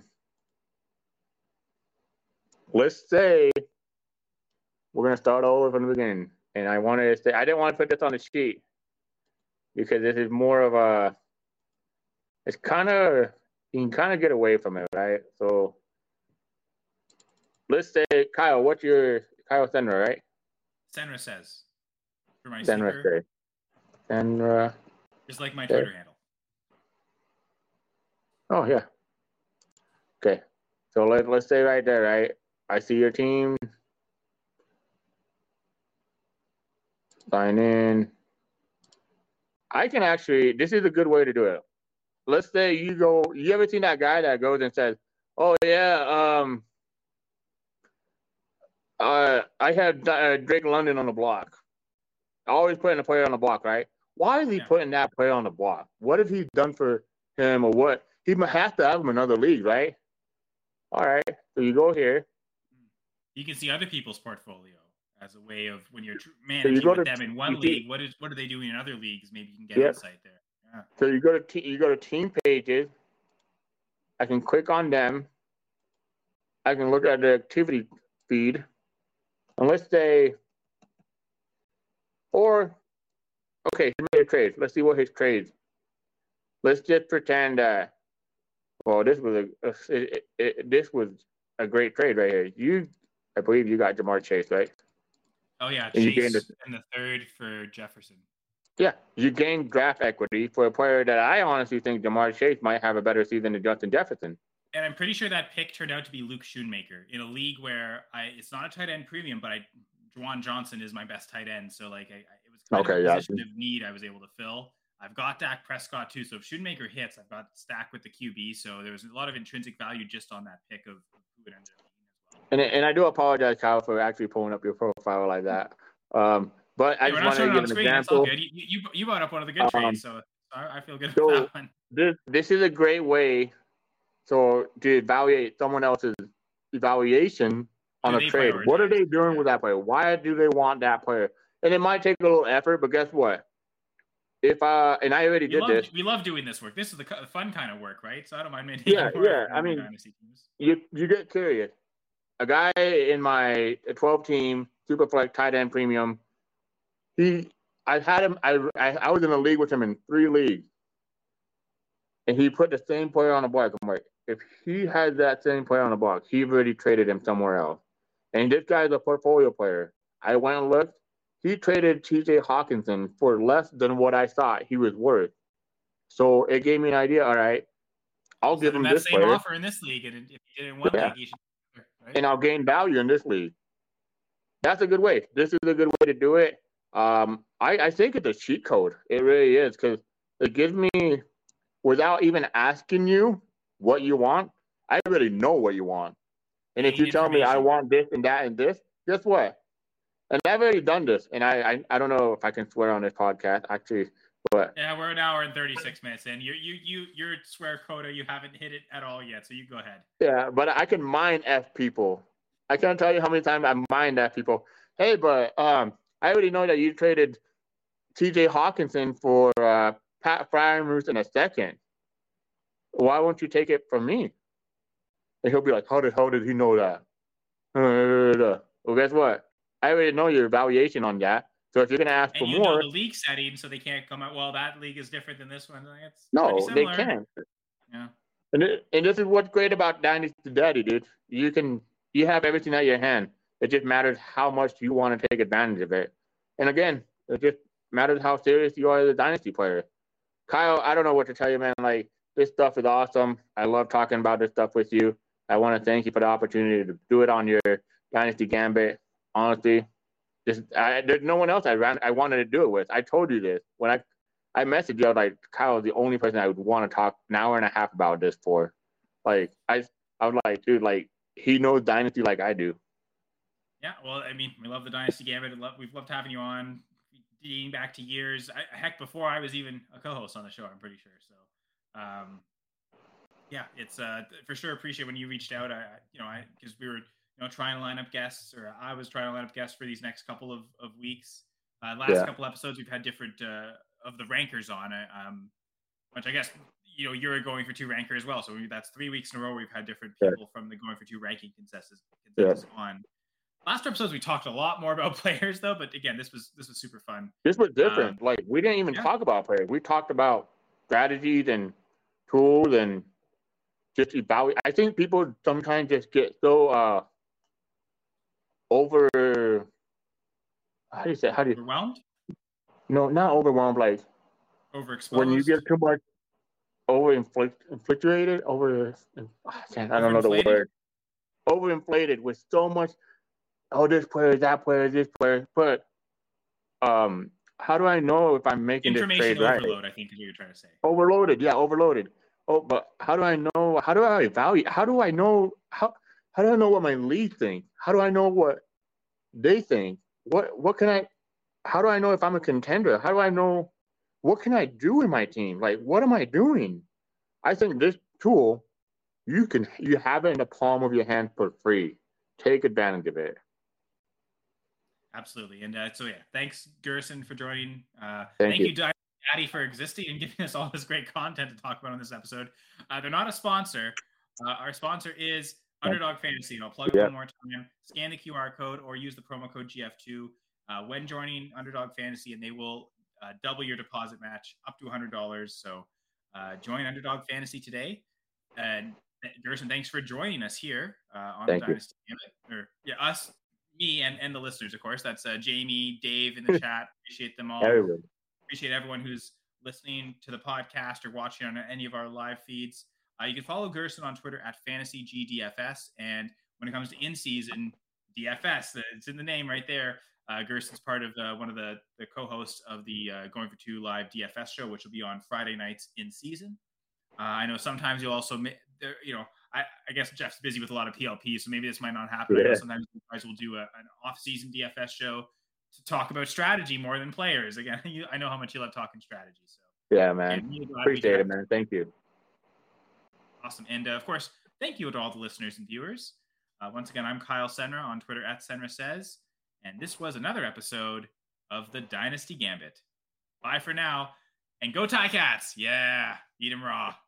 Speaker 3: let's say we're going to start all over from the beginning. And I wanted to say, I didn't want to put this on the sheet because this is more of a, it's kind of, you can kind of get away from it, right? So let's say, Kyle, what's your, Kyle Senra, right?
Speaker 2: Senra says for my
Speaker 3: Senra
Speaker 2: sticker,
Speaker 3: say. Senra.
Speaker 2: just like my
Speaker 3: Okay.
Speaker 2: Twitter handle.
Speaker 3: Oh, yeah. Okay. So let, let's say right there, right? I see your team. Sign in. I can actually, this is a good way to do it. Let's say you go, you ever seen that guy that goes and says, oh, yeah, um, uh, I had uh, Drake London on the block. Always putting a player on the block, right? Why is he
Speaker 2: Yeah.
Speaker 3: putting that player on the block? What has he done for him or what? He might have to have him in another league, right? All right. So you go here.
Speaker 2: You can see other people's portfolio as a way of when you're tr-
Speaker 3: So
Speaker 2: managing
Speaker 3: you go
Speaker 2: with
Speaker 3: to
Speaker 2: them in
Speaker 3: you
Speaker 2: one
Speaker 3: see,
Speaker 2: league. What is what are they doing in other leagues? Maybe you can get
Speaker 3: yeah.
Speaker 2: insight there. Yeah.
Speaker 3: So you go to te- you go to team pages. I can click on them. I can look at the activity feed, and let's say, or okay, he made a trade. Let's see what his trades. Let's just pretend that. Well, this was a, a it, it, this was a great trade right here. You, I believe you got Jamar Chase, right?
Speaker 2: Oh yeah,
Speaker 3: And you gained a,
Speaker 2: Chase in the third for Jefferson.
Speaker 3: yeah, you gained draft equity for a player that I honestly think Jamar Chase might have a better season than Justin Jefferson.
Speaker 2: And I'm pretty sure that pick turned out to be Luke Schoonmaker in a league where I it's not a tight end premium, but I Juwan Johnson is my best tight end. So like I, I, it was kind
Speaker 3: Okay,
Speaker 2: of a
Speaker 3: yeah.
Speaker 2: position of need I was able to fill. I've got Dak Prescott too. So if Schoonmaker hits, I've got Stack with the Q B. So there was a lot of intrinsic value just on that pick of, of who it ended up being as well.
Speaker 3: And and I do apologize, Kyle, for actually pulling up your profile like that. Um, but I
Speaker 2: Hey,
Speaker 3: just
Speaker 2: we're not
Speaker 3: wanted to
Speaker 2: showing it
Speaker 3: give
Speaker 2: on
Speaker 3: an
Speaker 2: screen. It's all
Speaker 3: example.
Speaker 2: good. You, you you brought up one of the good
Speaker 3: Um,
Speaker 2: trades, so I, I feel good
Speaker 3: so
Speaker 2: about that one.
Speaker 3: this this is a great way. So to evaluate someone else's evaluation on
Speaker 2: Who
Speaker 3: a
Speaker 2: they
Speaker 3: trade, what are
Speaker 2: prioritize?
Speaker 3: they doing
Speaker 2: Yeah.
Speaker 3: with that player? Why do they want that player? And it might take a little effort, but guess what? If uh, and I already
Speaker 2: We
Speaker 3: did
Speaker 2: love
Speaker 3: this.
Speaker 2: we love doing this work. This is the cu- fun kind of work, right? So I don't mind making
Speaker 3: Yeah,
Speaker 2: more
Speaker 3: yeah.
Speaker 2: effort
Speaker 3: I
Speaker 2: on my
Speaker 3: mean,
Speaker 2: dynasty teams.
Speaker 3: you you get curious. A guy in my twelve team Superflex tight end premium. He, I've had him. I, I I was in a league with him in three leagues, and he put the same player on the block. I'm like, if he had that same player on the block, he already traded him somewhere else. And this guy's a portfolio player. I went and looked. He traded T J Hawkinson for less than what I thought he was worth. So it gave me an idea. All right, I'll give
Speaker 2: Send him
Speaker 3: him
Speaker 2: that
Speaker 3: this
Speaker 2: same
Speaker 3: player.
Speaker 2: offer in this league, and if you did it in one
Speaker 3: Yeah.
Speaker 2: league, you should. Right?
Speaker 3: And I'll gain value in this league. That's a good way. This is a good way to do it. Um, I, I think it's a cheat code. It really is, because it gives me, without even asking you what you want, I already know what you want. And if
Speaker 2: Gain
Speaker 3: you tell me I
Speaker 2: information.
Speaker 3: want this and that and this, guess what? And I've already done this. And I, I, I don't know if I can swear on this podcast, actually, but
Speaker 2: Yeah, we're an hour and thirty-six minutes in. You you you your swear quota, you haven't hit it at all yet, so you go ahead.
Speaker 3: yeah, but I can mind F people. I can't tell you how many times I mind F people. Hey, but um, I already know that you traded T J Hawkinson for uh, Pat Freiermuth in a second. Why won't you take it from me? And he'll be like, how did, how did he know that? Well, guess what? I already know your evaluation on that. So if you're going to ask
Speaker 2: And
Speaker 3: for
Speaker 2: you know
Speaker 3: more,
Speaker 2: the league setting, so they can't come out. Well, that league is different than this one. It's
Speaker 3: no,
Speaker 2: pretty
Speaker 3: they
Speaker 2: similar.
Speaker 3: can't.
Speaker 2: Yeah.
Speaker 3: And, it, and this is what's great about Dynasty Daddy, dude. You can you have everything at your hand. It just matters how much you want to take advantage of it. And again, it just matters how serious you are as a Dynasty player. Kyle, I don't know what to tell you, man. Like, this stuff is awesome. I love talking about this stuff with you. I want to thank you for the opportunity to do it on your Dynasty Gambit. Honestly, just I, there's no one else I ran. I wanted to do it with. I told you this when I I messaged you. I was like, Kyle is the only person I would want to talk an hour and a half about this for. Like, I I was like, dude, like he knows Dynasty like I do.
Speaker 2: Yeah, well, I mean, we love the Dynasty Gambit. We've loved having you on, dating back to years. I, heck, before I was even a co-host on the show, I'm pretty sure. So, um, yeah, it's uh, for sure appreciate when you reached out. I, you know, I because we were, you know, trying to line up guests, or I was trying to line up guests for these next couple of, of weeks. Uh, last
Speaker 3: Yeah.
Speaker 2: couple episodes, we've had different uh, of the rankers on it, um, which I guess you know you're going for two ranker as well. So we, that's three weeks in a row we've had different people yeah. from the going for two ranking consensus, consensus yeah. on. Last episodes we talked a lot more about players though, but again, this was this was super fun.
Speaker 3: This was different. Um, like we didn't even yeah. talk about players. We talked about strategies and tools and just evaluate. I think people sometimes just get so uh over. How do you say? How do you
Speaker 2: overwhelmed?
Speaker 3: No, not overwhelmed. Like
Speaker 2: overexposed.
Speaker 3: When you get too much over inflictuated, over. I don't know the word. Overinflated with so much. Oh, this player, that player, this player. But um, how do I know if I'm making this trade right?
Speaker 2: Information overload, I think is what you're trying to say.
Speaker 3: Overloaded, yeah, overloaded. Oh, but how do I know? How do I evaluate? How do I know? How how do I know what my lead think? How do I know what they think? What what can I? How do I know if I'm a contender? How do I know? What can I do in my team? Like, what am I doing? I think this tool, you can you have it in the palm of your hand for free. Take advantage of it.
Speaker 2: Absolutely. And uh, so, yeah, thanks, Gerson, for joining. Uh,
Speaker 3: Thank
Speaker 2: thank
Speaker 3: you.
Speaker 2: you, Daddy, for existing and giving us all this great content to talk about on this episode. Uh, they're not a sponsor. Uh, our sponsor is Underdog Fantasy. And I'll plug it
Speaker 3: Yeah.
Speaker 2: one more time. Scan the Q R code or use the promo code G F two uh, when joining Underdog Fantasy, and they will uh, double your deposit match up to one hundred dollars. So uh, join Underdog Fantasy today. And Gerson, thanks for joining us here uh, on
Speaker 3: Thank
Speaker 2: the
Speaker 3: you.
Speaker 2: Dynasty Gambit. Or, yeah, us. Me and, and the listeners, of course. That's uh, Jamie, Dave in the chat. Appreciate them all.
Speaker 3: Everyone.
Speaker 2: Appreciate everyone who's listening to the podcast or watching on any of our live feeds. Uh, you can follow Gerson on Twitter at Fantasy G D F S. And when it comes to in-season D F S, it's in the name right there. Uh, Gerson's part of uh, one of the, the co-hosts of the uh, Going for Two live D F S show, which will be on Friday nights in season. Uh, I know sometimes you'll also, you know, I, I guess Jeff's busy with a lot of P L P, so maybe this might not happen.
Speaker 3: Yeah.
Speaker 2: I know sometimes you guys will do a, an off-season D F S show to talk about strategy more than players. Again, you, I know how much you love talking strategy. So
Speaker 3: yeah, man.
Speaker 2: really
Speaker 3: Appreciate it, man. Thank you.
Speaker 2: Awesome. And, uh, of course, thank you to all the listeners and viewers. Uh, once again, I'm Kyle Senra on Twitter at Senra Says, and this was another episode of the Dynasty Gambit. Bye for now, and go Ticats! Yeah, eat 'em raw.